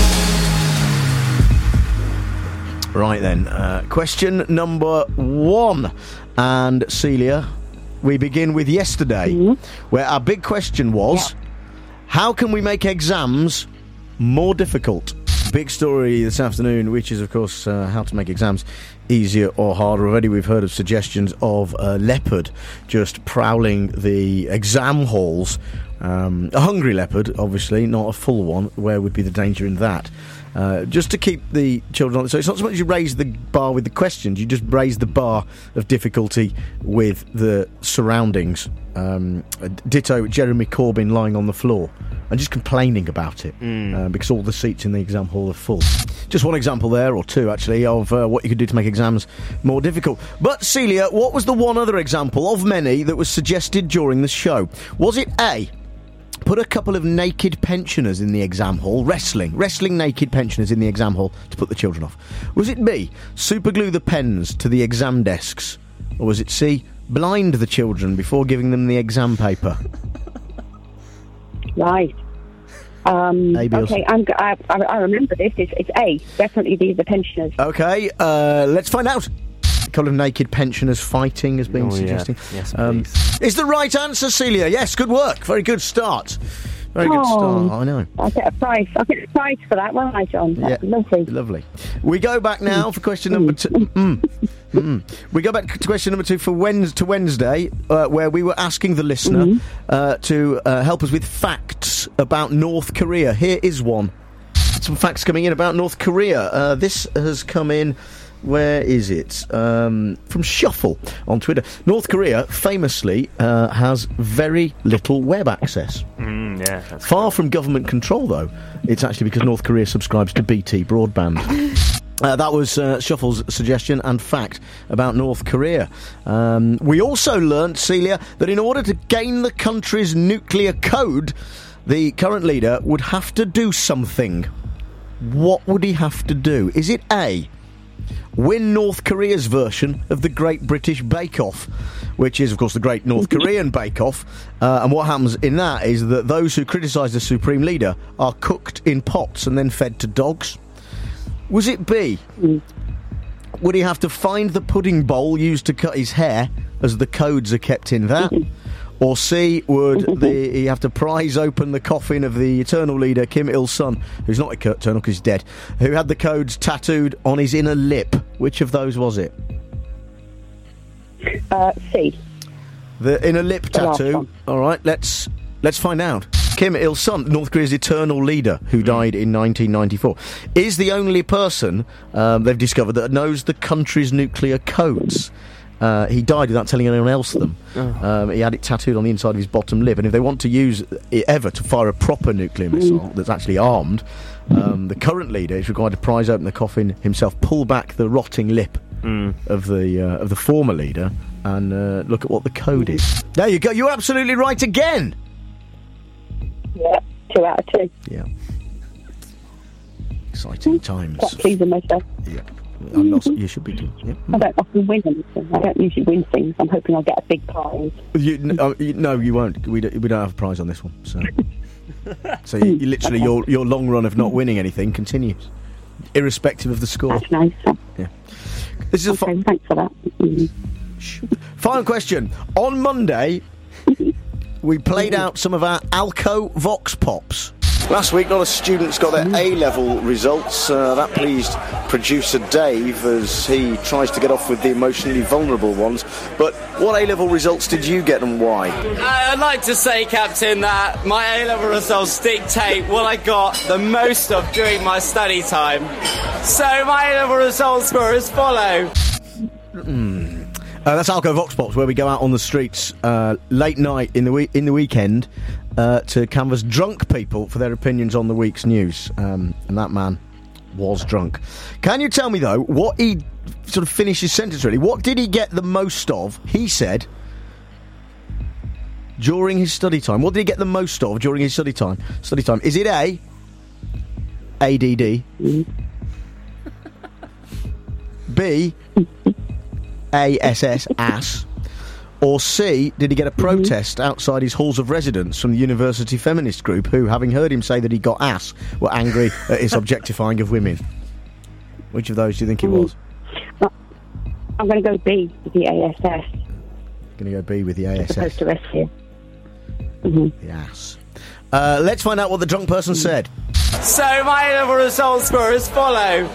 Right then, question number 1. And Celia, we begin with yesterday, where our big question was, how can we make exams more difficult? Big story this afternoon, which is, of course, how to make exams easier or harder. Already we've heard of suggestions of a leopard just prowling the exam halls. A hungry leopard, obviously, not a full one. Where would be the danger in that? Just to keep the children on it. So it's not so much you raise the bar with the questions, you just raise the bar of difficulty with the surroundings. Ditto Jeremy Corbyn lying on the floor and just complaining about it because all the seats in the exam hall are full. Just one example there, or two actually, of what you could do to make exams more difficult. But Celia, what was the one other example of many that was suggested during the show? Was it A, put a couple of naked pensioners in the exam hall, wrestling naked pensioners in the exam hall to put the children off? Was it B, superglue the pens to the exam desks? Or was it C, blind the children before giving them the exam paper? Right. Okay, I remember this. It's A. Definitely the pensioners. Okay, let's find out. A couple of naked pensioners fighting has been suggested. Yeah. Yes, please. Is the right answer, Celia? Yes, good work. Very good start. Very good start, I know. I'll get a prize. I'll get a prize for that, won't I, John? That's Lovely. We go back now for question number 2. We go back to question number 2 for Wednesday, where we were asking the listener to help us with facts about North Korea. Here is one. Some facts coming in about North Korea. This has come in. Where is it? From Shuffle on Twitter. North Korea famously has very little web access. Far from government control, though. It's actually because North Korea subscribes to BT broadband. That was Shuffle's suggestion and fact about North Korea. We also learnt, Celia, that in order to gain the country's nuclear code, the current leader would have to do something. What would he have to do? Is it A, win North Korea's version of the Great British Bake Off, which is, of course, the Great North Korean Bake Off, and what happens in that is that those who criticise the Supreme Leader are cooked in pots and then fed to dogs? Was it B, would he have to find the pudding bowl used to cut his hair, as the codes are kept in that? Or C, would he have to prise open the coffin of the eternal leader, Kim Il-sung, who's not eternal because he's dead, who had the codes tattooed on his inner lip? Which of those was it? C. The inner lip tattoo. All right, let's find out. Kim Il-sung, North Korea's eternal leader, who died in 1994, is the only person they've discovered that knows the country's nuclear codes. He died without telling anyone else them. He had it tattooed on the inside of his bottom lip, and if they want to use it ever to fire a proper nuclear missile that's actually armed, the current leader is required to prise open the coffin himself, pull back the rotting lip of the former leader, and look at what the code is. There you go. You're absolutely right again. Yeah, 2 out of 2. Yeah. Exciting times. Quite pleased with myself. Yeah. I'm not, you should be too. Yeah. I don't often win anything. I don't usually win things. I'm hoping I'll get a big prize. No, you won't. We don't have a prize on this one. So, so you literally your long run of not winning anything continues, irrespective of the score. That's nice. Yeah. This is thanks for that. Final question. On Monday, we played out some of our Alco Vox Pops. Last week, a lot of students got their A-level results. That pleased producer Dave as he tries to get off with the emotionally vulnerable ones. But what A-level results did you get and why? I'd like to say, Captain, that my A-level results dictate what I got the most of during my study time. So my A-level results were as follow. That's Alco Vox Pops, where we go out on the streets late night in the weekend to canvass drunk people for their opinions on the week's news. And that man was drunk. Can you tell me, though, what he sort of finished his sentence, really? What did he get the most of, he said, during his study time? What did he get the most of during his study time? Is it A, ADD, B, ASS, ass, or C, did he get a protest outside his halls of residence from the university feminist group who, having heard him say that he got ass, were angry at his objectifying of women? Which of those do you think it was? I'm going to go B with the ASS. Going to go B with the ASS. As opposed to rescue. The ass. Let's find out what the drunk person said. So my A-level results were as follow.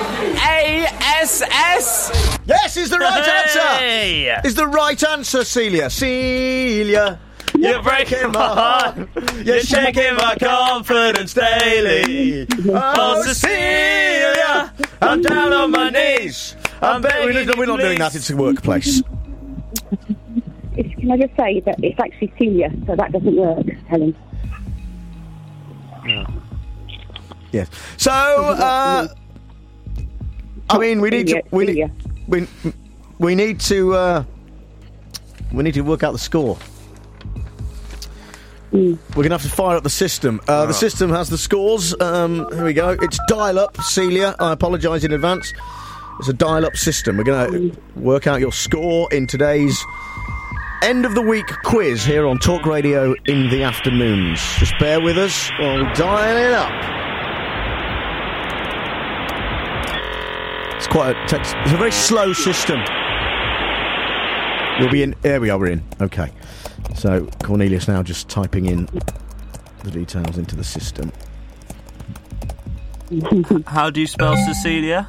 ASS. Yes, is the right answer. Is the right answer, Celia. Celia, you're breaking my heart. You're shaking my confidence daily. Oh, Cecilia, I'm down on my knees. I'm begging. We're not doing that. It's a workplace. Can I just say that it's actually Celia, so that doesn't work, Helen. Yes. So, I mean, we need to work out the score. We're going to have to fire up the system. The system has the scores. Here we go. It's dial-up, Celia. I apologise in advance. It's a dial-up system. We're going to work out your score in today's end of the week quiz here on Talk Radio in the afternoons. Just bear with us while we dial it up. It's a very slow system. We'll be in. There we are. We're in. Okay. So Cornelius now just typing in the details into the system. How do you spell Cecilia?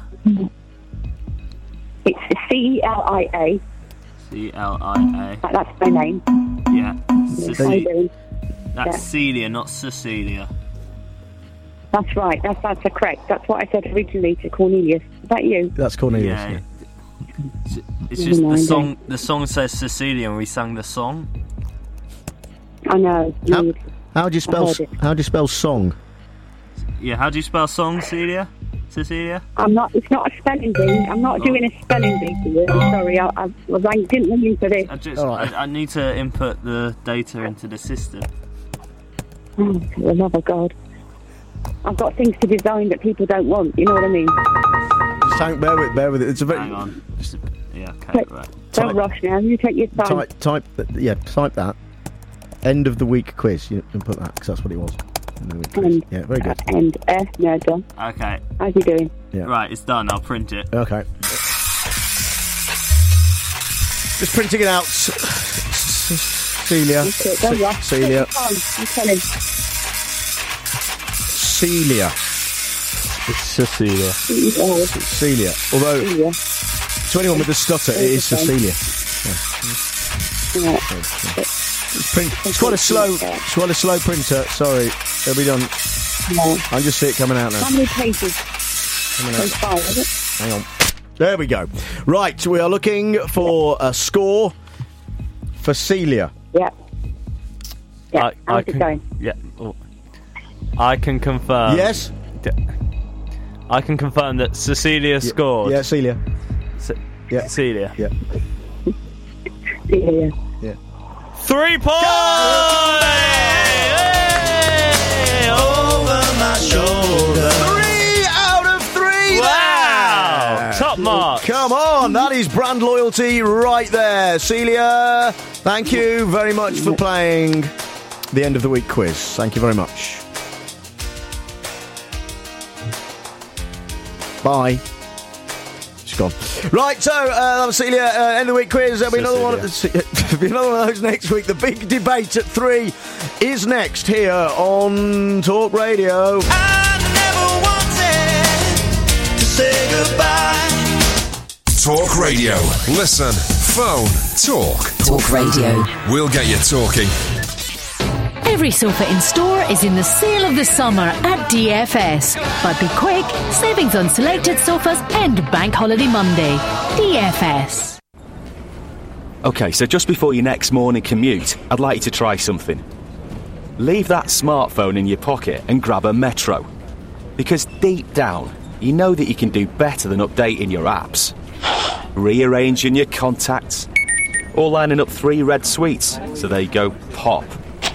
It's CELIA. CLIA. That's my name. Yeah. Cecilia. That's Celia, not Cecilia. That's right. That's correct. That's what I said originally to Cornelius. Is that you? That's Cornelius. Yeah. It's just the song. The song says Cecilia, and we sang the song. I know. How do you spell? How do you spell song? Yeah. How do you spell song, Celia? Cecilia? It's not a spelling bee. I'm not doing a spelling bee for you. I'm sorry. I didn't ring you for this. I need to input the data into the system. Oh, for the love of God. I've got things to design that people don't want, you know what I mean? Just bear with it. It's a very... Hang on. Okay, right. Don't rush now, you take your time. Type that. End of the week quiz. You can put that, because that's what it was. End of the week quiz. Yeah, very good. No, done. Okay. How's you doing? Yeah. Right, it's done. I'll print it. Okay. Just printing it out. Celia. Don't rush. Celia. I'm telling. Celia. It's Cecilia. Cecilia. Although, to anyone with a stutter, it is Cecilia. Yeah. It's quite a slow printer. Sorry, it'll be done. No. I just see it coming out now. How many pages? Coming out. 5, is it? Hang on. There we go. Right, we are looking for a score for Celia. Yeah. How's it going? Yeah. Oh. I can confirm. Yes? I can confirm that Cecilia scored. Yeah, Celia. Yeah. Celia. Yeah. Yeah. 3 points! Hey, over my shoulder. 3 out of 3! Wow! There. Top mark. Come on, that is brand loyalty right there. Celia, thank you very much for playing the end of the week quiz. Thank you very much. Bye. She's gone. Right, so that was Celia. End of the week quiz. There'll be another one. There'll be another one of those next week. The big debate at 3 is next here on Talk Radio. I never wanted to say goodbye. Talk Radio. Listen, phone, talk. Talk Radio. We'll get you talking. Every sofa in store is in the sale of the summer at DFS. But be quick, savings on selected sofas end Bank Holiday Monday. DFS. OK, so just before your next morning commute, I'd like you to try something. Leave that smartphone in your pocket and grab a Metro. Because deep down, you know that you can do better than updating your apps. Rearranging your contacts. Or lining up 3 red sweets, so there you go, pop.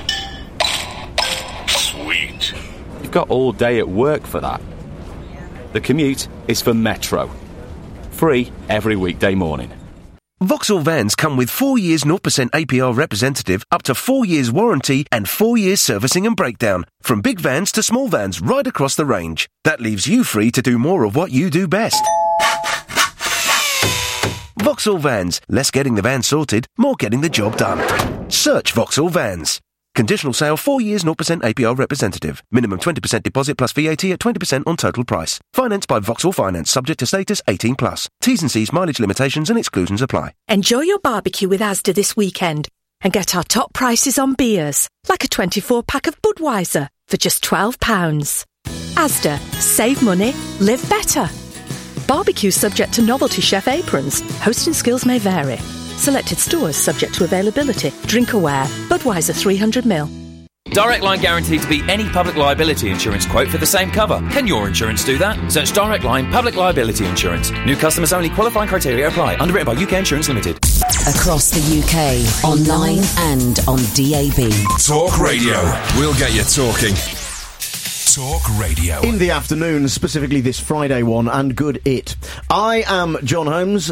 Sweet. You've got all day at work for that. The commute is for Metro. Free every weekday morning. Vauxhall vans come with 4 years 0% APR representative, up to 4 years warranty and 4 years servicing and breakdown. From big vans to small vans right across the range. That leaves you free to do more of what you do best. Vauxhall Vans. Less getting the van sorted, more getting the job done. Search Vauxhall Vans. Conditional sale 4 years 0% APR representative. Minimum 20% deposit plus VAT at 20% on total price. Financed by Vauxhall Finance, subject to status 18+. T's and C's, mileage limitations and exclusions apply. Enjoy your barbecue with Asda this weekend and get our top prices on beers, like a 24-pack of Budweiser for just £12. Asda. Save money, live better. Barbecue subject to novelty chef aprons. Hosting skills may vary. Selected stores subject to availability. Drink aware. Budweiser 300ml. Direct Line guaranteed to beat any public liability insurance quote for the same cover. Can your insurance do that? Search Direct Line Public Liability Insurance. New customers only. Qualifying criteria apply. Underwritten by UK Insurance Limited. Across the UK, online and on DAB. Talk Radio. We'll get you talking. Talk Radio. In the afternoon, specifically this Friday one, and good it. I am John Holmes,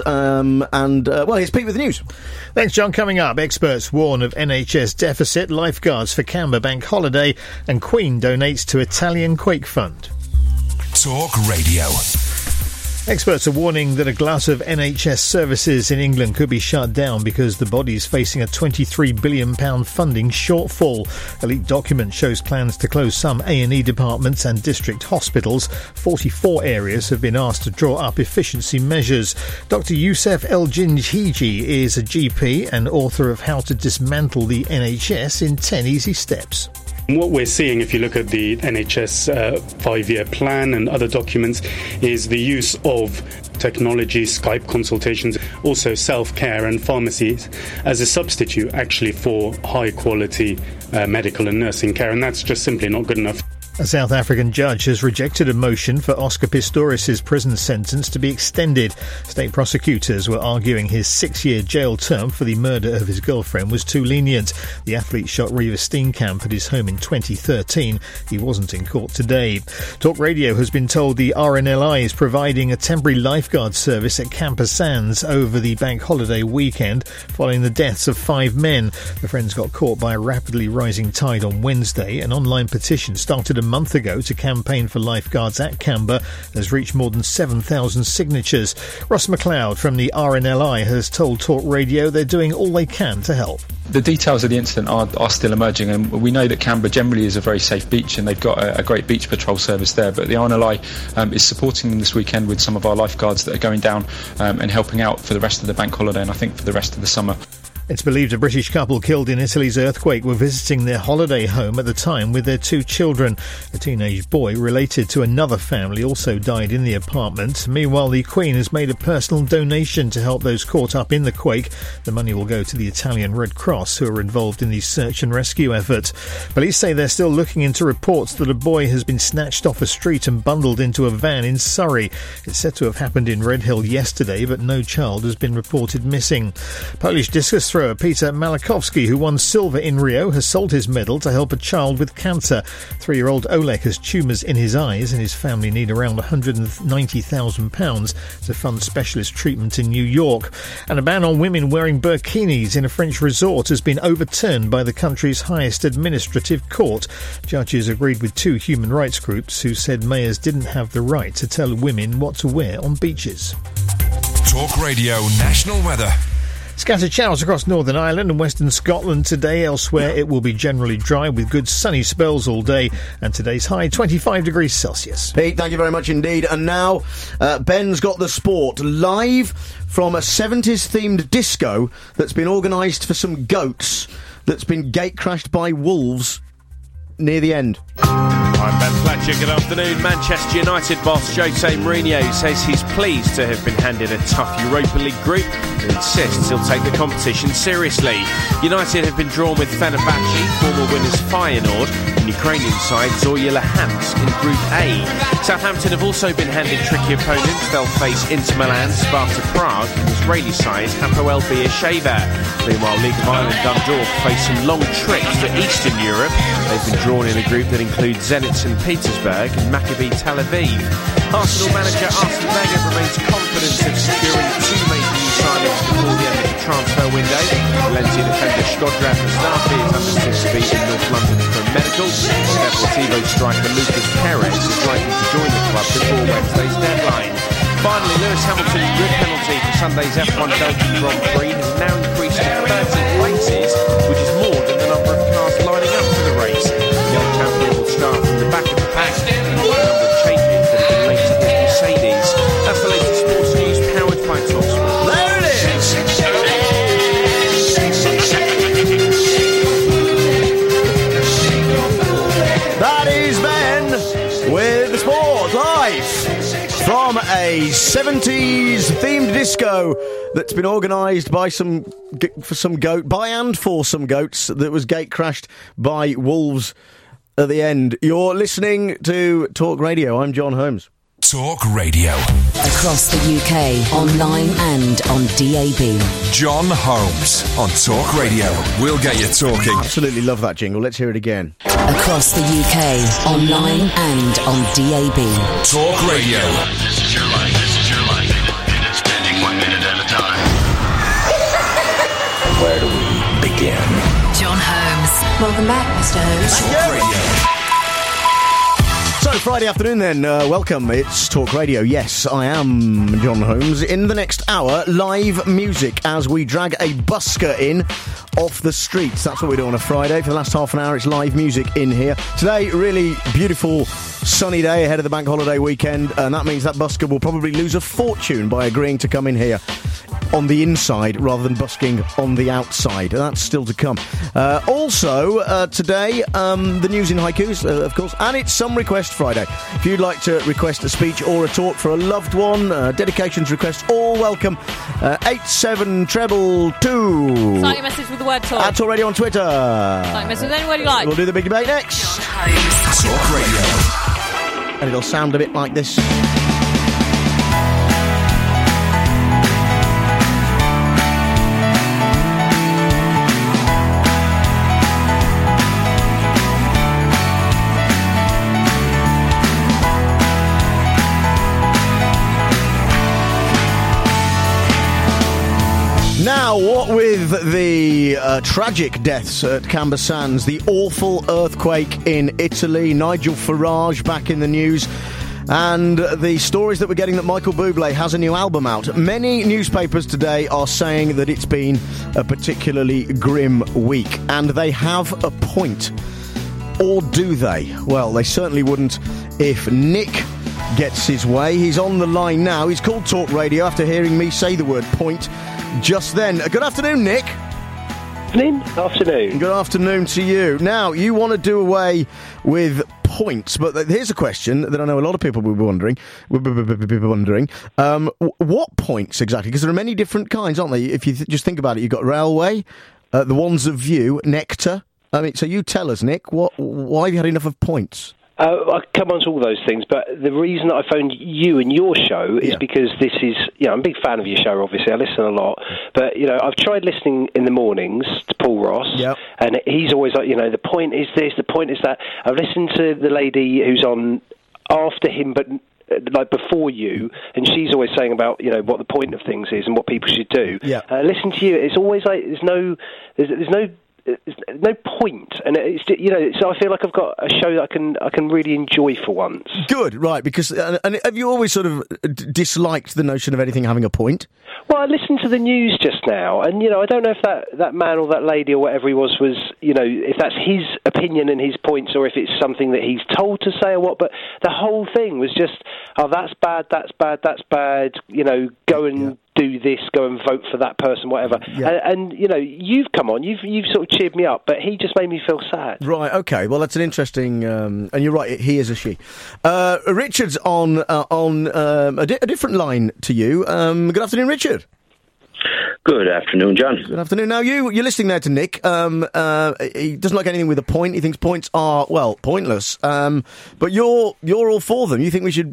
here's Pete with the news. Thanks, John. Coming up, experts warn of NHS deficit, lifeguards for Canberra Bank Holiday, and Queen donates to Italian Quake Fund. Talk Radio. Experts are warning that a glut of NHS services in England could be shut down because the body is facing a £23 billion funding shortfall. A leaked document shows plans to close some A&E departments and district hospitals. 44 areas have been asked to draw up efficiency measures. Dr. Youssef El-Jinjiji is a GP and author of How to Dismantle the NHS in 10 Easy Steps. What we're seeing, if you look at the NHS 5-year plan and other documents, is the use of technology, Skype consultations, also self-care and pharmacies as a substitute actually for high-quality medical and nursing care, and that's just simply not good enough. A South African judge has rejected a motion for Oscar Pistorius' prison sentence to be extended. State prosecutors were arguing his 6-year jail term for the murder of his girlfriend was too lenient. The athlete shot Reeva Steenkamp at his home in 2013. He wasn't in court today. Talk Radio has been told the RNLI is providing a temporary lifeguard service at Camper Sands over the bank holiday weekend following the deaths of 5 men. The friends got caught by a rapidly rising tide on Wednesday. An online petition started a month ago to campaign for lifeguards at Canberra has reached more than 7,000 signatures. Ross McLeod from the RNLI has told Talk Radio they're doing all they can to help. The details of the incident are still emerging, and we know that Canberra generally is a very safe beach and they've got a great beach patrol service there, but the RNLI is supporting them this weekend with some of our lifeguards that are going down and helping out for the rest of the bank holiday and I think for the rest of the summer. It's believed a British couple killed in Italy's earthquake were visiting their holiday home at the time with their 2 children. A teenage boy related to another family also died in the apartment. Meanwhile, the Queen has made a personal donation to help those caught up in the quake. The money will go to the Italian Red Cross, who are involved in the search and rescue effort. Police say they're still looking into reports that a boy has been snatched off a street and bundled into a van in Surrey. It's said to have happened in Redhill yesterday, but no child has been reported missing. Polish discus thrower Peter Malachowski, who won silver in Rio, has sold his medal to help a child with cancer. 3-year-old Oleg has tumours in his eyes, and his family need around £190,000 to fund specialist treatment in New York. And a ban on women wearing burkinis in a French resort has been overturned by the country's highest administrative court. Judges agreed with 2 human rights groups who said mayors didn't have the right to tell women what to wear on beaches. Talk Radio National Weather. Scattered showers across Northern Ireland and Western Scotland today. Elsewhere it will be generally dry with good sunny spells all day, and today's high 25 degrees Celsius. Pete, thank you very much indeed. And now Ben's got the sport live from a 70s themed disco that's been organised for some goats that's been gate-crashed by wolves near the end. I'm Ben Fletcher. Good afternoon. Manchester United boss Jose Mourinho says he's pleased to have been handed a tough Europa League group and insists he'll take the competition seriously. United have been drawn with Fenerbahce, former winners Feyenoord, and Ukrainian side Zorya Luhansk in Group A. Southampton have also been handed tricky opponents. They'll face Inter Milan, Sparta Prague, and Israeli side Hapoel Beersheva. Meanwhile, League of Ireland Dundalk face some long trips to Eastern Europe. They've been drawn in a group that includes Zenit St Petersburg and Maccabi Tel Aviv. Arsenal manager Arsene Wenger remains confident of securing 2 major new signings before the end of the transfer window. Valencia defender Shkodran Mustafi is understood to be in North London for a medical. Deportivo striker Lucas Perez is likely to join the club before Wednesday's deadline. Finally, Lewis Hamilton's grid penalty for Sunday's F1 Belgian Grand Prix has now increased to 30 places, which is more than the number of cars lining up for the race. The young champion will start from the back of the pack, and the number of changes that have been made to his Mercedes. That's the latest sports news powered by TalkSport. There it is! That is Ben with the sport live from a 70s themed disco that's been organised by for some goats that was gate crashed by wolves at the end. You're listening to Talk Radio. I'm John Holmes. Talk Radio. Across the UK, online and on DAB. John Holmes on Talk Radio. We'll get you talking. Absolutely love that jingle. Let's hear it again. Across the UK, online and on DAB. Talk Radio. This is your life. This is your life. And it's spending 1 minute at a time. Where do we begin? John Holmes. Welcome back, Mr. Holmes. Talk Radio. So, Friday afternoon then, welcome, it's Talk Radio. Yes, I am John Holmes. In the next hour, live music as we drag a busker in off the streets. That's what we do on a Friday. For the last half an hour, it's live music in here. Today, really beautiful sunny day ahead of the bank holiday weekend, and that means that busker will probably lose a fortune by agreeing to come in here on the inside rather than busking on the outside. That's still to come. Also, today, the news in haikus, of course, and it's Some Request Friday. If you'd like to request a speech or a talk for a loved one, dedications requests, all welcome. 87222. Start your message with the word talk. At Talk Radio on Twitter. Start your message with any word you like. We'll do the big debate next. Talk Radio. And it'll sound a bit like this. Now, what with the tragic deaths at Camber Sands, the awful earthquake in Italy, Nigel Farage back in the news, and the stories that we're getting that Michael Bublé has a new album out, many newspapers today are saying that it's been a particularly grim week, and they have a point. Or do they? Well, they certainly wouldn't if Nick gets his way. He's on the line now. He's called Talk Radio after hearing me say the word point just then. Good afternoon, Nick. evening, afternoon. Good afternoon to you. Now, you want to do away with points, but here's a question that I know a lot of people will be wondering. What points exactly? Because there are many different kinds, aren't there? If you just think about it, you've got railway, the ones of view, nectar. I mean, so you tell us, Nick, why have you had enough of points? I'll come on to all those things, but the reason that I phoned you and your show is because this is, I'm a big fan of your show, obviously. I listen a lot. But, I've tried listening in the mornings to Paul Ross, and he's always like, the point is this, the point is that. I've listened to the lady who's on after him, but like before you, and she's always saying about, what the point of things is and what people should do. Listen to you, it's always like there's no point, and so I feel like I've got a show that I can really enjoy for once. Good, right? Because and have you always sort of disliked the notion of anything having a point? Well, I listened to the news just now, and I don't know if that man or that lady or whatever he was if that's his opinion and his points, or if it's something that he's told to say or what. But the whole thing was just, that's bad, that's bad, that's bad. Go and do this, go and vote for that person, whatever. And you've come on, you've sort of cheered me up, but he just made me feel sad. Right, okay, well that's an interesting, and you're right, he is a she. Richard's on a different line to you. Good afternoon, Richard. Good afternoon, John. Good afternoon. Now you're listening there to Nick. He doesn't like anything with a point. He thinks points are pointless. But you're all for them. You think we should?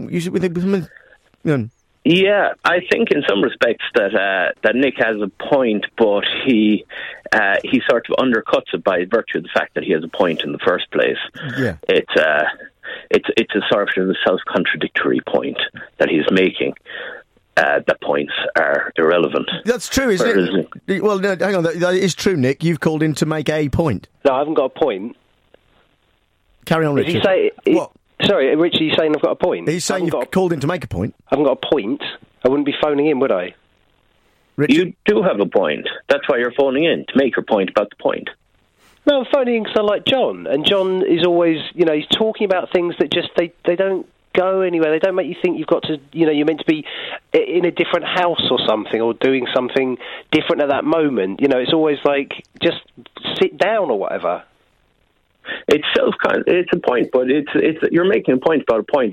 Yeah, I think in some respects that Nick has a point, but he sort of undercuts it by virtue of the fact that he has a point in the first place. Yeah, it's a sort of a self-contradictory point that he's making. That points are irrelevant. That's true, isn't it? Well, no, hang on, that is true, Nick. You've called in to make a point. No, I haven't got a point. Carry on, Richard. What? Sorry, Richard, you saying I've got a point? He's saying you've called in to make a point. I haven't got a point. I wouldn't be phoning in, would I? Richard? You do have a point. That's why you're phoning in, to make your point about the point. No, I'm phoning in because I like John. And John is always, he's talking about things that just, they don't go anywhere. They don't make you think you've got to, you're meant to be in a different house or something, or doing something different at that moment. It's always like, just sit down or whatever. It's it's a point, but it's you're making a point about a point.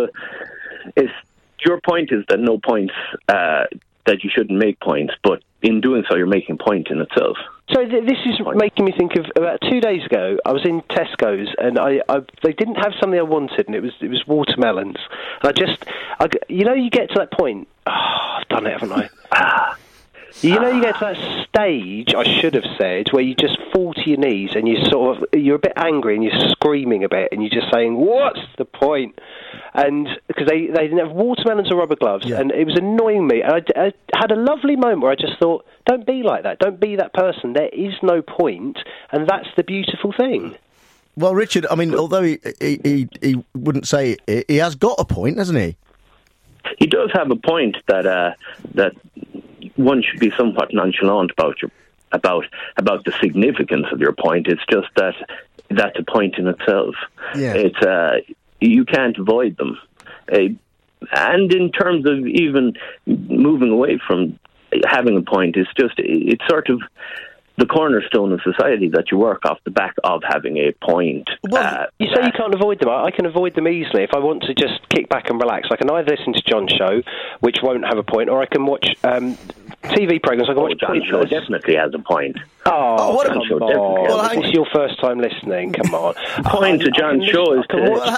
Your point is that no points, that you shouldn't make points, but in doing so, you're making a point in itself. So this is making me think of about 2 days ago. I was in Tesco's and they didn't have something I wanted, and it was watermelons. And you get to that point. Oh, I've done it, haven't I? You get to that stage, I should have said, where you just fall to your knees and you're a bit angry and you're screaming a bit and you're just saying, what's the point? And because they didn't have watermelons or rubber gloves, and it was annoying me. And I had a lovely moment where I just thought, don't be like that. Don't be that person. There is no point, and that's the beautiful thing. Well, Richard, I mean, although he wouldn't say it, he has got a point, hasn't he? He does have a point that one should be somewhat nonchalant about the significance of your point. It's just that that's a point in itself. Yeah. It's you can't avoid them. And in terms of even moving away from having a point, it's sort of the cornerstone of society that you work off the back of having a point. Well, you say you can't avoid them. I can avoid them easily. If I want to just kick back and relax, I can either listen to John's show, which won't have a point, or I can watch TV programmes. I can watch John's show definitely has a point. Oh, what John's show definitely has a point. This is your first time listening. Come on. Point to John's show is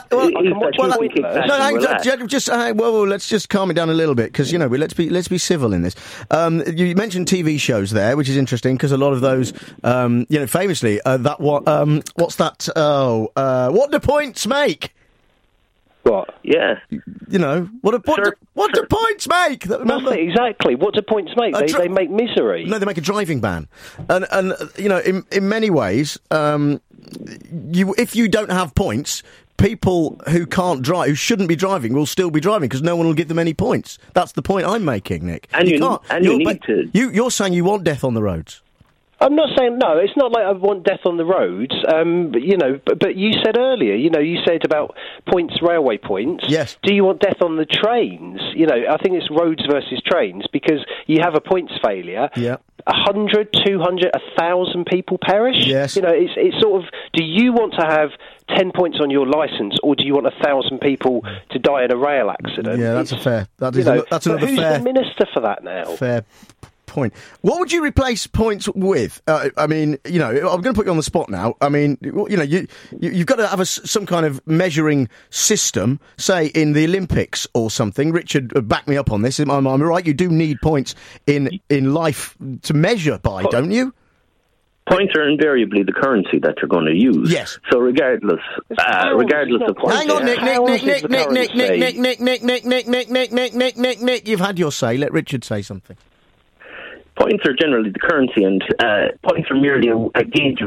let's just calm it down a little bit, because let's be civil in this. You mentioned TV shows there, which is interesting because a lot of those, famously, what's that? What do points make? What? Yeah. What do points make? Nothing, exactly. What do points make? They make misery. No, they make a driving ban. And in many ways, if you don't have points, people who can't drive, who shouldn't be driving, will still be driving because no one will give them any points. That's the point I'm making, Nick. And you're saying you want death on the roads. I'm not saying no. It's not like I want death on the roads. But you said earlier, you said about points, railway points. Yes. Do you want death on the trains? I think it's roads versus trains, because you have a points failure. Yeah. 100, 200, 1,000 people perish. Yes. You know, it's sort of, do you want to have 10 points on your licence, or do you want 1,000 people to die in a rail accident? Yeah, that's a fair. That's but another who's fair. the minister for that now? Fair point. What would you replace points with? I mean, you know, I'm going to put you on the spot now. I mean, you know, you've got to have some kind of measuring system, say in the Olympics or something. Richard, back me up on this. Am I right? You do need points in life to measure by, don't you? Points are invariably the currency that you're going to use. Yes. So regardless of points. Hang on, Nick. You've had your say. Let Richard say something. Points are generally the currency, and points are merely a gauge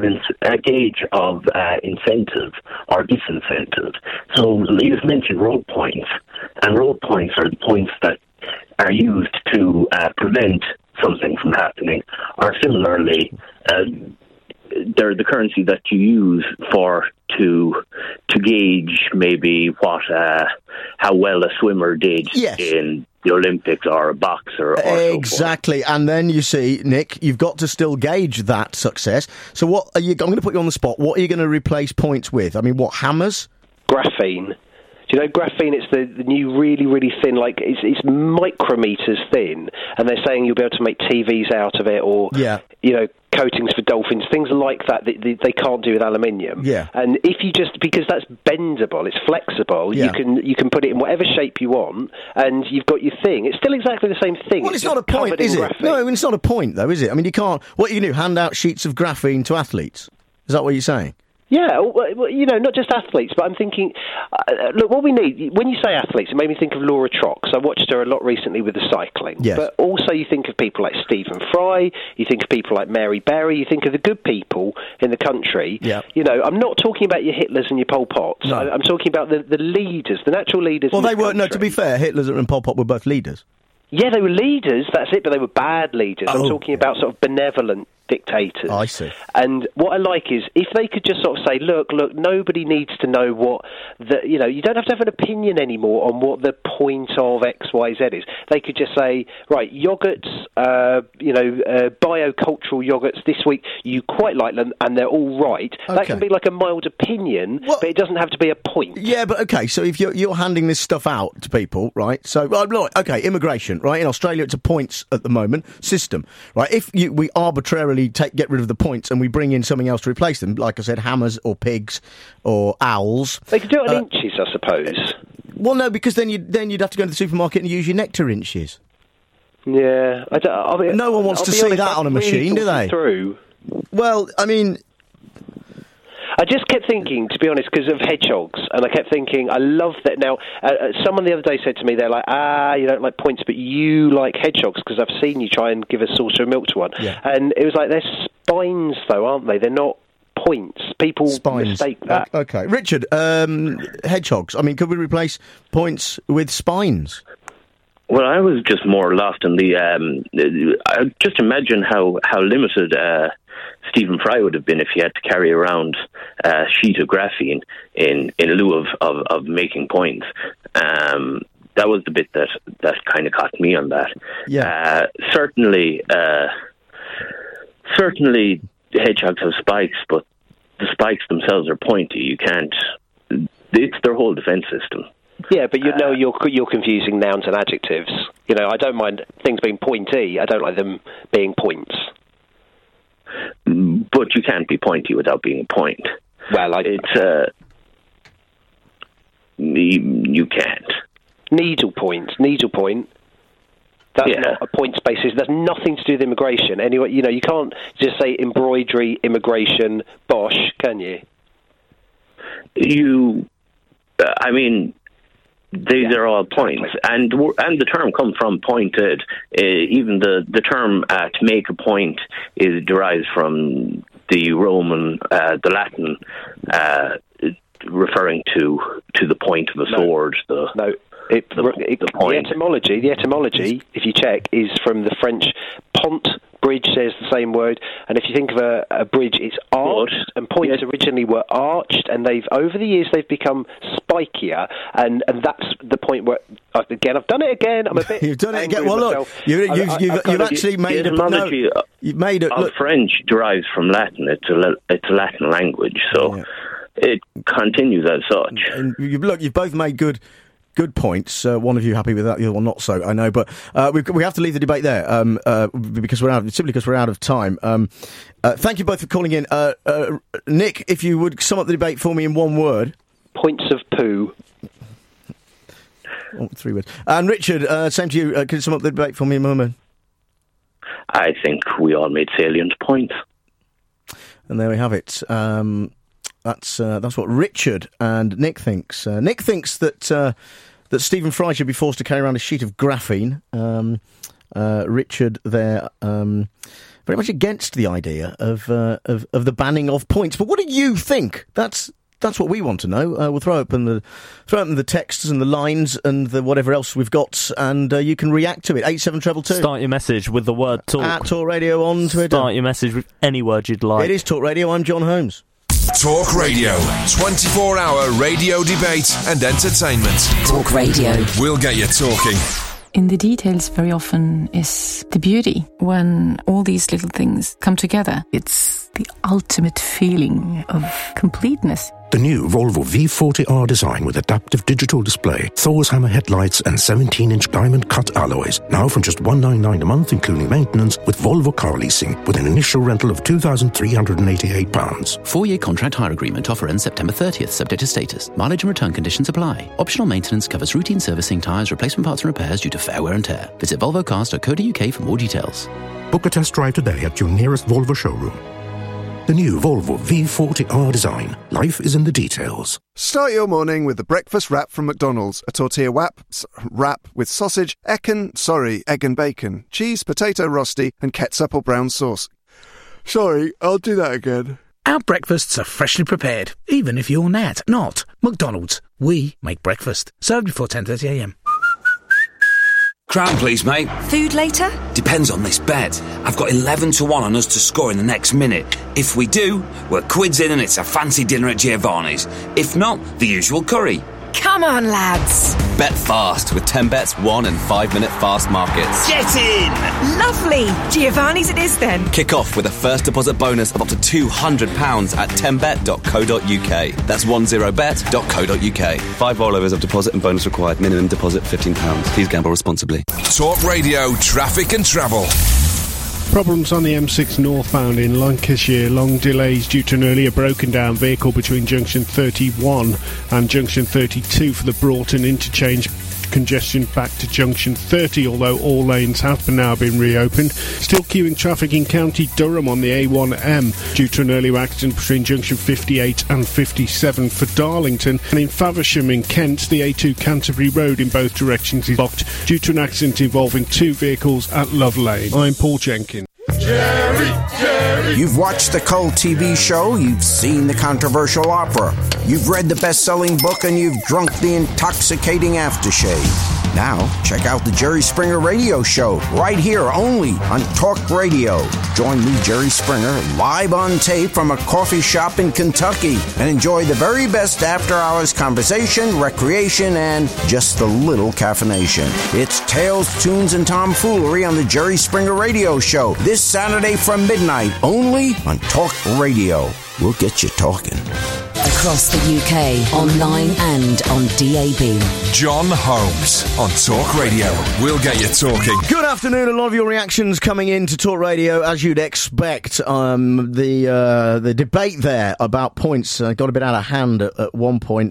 of incentive or disincentive. So you've mentioned road points, and road points are the points that are used to prevent something from happening, or similarly, they're the currency that you use to gauge maybe how well a swimmer did in the Olympics or a boxer. Exactly, and then you see, Nick, you've got to still gauge that success. So what are you? I'm going to put you on the spot. What are you going to replace points with? I mean, what, hammers? Graphene. Do you know graphene? It's the new really, really thin, like it's micrometers thin, and they're saying you'll be able to make TVs out of it, or you know, coatings for dolphins, things like that they can't do with aluminium. Yeah. And if you because that's bendable, it's flexible, you can put it in whatever shape you want, and you've got your thing. It's still exactly the same thing. Well, it's not a point, is it? Graphene. No, it's not a point, though, is it? I mean, you can't. What you can do? Hand out sheets of graphene to athletes? Is that what you're saying? Yeah, well, you know, not just athletes, but I'm thinking, look, what we need, when you say athletes, it made me think of Laura Trox. I watched her a lot recently with the cycling. Yes. But also you think of people like Stephen Fry, you think of people like Mary Berry, you think of the good people in the country. Yeah. You know, I'm not talking about your Hitlers and your Pol Pots. No. I'm talking about the leaders, the natural leaders. Well, in they the were, no, to be fair, Hitler and Pol Pot were both leaders. Yeah, they were leaders, that's it, but they were bad leaders. I'm talking about sort of benevolent dictators. I see. And what I like is if they could just sort of say, look, nobody needs to know what you know, you don't have to have an opinion anymore on what the point of X, Y, Z is. They could just say, right, yogurts, biocultural yogurts this week, you quite like them and they're all right. Okay. That can be like a mild opinion, but it doesn't have to be a point. Yeah, but okay, so if you're handing this stuff out to people, right? So, okay, immigration, right? In Australia, it's a points at the moment system, right? If we arbitrarily get rid of the points and we bring in something else to replace them, like I said, hammers or pigs or owls. They could do it on inches, I suppose. Well, no, because then you'd have to go to the supermarket and use your nectar inches. Yeah, no one wants to see that on a machine, do they? Through. Well, I mean, I just kept thinking, to be honest, because of hedgehogs, and I kept thinking, I love that now. Someone the other day said to me, they're like, you don't like points, but you like hedgehogs, because I've seen you try and give a saucer of milk to one. Yeah. And it was like, they're spines, though, aren't they? They're not points. People mistake that. Okay. Richard, hedgehogs, I mean, could we replace points with spines? Well, I was just more lost in the... just imagine how limited... Stephen Fry would have been if he had to carry around a sheet of graphene in lieu of making points. That was the bit that kind of caught me on that. Yeah. Certainly hedgehogs have spikes, but the spikes themselves are pointy. You can't. It's their whole defense system. Yeah, but you know you're confusing nouns and adjectives. You know, I don't mind things being pointy. I don't like them being points. But you can't be pointy without being a point. Well, you can't. Needlepoint. That's not a points basis. That's nothing to do with immigration. Anyway, you know, you can't just say embroidery, immigration, bosh, can you? These are all points, and the term comes from pointed. Even the term to make a point is derived from the Roman, the Latin, referring to the point of a sword. The etymology, if you check, is from the French pont Bridge says the same word, and if you think of a bridge, it's arched, and points originally were arched, and over the years they've become spikier, and that's the point where I've done it again. I'm a bit. You've done it again. Well, look, you've actually made a etymology. You've made it. Look, French derives from Latin. It's a Latin language, so it continues as such. And you've both made good points. One of you happy with that, the other one not so. I know, but we have to leave the debate there because we're out of time. Thank you both for calling in. Nick, if you would sum up the debate for me in one word. Points of poo. 3 words. And Richard, same to you. Can you sum up the debate for me in one word? I think we all made salient points. And there we have it. That's what Richard and Nick thinks. Nick thinks that Stephen Fry should be forced to carry around a sheet of graphene. Richard there, very much against the idea of the banning of points. But what do you think? That's what we want to know. We'll throw open the texts and the lines and the whatever else we've got, and you can react to it. 87222. Start your message with the word talk. At Talk Radio on Twitter. Start your message with any word you'd like. It is Talk Radio. I'm John Holmes. Talk Radio, 24-hour radio debate and entertainment. Talk Radio. We'll get you talking. In the details very often is the beauty. When all these little things come together, it's the ultimate feeling of completeness. The new Volvo V40R design with adaptive digital display, Thor's hammer headlights and 17-inch diamond-cut alloys. Now from just $199 a month, including maintenance, with Volvo car leasing, with an initial rental of £2,388. 4-year contract hire agreement. Offer ends September 30th, subject to status. Mileage and return conditions apply. Optional maintenance covers routine servicing, tyres, replacement parts and repairs due to fair wear and tear. Visit volvocars.co.uk for more details. Book a test drive today at your nearest Volvo showroom. The new Volvo V40R design. Life is in the details. Start your morning with the breakfast wrap from McDonald's. A tortilla wrap with sausage, egg and bacon, cheese, potato rosti, and ketchup or brown sauce. Sorry, I'll do that again. Our breakfasts are freshly prepared, even if you're not. McDonald's. We make breakfast. Served before 10:30am. Crown, please, mate. Food later? Depends on this bet. I've got 11 to 1 on us to score in the next minute. If we do, we're quids in and it's a fancy dinner at Giovanni's. If not, the usual curry. Come on, lads. Bet fast with 10 bets, 1 and 5 minute fast markets. Get in! Lovely. Giovanni's it is then. Kick off with a first deposit bonus of up to £200 at 10bet.co.uk. That's 10bet.co.uk. 5 rollovers of deposit and bonus required. Minimum deposit £15. Please gamble responsibly. Talk Radio, traffic and travel. Problems on the M6 northbound in Lancashire. Long delays due to an earlier broken down vehicle between junction 31 and junction 32 for the Broughton interchange. Congestion back to junction 30, although all lanes have now been reopened. Still queuing traffic in County Durham on the A1M due to an earlier accident between junction 58 and 57 for Darlington. And in Faversham in Kent, the A2 Canterbury Road in both directions is blocked due to an accident involving 2 vehicles at Love Lane. I'm Paul Jenkins. Jerry! You've watched the cult TV show, you've seen the controversial opera, you've read the best-selling book, and you've drunk the intoxicating aftershave. Now, check out the Jerry Springer Radio Show, right here only on Talk Radio. Join me, Jerry Springer, live on tape from a coffee shop in Kentucky, and enjoy the very best after-hours conversation, recreation, and just a little caffeination. It's Tales, Tunes, and Tomfoolery on the Jerry Springer Radio Show, this Saturday from midnight, only on Talk Radio. We'll get you talking. Across the UK, online and on DAB. John Holmes on Talk Radio. We'll get you talking. Good afternoon. A lot of your reactions coming in to Talk Radio, as you'd expect. The debate there about points got a bit out of hand at one point.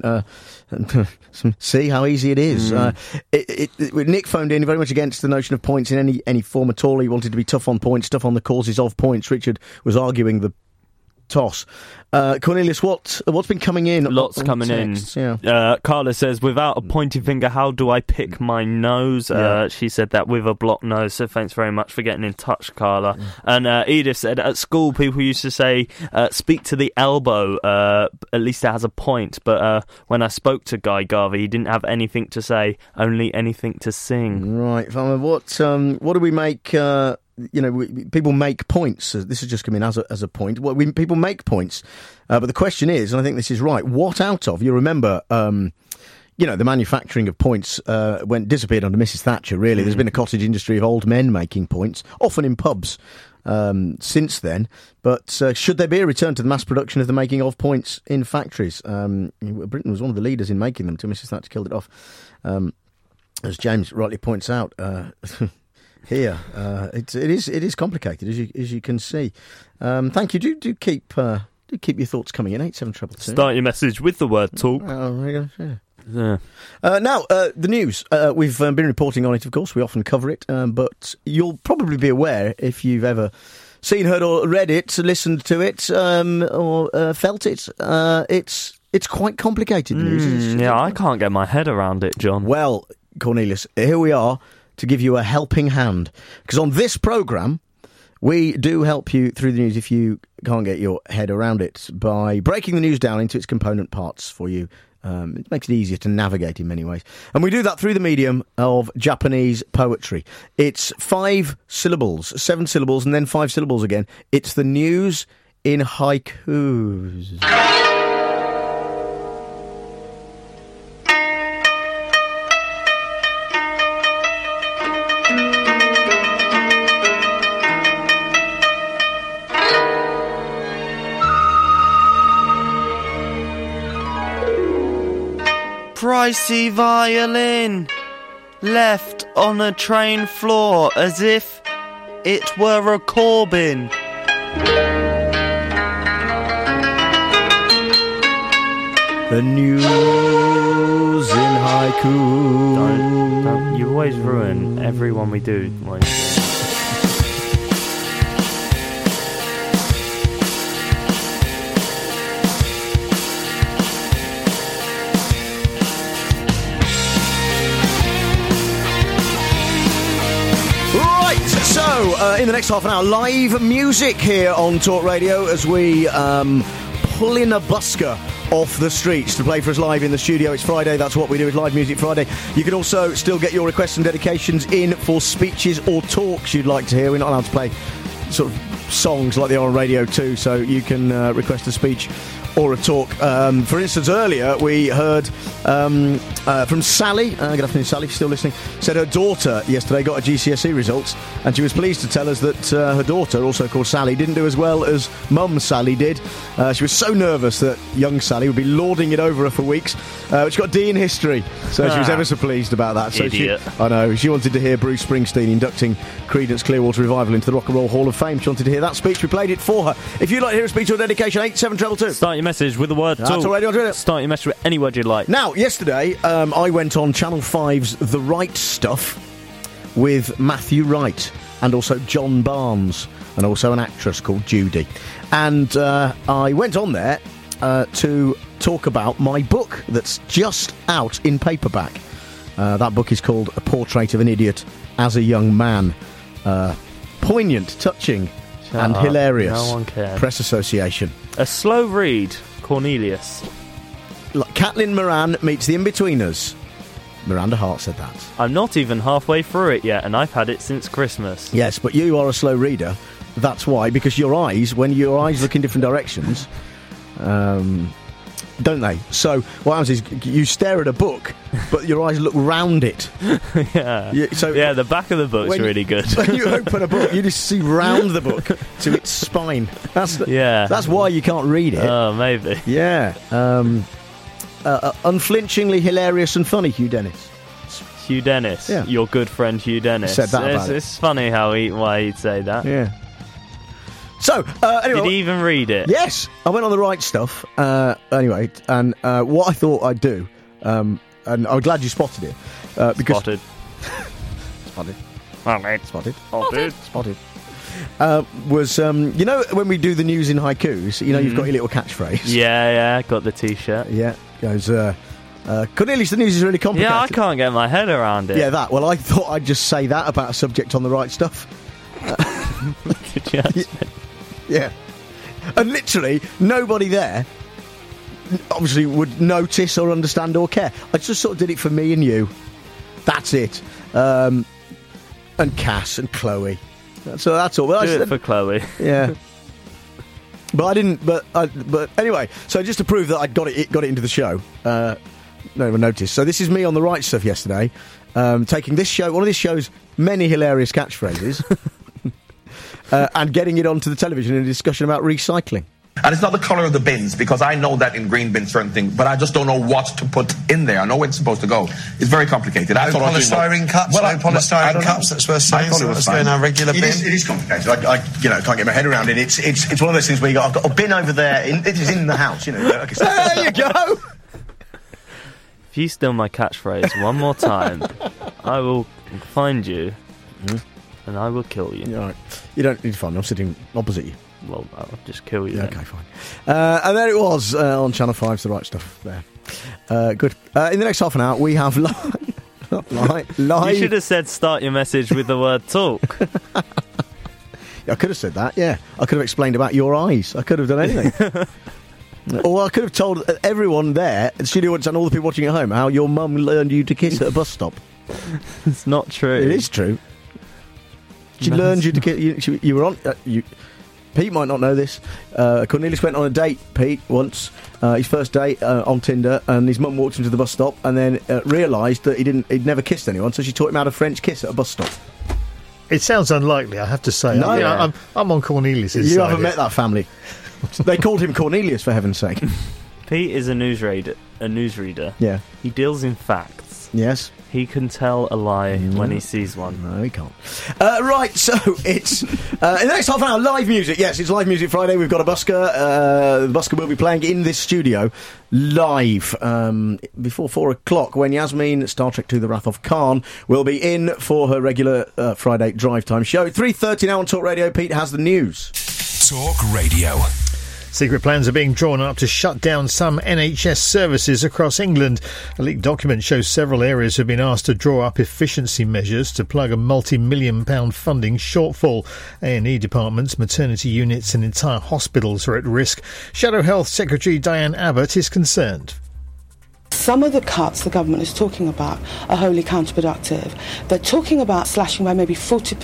See how easy it is. Nick phoned in very much against the notion of points in any form at all. He wanted to be tough on points, tough on the causes of points. Richard was arguing the toss. Cornelius, what's been coming in? Lots coming in. Yeah. Carla says, without a pointy finger, how do I pick my nose? She said that with a blocked nose, so thanks very much for getting in touch, Carla. And Edith said, at school people used to say, speak to the elbow, at least it has a point. But when I spoke to Guy Garvey, he didn't have anything to say, only anything to sing. Right, what do we make people make points. This has just come in as a point. Well, people make points, but the question is, and I think this is right, what out of? You remember, the manufacturing of points disappeared under Mrs. Thatcher, really. There's been a cottage industry of old men making points, often in pubs, since then. But should there be a return to the mass production of the making of points in factories? Britain was one of the leaders in making them until Mrs. Thatcher killed it off. As James rightly points out here, it is complicated, as you can see. Thank you. Do keep your thoughts coming in. 87222. Start your message with the word talk. Yeah. Now, the news. We've been reporting on it, of course. We often cover it, but you'll probably be aware if you've ever seen, heard, or read it, listened to it, or felt it. It's quite complicated news. I can't get my head around it, John. Well, Cornelius, here we are to give you a helping hand. Because on this programme, we do help you through the news if you can't get your head around it by breaking the news down into its component parts for you. It makes it easier to navigate in many ways. And we do that through the medium of Japanese poetry. It's 5 syllables, 7 syllables, and then 5 syllables again. It's the news in haikus. Pricey violin left on a train floor as if it were a Corbin. The news in haiku. Don't. You always ruin everyone we do. So, in the next half an hour, live music here on Talk Radio as we pull in a busker off the streets to play for us live in the studio. It's Friday, that's what we do, it's Live Music Friday. You can also still get your requests and dedications in for speeches or talks you'd like to hear. We're not allowed to play sort of songs like they are on Radio 2, so you can request a speech or a talk. For instance, earlier we heard from Sally. Good afternoon, Sally, if you're still listening. Said her daughter yesterday got her GCSE results, and she was pleased to tell us that her daughter, also called Sally, didn't do as well as Mum Sally did. She was so nervous that young Sally would be lording it over her for weeks. She got D in history, so she was ever so pleased about that. So Idiot. I know. She wanted to hear Bruce Springsteen inducting Creedence Clearwater Revival into the Rock and Roll Hall of Fame. She wanted to hear that speech. We played it for her. If you'd like to hear a speech or dedication, 87222. Start your message with the word That's talk. all right, Start your message with any word you'd like. Now, yesterday, I went on Channel 5's The Right Stuff with Matthew Wright and also John Barnes and also an actress called Judy. And I went on there to talk about my book that's just out in paperback. That book is called A Portrait of an Idiot as a Young Man. Poignant, touching and hilarious. No one cares. Press Association. A slow read, Cornelius. Like Caitlin Moran meets the In-Betweeners. Miranda Hart said that. I'm not even halfway through it yet, and I've had it since Christmas. Yes, but you are a slow reader. That's why, because when your eyes look in different directions, don't they? So what happens is you stare at a book, but your eyes look round it. Yeah. The back of the book's really good. When you open a book, you just see round the book to its spine. That's why you can't read it. Oh, maybe. Yeah. Unflinchingly hilarious and funny, Hugh Dennis. Hugh Dennis, yeah. Your good friend Hugh Dennis. Said that about it's funny why he'd say that. Yeah. So, anyway... Did he even read it? Yes! I went on The Right Stuff, anyway, and what I thought I'd do, and I'm glad you spotted it, because... Spotted. Was, you know, when we do the news in haikus, you know, you've got your little catchphrase. Yeah, got the T-shirt. Yeah, goes, Cornelius, the news is really complicated. Yeah, I can't get my head around it. Yeah, that. Well, I thought I'd just say that about a subject on The Right Stuff. Did you actually? Yeah. And literally, nobody there obviously would notice or understand or care. I just sort of did it for me and you. That's it. And Cass and Chloe. So that's all. Well, Do it for Chloe. Yeah. But I didn't. But anyway. So just to prove that I got it into the show. No one noticed. So this is me on the right stuff yesterday, taking this show, one of this show's many hilarious catchphrases, and getting it onto the television in a discussion about recycling. And it's not the colour of the bins, because I know that in green bins certain things, but I just don't know what to put in there. I know where it's supposed to go. It's very complicated. No polystyrene cups. No polystyrene cups. That's worth saying. So let's go in our regular bin. It is complicated. I can't get my head around it. It's one of those things where I've got a bin over there. It is in the house. There you go. If you steal my catchphrase one more time, I will find you and I will kill you. Right. You don't need to find me. I'm sitting opposite you. Well, I'll just kill you. Yeah, okay, fine. And there it was on Channel 5's The Right Stuff there. Good. In the next half an hour, we have live. You should have said start your message with the word talk. I could have said that, yeah. I could have explained about your eyes. I could have done anything. Or I could have told everyone there, the studio audience and all the people watching at home, how your mum learned you to kiss at a bus stop. It's not true. It is true. She learned you to kiss. You were on... Pete might not know this. Cornelius went on a date, Pete, once, his first date on Tinder, and his mum walked him to the bus stop and then realised that he'd never kissed anyone, so she taught him how to French kiss at a bus stop. It sounds unlikely, I have to say. No, I'm on Cornelius's You side. haven't met that family. They called him Cornelius, for heaven's sake. Pete is a newsreader. Yeah. He deals in facts. Yes. He can tell a lie when he sees one. No, he can't. Right, so it's in the next half an hour, live music. Yes, it's Live Music Friday. We've got a busker. The busker will be playing in this studio live before 4 o'clock when Yasmin, Star Trek II, The Wrath of Khan, will be in for her regular Friday drive time show. 3:30 now on Talk Radio. Pete has the news. Talk Radio. Secret plans are being drawn up to shut down some NHS services across England. A leaked document shows several areas have been asked to draw up efficiency measures to plug a multi-million-pound funding shortfall. A&E departments, maternity units and entire hospitals are at risk. Shadow Health Secretary Diane Abbott is concerned. Some of the cuts the government is talking about are wholly counterproductive. They're talking about slashing by maybe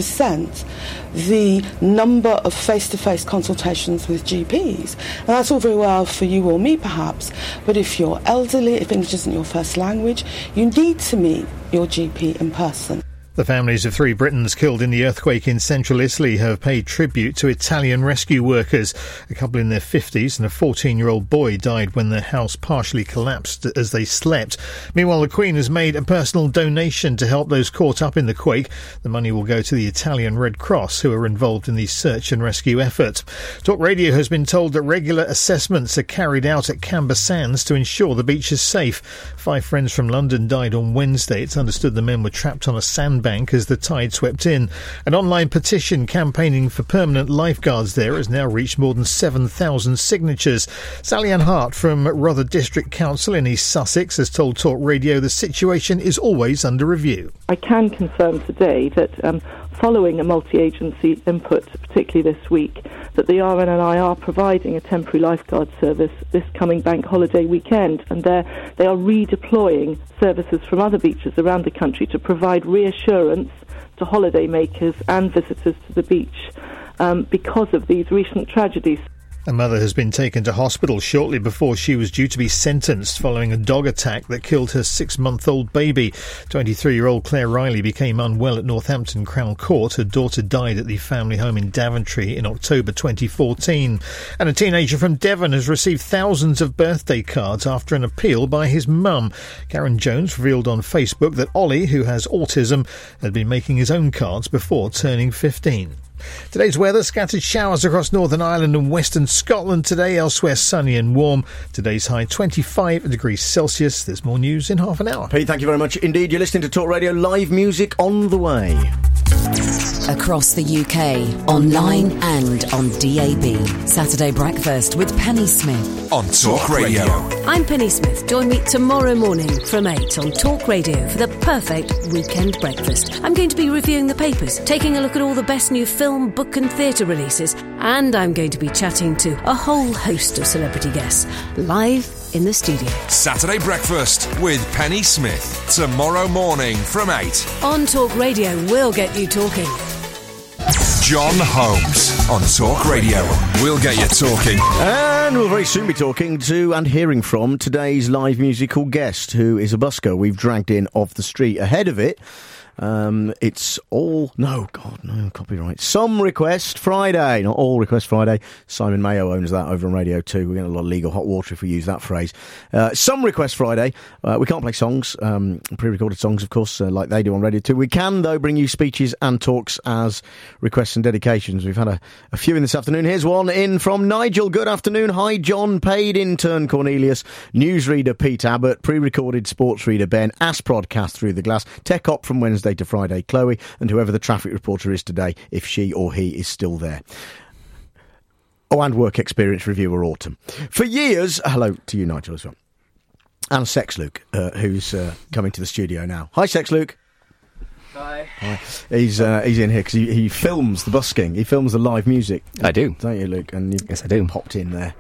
40% the number of face-to-face consultations with GPs. And that's all very well for you or me, perhaps, but if you're elderly, if English isn't your first language, you need to meet your GP in person. The families of 3 Britons killed in the earthquake in central Italy have paid tribute to Italian rescue workers. A couple in their 50s and a 14-year-old boy died when their house partially collapsed as they slept. Meanwhile, the Queen has made a personal donation to help those caught up in the quake. The money will go to the Italian Red Cross, who are involved in the search and rescue effort. Talk Radio has been told that regular assessments are carried out at Camber Sands to ensure the beach is safe. 5 friends from London died on Wednesday. It's understood the men were trapped on a sandbank as the tide swept in. An online petition campaigning for permanent lifeguards there has now reached more than 7,000 signatures. Sally Ann Hart from Rother District Council in East Sussex has told Talk Radio the situation is always under review. I can confirm today that following a multi-agency input, particularly this week, that the RNLI are providing a temporary lifeguard service this coming bank holiday weekend, and they are redeploying services from other beaches around the country to provide reassurance to holiday makers and visitors to the beach because of these recent tragedies. A mother has been taken to hospital shortly before she was due to be sentenced following a dog attack that killed her 6-month-old baby. 23-year-old Claire Riley became unwell at Northampton Crown Court. Her daughter died at the family home in Daventry in October 2014. And a teenager from Devon has received thousands of birthday cards after an appeal by his mum. Karen Jones revealed on Facebook that Ollie, who has autism, had been making his own cards before turning 15. Today's weather, scattered showers across Northern Ireland and western Scotland today, elsewhere sunny and warm. Today's high 25 degrees Celsius. There's more news in half an hour. Pete, thank you very much indeed. You're listening to Talk Radio. Live music on the way. Across the UK, online and on DAB. Saturday Breakfast with Penny Smith. On Talk Radio. I'm Penny Smith. Join me tomorrow morning from 8 on Talk Radio for the perfect weekend breakfast. I'm going to be reviewing the papers, taking a look at all the best new film, book and theatre releases, and I'm going to be chatting to a whole host of celebrity guests live in the studio. Saturday Breakfast with Penny Smith. Tomorrow morning from 8. On Talk Radio, we'll get you talking. John Holmes on Talk Radio. We'll get you talking. And we'll very soon be talking to and hearing from today's live musical guest, who is a busker we've dragged in off the street. Ahead of it, it's all... No, God, no, copyright. Some Request Friday. Not All Request Friday. Simon Mayo owns that over on Radio 2. We're getting a lot of legal hot water if we use that phrase. Some Request Friday. We can't play songs, pre-recorded songs, of course, like they do on Radio 2. We can, though, bring you speeches and talks as requests and dedications. We've had a few in this afternoon. Here's one in from Nigel. Good afternoon. Hi, John. Paid intern Cornelius. Newsreader Pete Abbott. Pre-recorded sports reader Ben. Aspodcast Through the Glass. Tech Op from Wednesday to Friday, Chloe, and whoever the traffic reporter is today, if she or he is still there. Oh, and work experience reviewer Autumn. For years, hello to you, Nigel, as well. And Sex Luke, who's coming to the studio now. Hi, Sex Luke. Hi. Hi. He's in here because he films the busking. He films the live music. I do. Don't you, Luke? And yes, I do. Popped in there.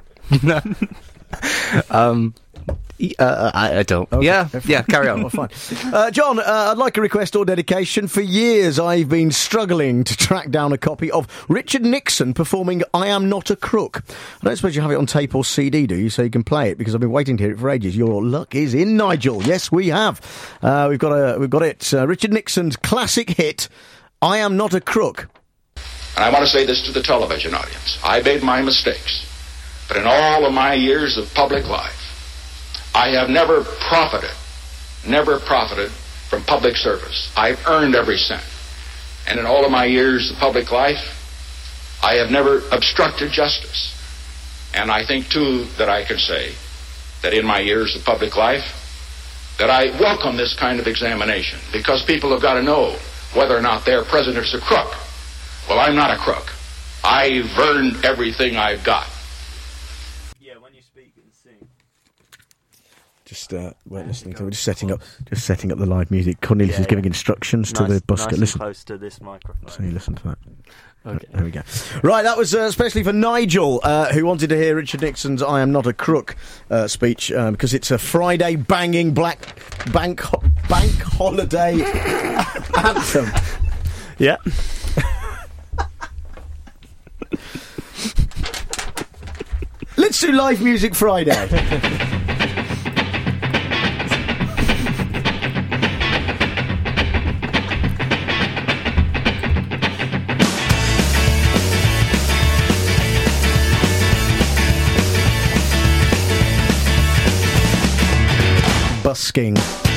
I don't. Okay, Yeah, carry on. Well, fine. John, I'd like a request or dedication. For years, I've been struggling to track down a copy of Richard Nixon performing I Am Not a Crook. I don't suppose you have it on tape or CD, do you, so you can play it? Because I've been waiting to hear it for ages. Your luck is in, Nigel. Yes, we have. We've got it. Richard Nixon's classic hit, I Am Not a Crook. And I want to say this to the television audience. I made my mistakes. But in all of my years of public life, I have never profited from public service. I've earned every cent. And in all of my years of public life, I have never obstructed justice. And I think, too, that I can say that in my years of public life, that I welcome this kind of examination, because people have got to know whether or not their president's a crook. Well, I'm not a crook. I've earned everything I've got. We're listening to. We're just setting up the live music. Cornelius is giving instructions to the busker. Nice listen close to this microphone. So you listen to that. Okay. There we go. Right, that was especially for Nigel, who wanted to hear Richard Nixon's "I Am Not a Crook" speech, because it's a Friday banging bank holiday anthem. Yeah. Let's do live music Friday. Busking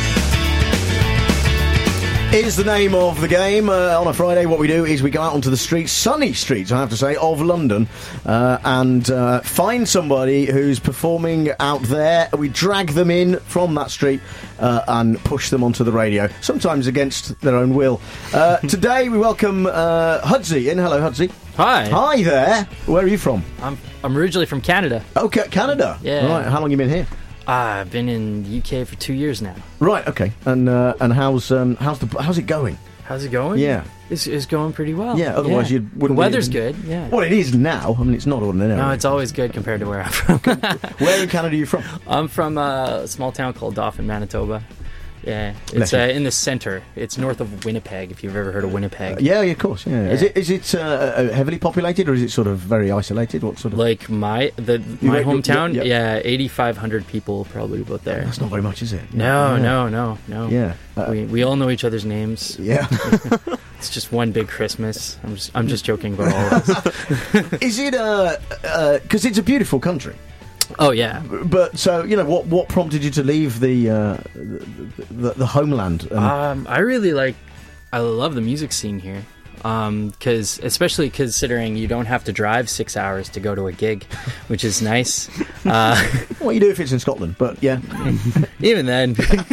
is the name of the game. On a Friday, what we do is we go out onto the streets, sunny streets, I have to say, of London, and find somebody who's performing out there. We drag them in from that street and push them onto the radio, sometimes against their own will. Today, we welcome Hudsy in. Hello, Hudsy. Hi. Hi there. Where are you from? I'm originally from Canada. Okay, Canada. Yeah. Right. How long have you been here? I've been in the UK for 2 years now. Right. Okay. And how's it going? How's it going? Yeah. It's going pretty well. Yeah. Otherwise, you wouldn't. The weather's good. Yeah. Well, it is now. I mean, it's not ordinary. No, it's always good compared to where I'm from. Where in Canada are you from? I'm from a small town called Dauphin, Manitoba. Yeah, it's in the centre. It's north of Winnipeg, if you've ever heard of Winnipeg. Yeah, of course. Yeah. Is it heavily populated, or is it sort of very isolated? What sort of? Like my hometown? Yeah, 8,500 people probably about there. That's not very much, is it? No. Yeah, we all know each other's names. Yeah. It's just one big Christmas. I'm just joking about all of this. Is it because it's a beautiful country? Oh yeah, but so what prompted you to leave the homeland? I love the music scene here, because especially considering you don't have to drive 6 hours to go to a gig, which is nice. Well, you do if it's in Scotland, but yeah, even then,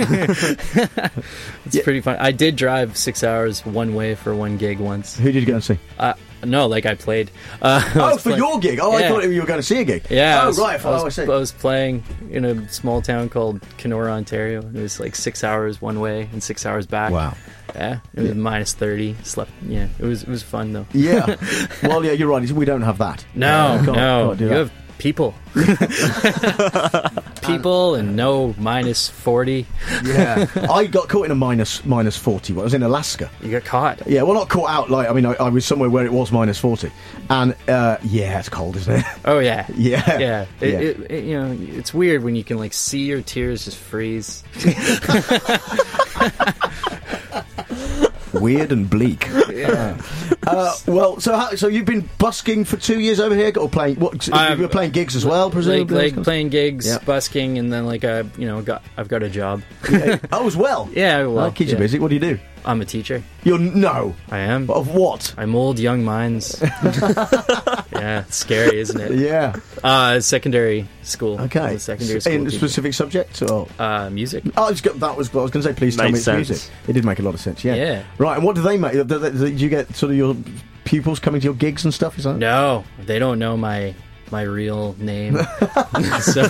it's pretty fun. I did drive 6 hours one way for one gig once. Who did you go and see? No, I played. Your gig? Oh, yeah. I thought you were going to see a gig. Yeah. Oh, right. I see. I was playing in a small town called Kenora, Ontario. It was 6 hours one way and 6 hours back. Wow. Yeah. It was minus 30. Slept. Yeah. It was fun though. Yeah. Well, yeah, you're right. We don't have that. No. You have people. people and no minus 40. Yeah. I got caught in a minus 40. I was in Alaska. You got caught? Yeah, well, not caught out. Like, I mean, I was somewhere where it was minus 40. And, yeah, it's cold, isn't it? Oh, yeah. Yeah. Yeah. It, you know, it's weird when you can, like, see your tears just freeze. Weird and bleak. Yeah. Well, so you've been busking for 2 years over here, or playing? What? You were playing gigs as well, presumably. Like playing gigs, Yeah. busking, and then like I've got a job. Yeah. Oh, as well. Yeah, well, That keeps you busy. What do you do? I'm a teacher. No. I am. Of what? I mold young minds. Yeah, it's scary, isn't it? Yeah. Secondary school. Okay. Secondary school. In a teacher. specific subject or music. Oh, that was what I was going to say. Please tell me it's Makes sense. music. It did make a lot of sense. Yeah. Yeah. Right. And what do they make? Do you get sort of your pupils coming to your gigs and stuff? Is that? No, they don't know my real name. So.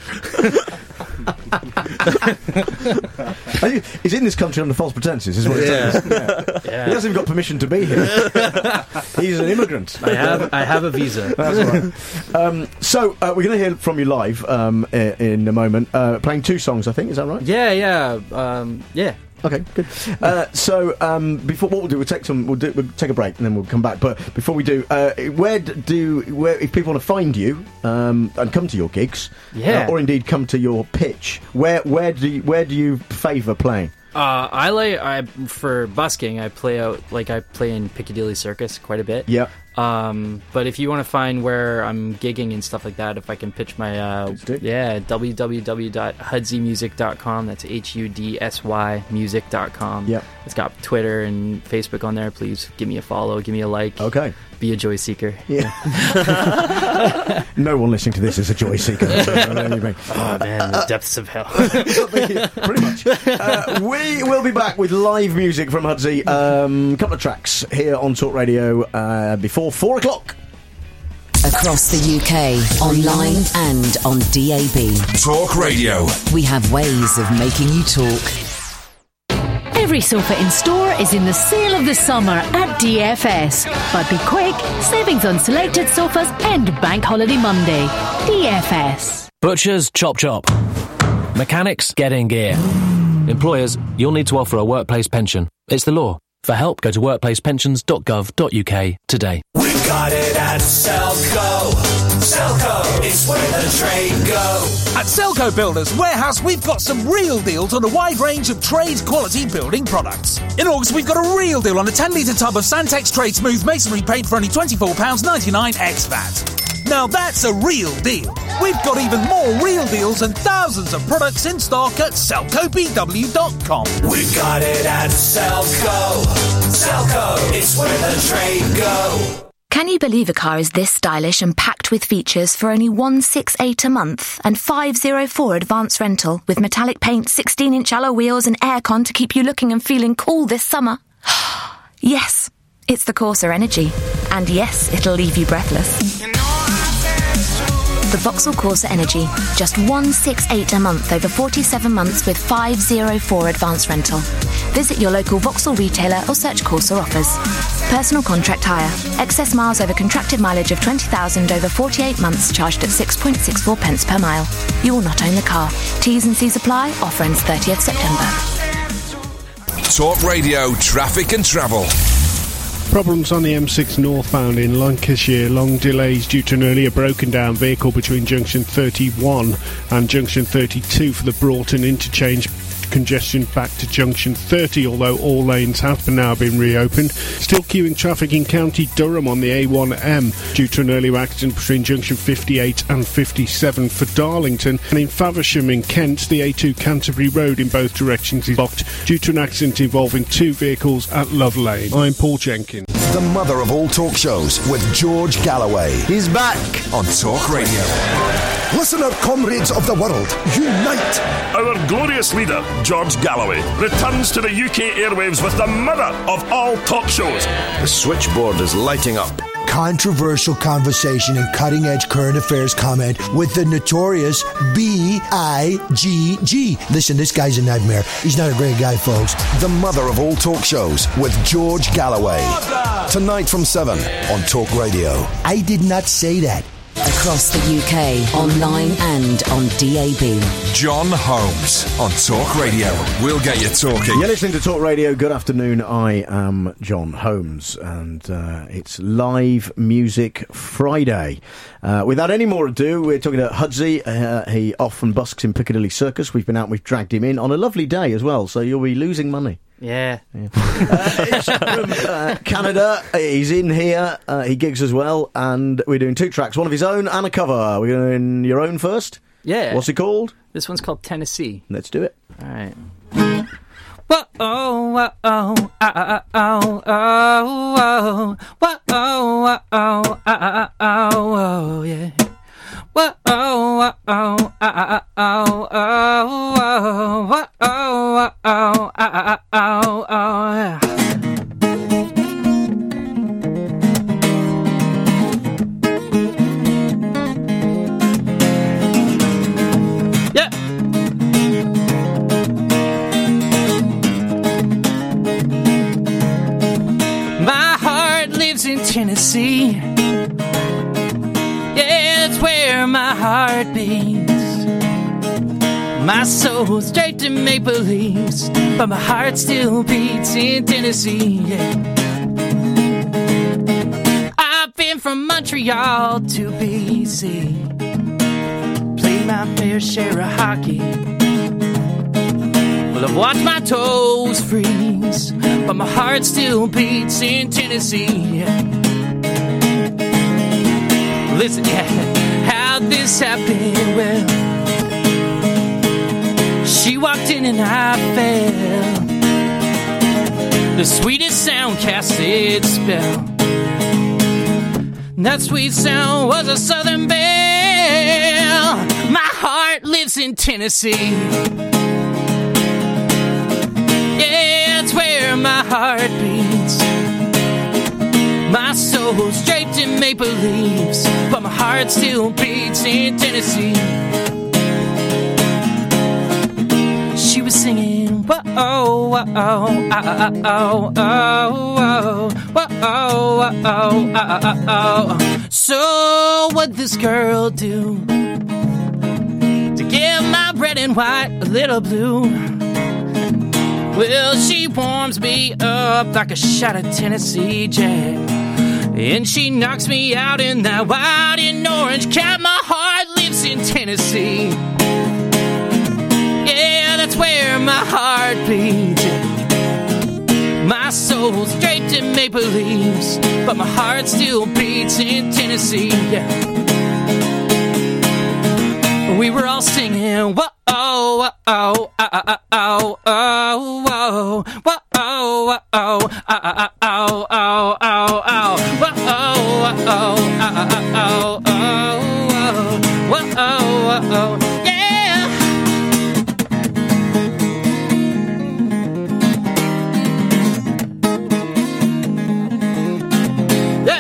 He's in this country under false pretenses, is what it says. Yeah. He hasn't even got permission to be here. He's an immigrant. I have a visa. That's right. So we're going to hear from you live in a moment. Playing 2 songs, I think. Is that right? Yeah. Yeah. Okay, good. So before what we'll do, we'll take a break and then we'll come back. But before we do, where if people want to find you and come to your gigs, or indeed come to your pitch, where do you favour playing? For busking, I play in Piccadilly Circus quite a bit. Yeah. But if you want to find where I'm gigging and stuff like that, if I can pitch my www.hudseymusic.com. That's HUDSY music.com. Yeah. It's got Twitter and Facebook on there. Please give me a follow, give me a like. Okay. Be a joy seeker. Yeah. No one listening to this is a joy seeker. Oh man, the depths of hell. Pretty much. We will be back with live music from Hudsey. Couple of tracks here on Talk Radio before 4 o'clock. Across the UK, online and on DAB. Talk Radio. We have ways of making you talk. Every sofa in store is in the sale of the summer at DFS. But be quick, savings on selected sofas end Bank Holiday Monday. DFS. Butchers, chop chop. Mechanics, get in gear. Employers, you'll need to offer a workplace pension. It's the law. For help, go to workplacepensions.gov.uk today. We got it at Selco. Selco, it's where the trade go. At Selco Builders Warehouse, we've got some real deals on a wide range of trade-quality building products. In August, we've got a real deal on a 10-litre tub of Santex Trade Smooth Masonry paint for only £24.99 ex-VAT. Now that's a real deal. We've got even more real deals and thousands of products in stock at SelcoBW.com. We got it at Selco. Selco, it's where the trade go. Can you believe a car is this stylish and packed with features for only $168 a month and $504 advance rental with metallic paint, 16-inch alloy wheels and aircon to keep you looking and feeling cool this summer? Yes, it's the Corsa Energy. And yes, it'll leave you breathless. The Vauxhall Corsa Energy. Just $168 a month over 47 months with $504 advance rental. Visit your local Vauxhall retailer or search Corsa offers. Personal contract hire. Excess miles over contracted mileage of 20,000 over 48 months charged at 6.64 pence per mile. You will not own the car. T's and C's apply. Offer ends 30th September. Talk Radio Traffic and Travel. Problems on the M6 northbound in Lancashire. Long delays due to an earlier broken down vehicle between junction 31 and junction 32 for the Broughton interchange. Congestion back to junction 30, although all lanes have now been reopened. Still queuing traffic in County Durham on the A1M due to an earlier accident between junction 58 and 57 for Darlington. And in Faversham in Kent, the A2 Canterbury Road in both directions is blocked due to an accident involving 2 vehicles at Love Lane. I'm Paul Jenkins. The mother of all talk shows with George Galloway. He's back on Talk Radio. Listen up, comrades of the world. Unite! Our glorious leader, George Galloway, returns to the UK airwaves with the mother of all talk shows. The switchboard is lighting up. Controversial conversation and cutting-edge current affairs comment with the notorious B.I.G.G. Listen, this guy's a nightmare. He's not a great guy, folks. The mother of all talk shows with George Galloway. Tonight from 7 on Talk Radio. I did not say that. Across the UK, online and on DAB. John Holmes on Talk Radio. We'll get you talking. You're listening to Talk Radio. Good afternoon. I am John Holmes, and it's Live Music Friday. Without any more ado, we're talking to Hudsey. He often busks in Piccadilly Circus. We've been out, we've dragged him in on a lovely day as well, so you'll be losing money. Yeah. It's from Canada. He's in here. He gigs as well, and we're doing 2 tracks, one of his own and a cover. We're doing your own first? Yeah. What's it called? This one's called Tennessee. Let's do it. All right. Whoa, oh, whoa, oh, oh, oh, oh, whoa, oh, oh, oh, oh, yeah. Whoa, oh, oh, oh, oh, oh, oh, whoa, oh, oh, oh, oh, oh, yeah. In Tennessee, yeah, it's where my heart beats. My soul's draped in maple leaves, but my heart still beats in Tennessee, yeah. I've been from Montreal to BC, played my fair share of hockey. Well, I've watched my toes freeze, but my heart still beats in Tennessee. Listen, how'd this happen? Well, she walked in and I fell. The sweetest sound cast its spell. That sweet sound was a Southern belle. My heart lives in Tennessee. Where my heart beats. My soul's draped in maple leaves, but my heart still beats in Tennessee. She was singing, whoa, oh, whoa, oh, oh, oh, oh, whoa, oh, oh, oh. So what'd this girl do to give my red and white a little blue? Well, she warms me up like a shot of Tennessee Jack, and she knocks me out in that white and orange cap. My heart lives in Tennessee. Yeah, that's where my heart beats. My soul's draped in maple leaves, but my heart still beats in Tennessee. Yeah. We were all singing, whoa, oh, oh, oh, oh, oh, oh, whoa, whoa, oh, oh, oh, oh, oh, oh, oh, whoa, oh, oh, oh, oh, whoa, oh, oh, yeah. Yeah.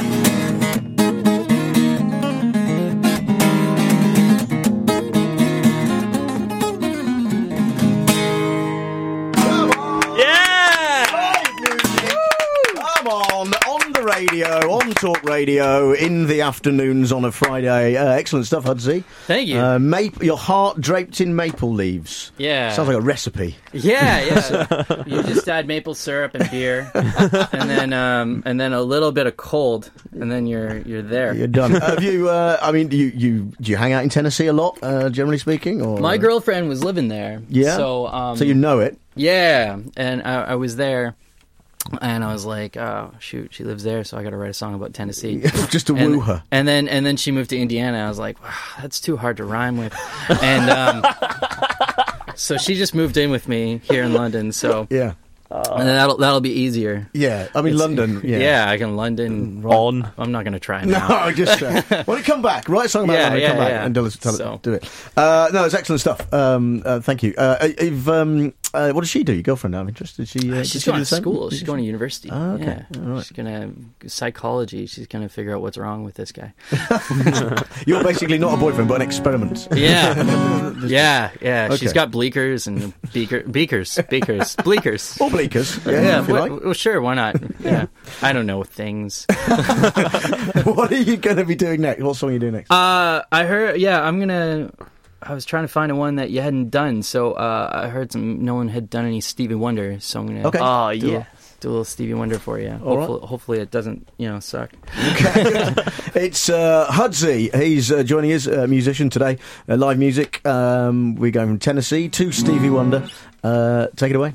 Radio, on Talk Radio, in the afternoons on a Friday. Excellent stuff, Hudsey. Thank you. Your heart draped in maple leaves. Yeah. Sounds like a recipe. Yeah. You just add maple syrup and beer, and then a little bit of cold, and then you're there. You're done. Have you? Do you hang out in Tennessee a lot, generally speaking? Or my girlfriend was living there. Yeah. So you know it. Yeah, and I was there. And I was like, oh, shoot, she lives there, so I got to write a song about Tennessee. Just to woo her. And then she moved to Indiana. I was like, wow, that's too hard to rhyme with. And so she just moved in with me here in London. So yeah. And then that'll be easier. Yeah, I mean, London. Yeah, I can London on. I'm not going to try now. No, just when it come back, write a song about London, come back and do it. No, it's excellent stuff. Thank you. What does she do? Your girlfriend? I'm interested. She's going to school. She's going to university. Oh, okay. Yeah. All right. She's going to psychology. She's going to figure out what's wrong with this guy. You're basically not a boyfriend, but an experiment. Yeah. Yeah. Okay. She's got bleakers and bleakers. Or bleakers. Yeah. If you like. Well, sure. Why not? Yeah. I don't know things. What are you going to be doing next? What song are you doing next? I heard. Yeah, I was trying to find one that you hadn't done, so I heard no one had done any Stevie Wonder, so I'm gonna. Okay. Oh yeah. Do a little Stevie Wonder for you. Hopefully it doesn't, suck. Okay. It's Hudsey. He's joining us, musician today. Live music. We're going from Tennessee to Stevie Wonder. Take it away.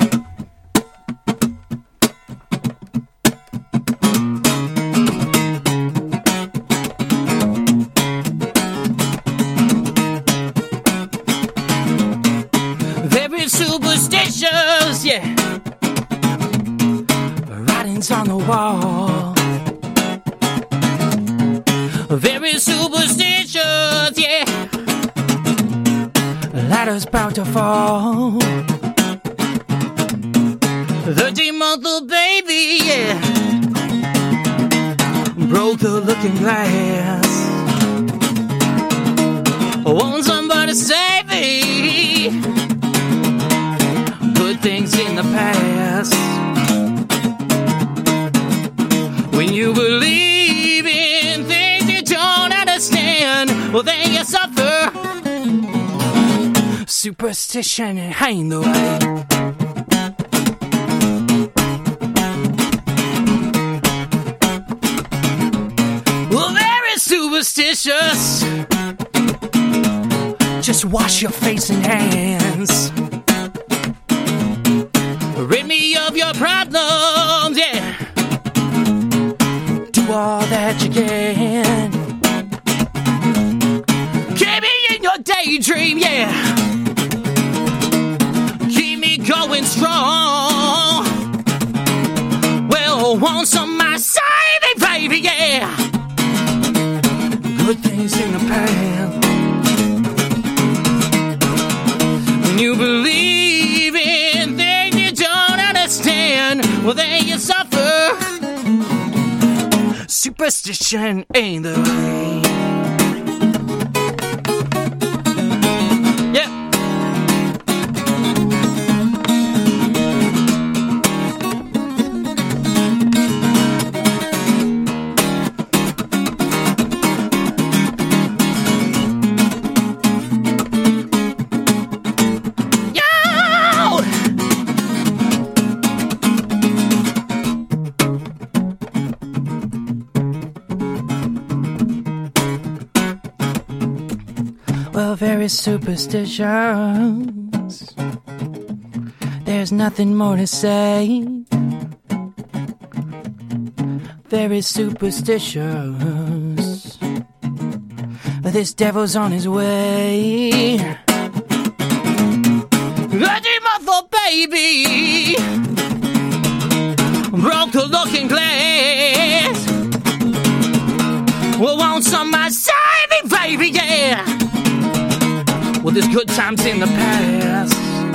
Very superstitious, yeah. Writings on the wall. Very superstitious, yeah. Ladder's about to fall. 13-month-old baby, yeah. Broke the looking glass. Want somebody to save me. Good things in the past. When you believe in things you don't understand, well then you suffer. Superstition ain't the way. Well, very superstitious. Just wash your face and hands. Rid me of your problems, yeah. Do all that you can. Keep me in your daydream, yeah. Keep me going strong. Well, want some of my saving, baby, yeah. Good things in the past. When you believe in things you don't understand, well, then you suffer. Superstition ain't the way. Yeah. Well, very superstitious. There's nothing more to say. Very superstitious. But this devil's on his way. 13-month-old baby broke the looking glass. Well, want some of my saving, baby, yeah. Well, there's good times in the past.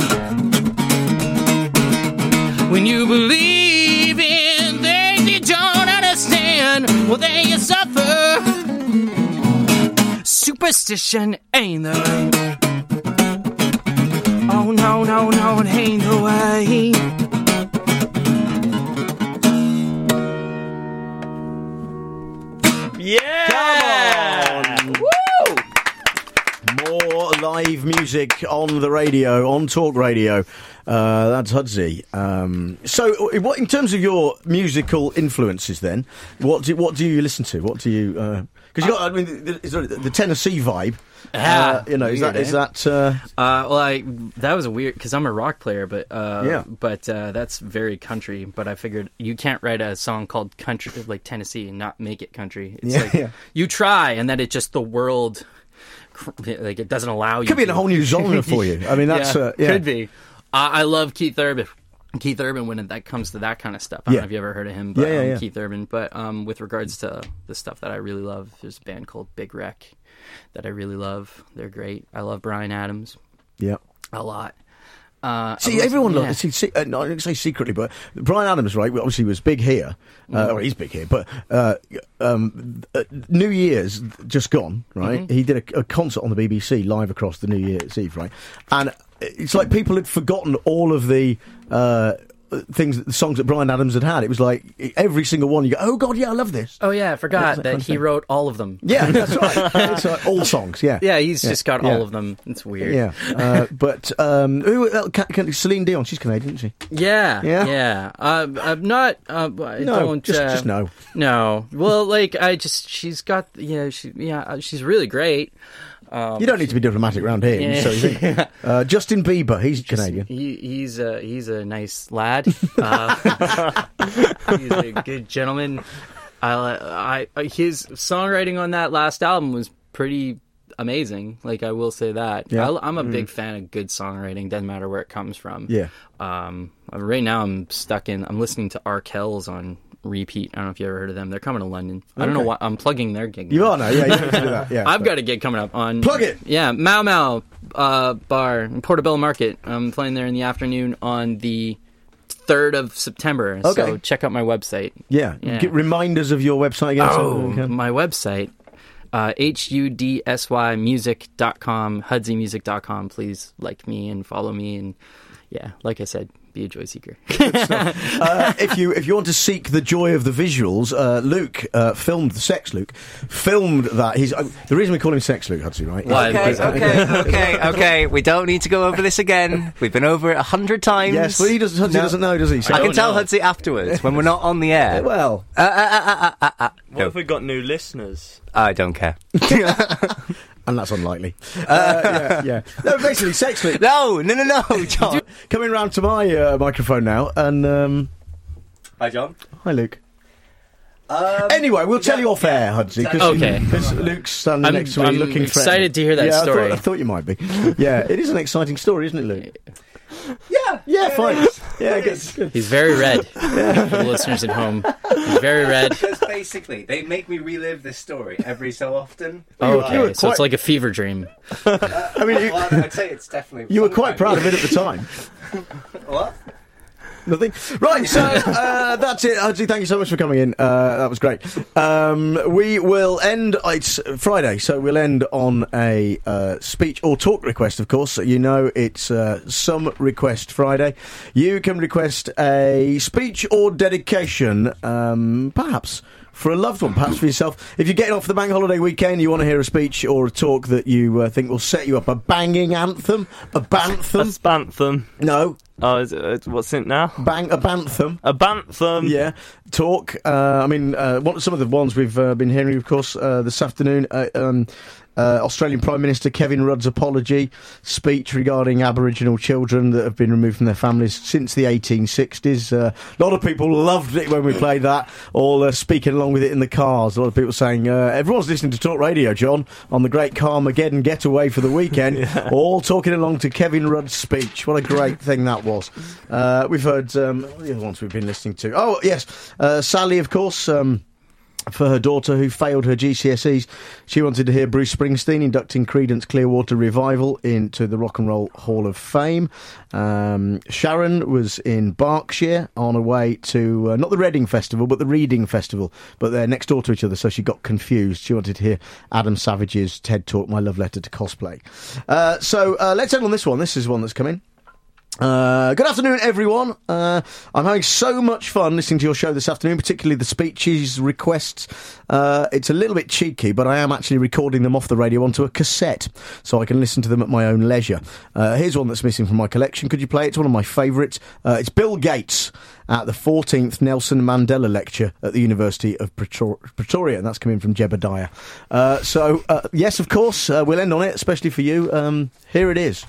When you believe in things you don't understand, well, then you suffer. Superstition ain't the way. Oh, no, no, no, it ain't the way. Yeah! Come on! Woo! More live music on the radio, on Talk Radio. That's Hudsey. So, what in terms of your musical influences, then, what do you listen to? What do you? Because you got, I mean, the Tennessee vibe. Is that? That was a weird, because I'm a rock player, but that's very country. But I figured you can't write a song called country like Tennessee and not make it country. It's you try, and then it just the world, like it doesn't allow you. Could be in a whole new genre for you. I mean, that's could be. I love Keith Urban. Keith Urban, when that comes to that kind of stuff. I don't know if you ever heard of him, but Keith Urban. But with regards to the stuff that I really love, there's a band called Big Wreck that I really love. They're great. I love Bryan Adams. Yeah. A lot. Everyone loves. I don't say secretly, but Bryan Adams, right? Obviously, was big here. Or he's big here, but New Year's just gone, right? Mm-hmm. He did a concert on the BBC live across the New Year's Eve, right? And it's like people had forgotten all of the the songs that Bryan Adams had. It was like every single one you go, oh god, yeah, I love this. Oh yeah, I forgot that he wrote all of them. Yeah, that's right. It's like all songs. Yeah, he's just got all of them. It's weird. Yeah, but Celine Dion, she's Canadian, isn't she? Yeah. I'm not. I don't. Just no. No. Well, she's got. She's really great. You don't need to be diplomatic around here. So you think. Justin Bieber, he's Canadian. He's a nice lad. He's a good gentleman. His songwriting on that last album was pretty amazing. I will say that. Yeah. I'm a big fan of good songwriting. Doesn't matter where it comes from. Yeah. Right now I'm listening to Arkells on repeat. I don't know if you ever heard of them. They're coming to London. Okay. I don't know why I'm plugging their gig. You are now, yeah. You have to do that. Yeah, I've got a gig coming up on. Plug it. Yeah, Mau Mau Bar in Portobello Market. I'm playing there in the afternoon on the 3rd of September. Okay. So check out my website. Yeah. Get reminders of your website again. My website. HUDSYmusic.com, HUDSYmusic.com. Please like me and follow me, and like I said, be a joy seeker. If you want to seek the joy of the visuals, Luke filmed that. He's the reason we call him Sex Luke, Hudsy, right? Okay. We don't need to go over this again. We've been over it 100 times. Yes, well, Hudsy doesn't know, does he? So I can tell Hudsy afterwards when we're not on the air. Well, what if we got new listeners? I don't care. And that's unlikely. Yeah. No, basically, Sex Luke. No, John. Coming round to my microphone now, and hi, John. Hi, Luke. Anyway, we'll tell you off air, Hudsy. Because Luke's standing next to me, looking excited to hear that story. I thought you might be. Yeah, it is an exciting story, isn't it, Luke? Yeah, fine. Yeah, good. He's very red. For the listeners at home, he's very red. Because basically, they make me relive this story every so often. Okay, so it's like a fever dream. I mean, I'd say it's definitely. You were quite proud of it at the time. What? Nothing. Right, so that's it. Hudsy, thank you so much for coming in. That was great. We will end. It's Friday, so we'll end on a speech or talk request, of course. You know, it's Some Request Friday. You can request a speech or dedication, perhaps for a loved one, perhaps for yourself. If you're getting off the bank holiday weekend, you want to hear a speech or a talk that you think will set you up. A banging anthem? A bantham? A spantham. No. Oh, what's it now? A bantham. A bantham. Yeah. Talk. Some of the ones we've been hearing, of course, this afternoon. Australian Prime Minister Kevin Rudd's apology speech regarding Aboriginal children that have been removed from their families since the 1860s. A lot of people loved it when we played that, all speaking along with it in the cars. A lot of people saying, everyone's listening to Talk Radio, John, on the great Carmageddon getaway for the weekend, all talking along to Kevin Rudd's speech. What a great thing that was. We've heard, what are the other ones we've been listening to? Oh, yes, Sally, of course, for her daughter who failed her GCSEs. She wanted to hear Bruce Springsteen inducting Creedence Clearwater Revival into the Rock and Roll Hall of Fame. Sharon was in Berkshire on her way to, not the Reading Festival, but the Reading Festival, but they're next door to each other, so she got confused. She wanted to hear Adam Savage's TED Talk, My Love Letter to Cosplay. So let's end on this one. This is one that's come in. Good afternoon, everyone. I'm having so much fun listening to your show this afternoon, particularly the speeches requests. It's a little bit cheeky, but I am actually recording them off the radio onto a cassette, so I can listen to them at my own leisure. Here's one that's missing from my collection. Could you play it? It's one of my favourites. It's Bill Gates at the 14th Nelson Mandela Lecture at the University of Pretoria, and that's coming from Jebediah. Yes, of course, we'll end on it, especially for you. Here it is.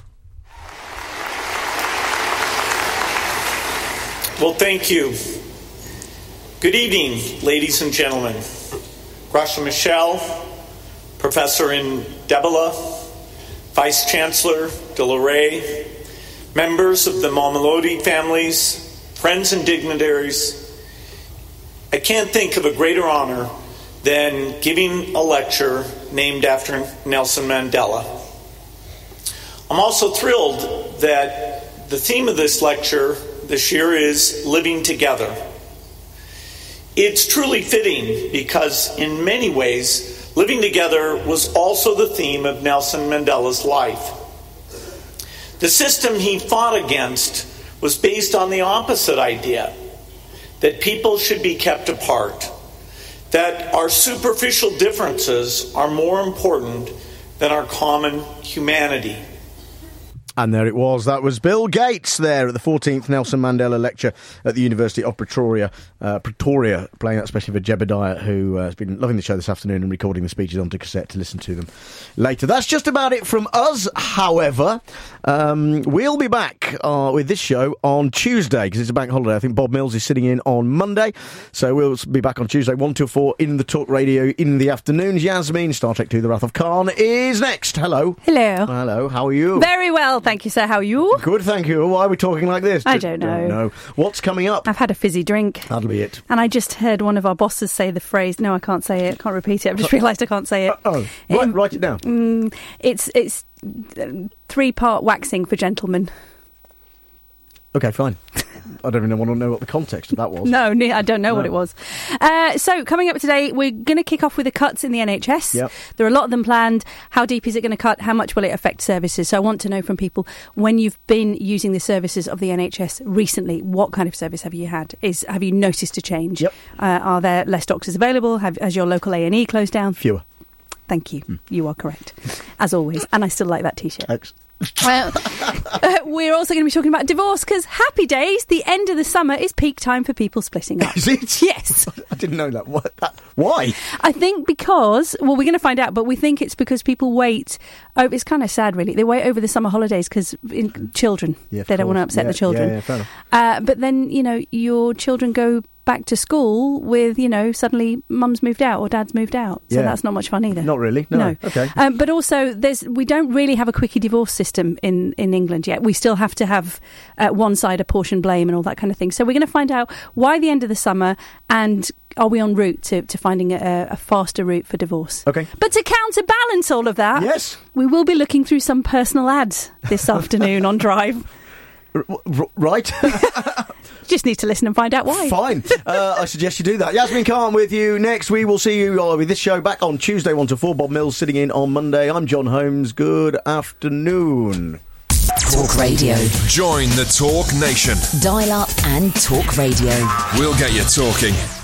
Well, thank you. Good evening, ladies and gentlemen. Gracia Michelle, Professor in Debela, Vice Chancellor de la Rey, members of the Mamelodi families, friends and dignitaries. I can't think of a greater honor than giving a lecture named after Nelson Mandela. I'm also thrilled that the theme of this lecture this year is Living Together. It's truly fitting because in many ways, living together was also the theme of Nelson Mandela's life. The system he fought against was based on the opposite idea, that people should be kept apart, that our superficial differences are more important than our common humanity. And there it was. That was Bill Gates there at the 14th Nelson Mandela Lecture at the University of Pretoria, playing that especially for Jebediah, who has been loving the show this afternoon and recording the speeches onto cassette to listen to them later. That's just about it from us, however. We'll be back with this show on Tuesday, because it's a bank holiday. I think Bob Mills is sitting in on Monday, so we'll be back on Tuesday, 1 till 4 in the Talk Radio in the afternoons. Yasmin, Star Trek 2, The Wrath of Khan is next. Hello. Hello. Hello, how are you? Very well, thank you, sir. How are you? Good, thank you. Why are we talking like this? I don't know. What's coming up? I've had a fizzy drink. That'll be it. And I just heard one of our bosses say the phrase, no, I can't say it, I can't repeat it. I've just realised I can't say it. Write it down. It's 3-part waxing for gentlemen. Okay, fine. I don't even want to know what the context of that was. No, I don't know what it was. So, coming up today, we're going to kick off with the cuts in the NHS. Yep. There are a lot of them planned. How deep is it going to cut? How much will it affect services? So I want to know from people, when you've been using the services of the NHS recently, what kind of service have you had? Have you noticed a change? Yep. Are there less doctors available? Has your local A&E closed down? Fewer. Thank you. You are correct, as always. And I still like that T-shirt. We're also going to be talking about divorce, because happy days, the end of the summer is peak time for people splitting up. Is it? Yes. I didn't know that. Why? I think because, well, we're going to find out, but we think it's because people wait. Oh, it's kind of sad, really. They wait over the summer holidays because children, they don't want to upset the children. Yeah, fair enough. But then, your children go back to school with, suddenly mum's moved out or dad's moved out. So that's not much fun either. Not really, no. Okay. But also, we don't really have a quickie divorce system in England yet. We still have to have one side apportion blame and all that kind of thing. So we're going to find out why the end of the summer, and are we en route to finding a faster route for divorce. Okay. But to counterbalance all of that, yes, we will be looking through some personal ads this afternoon on Drive. Right. Just need to listen and find out why. Fine. I suggest you do that. Yasmin Khan with you next. We will see you with this show back on Tuesday, 1 to 4. Bob Mills sitting in on Monday. I'm John Holmes. Good afternoon. Talk Radio. Join the Talk Nation. Dial up and talk radio. We'll get you talking.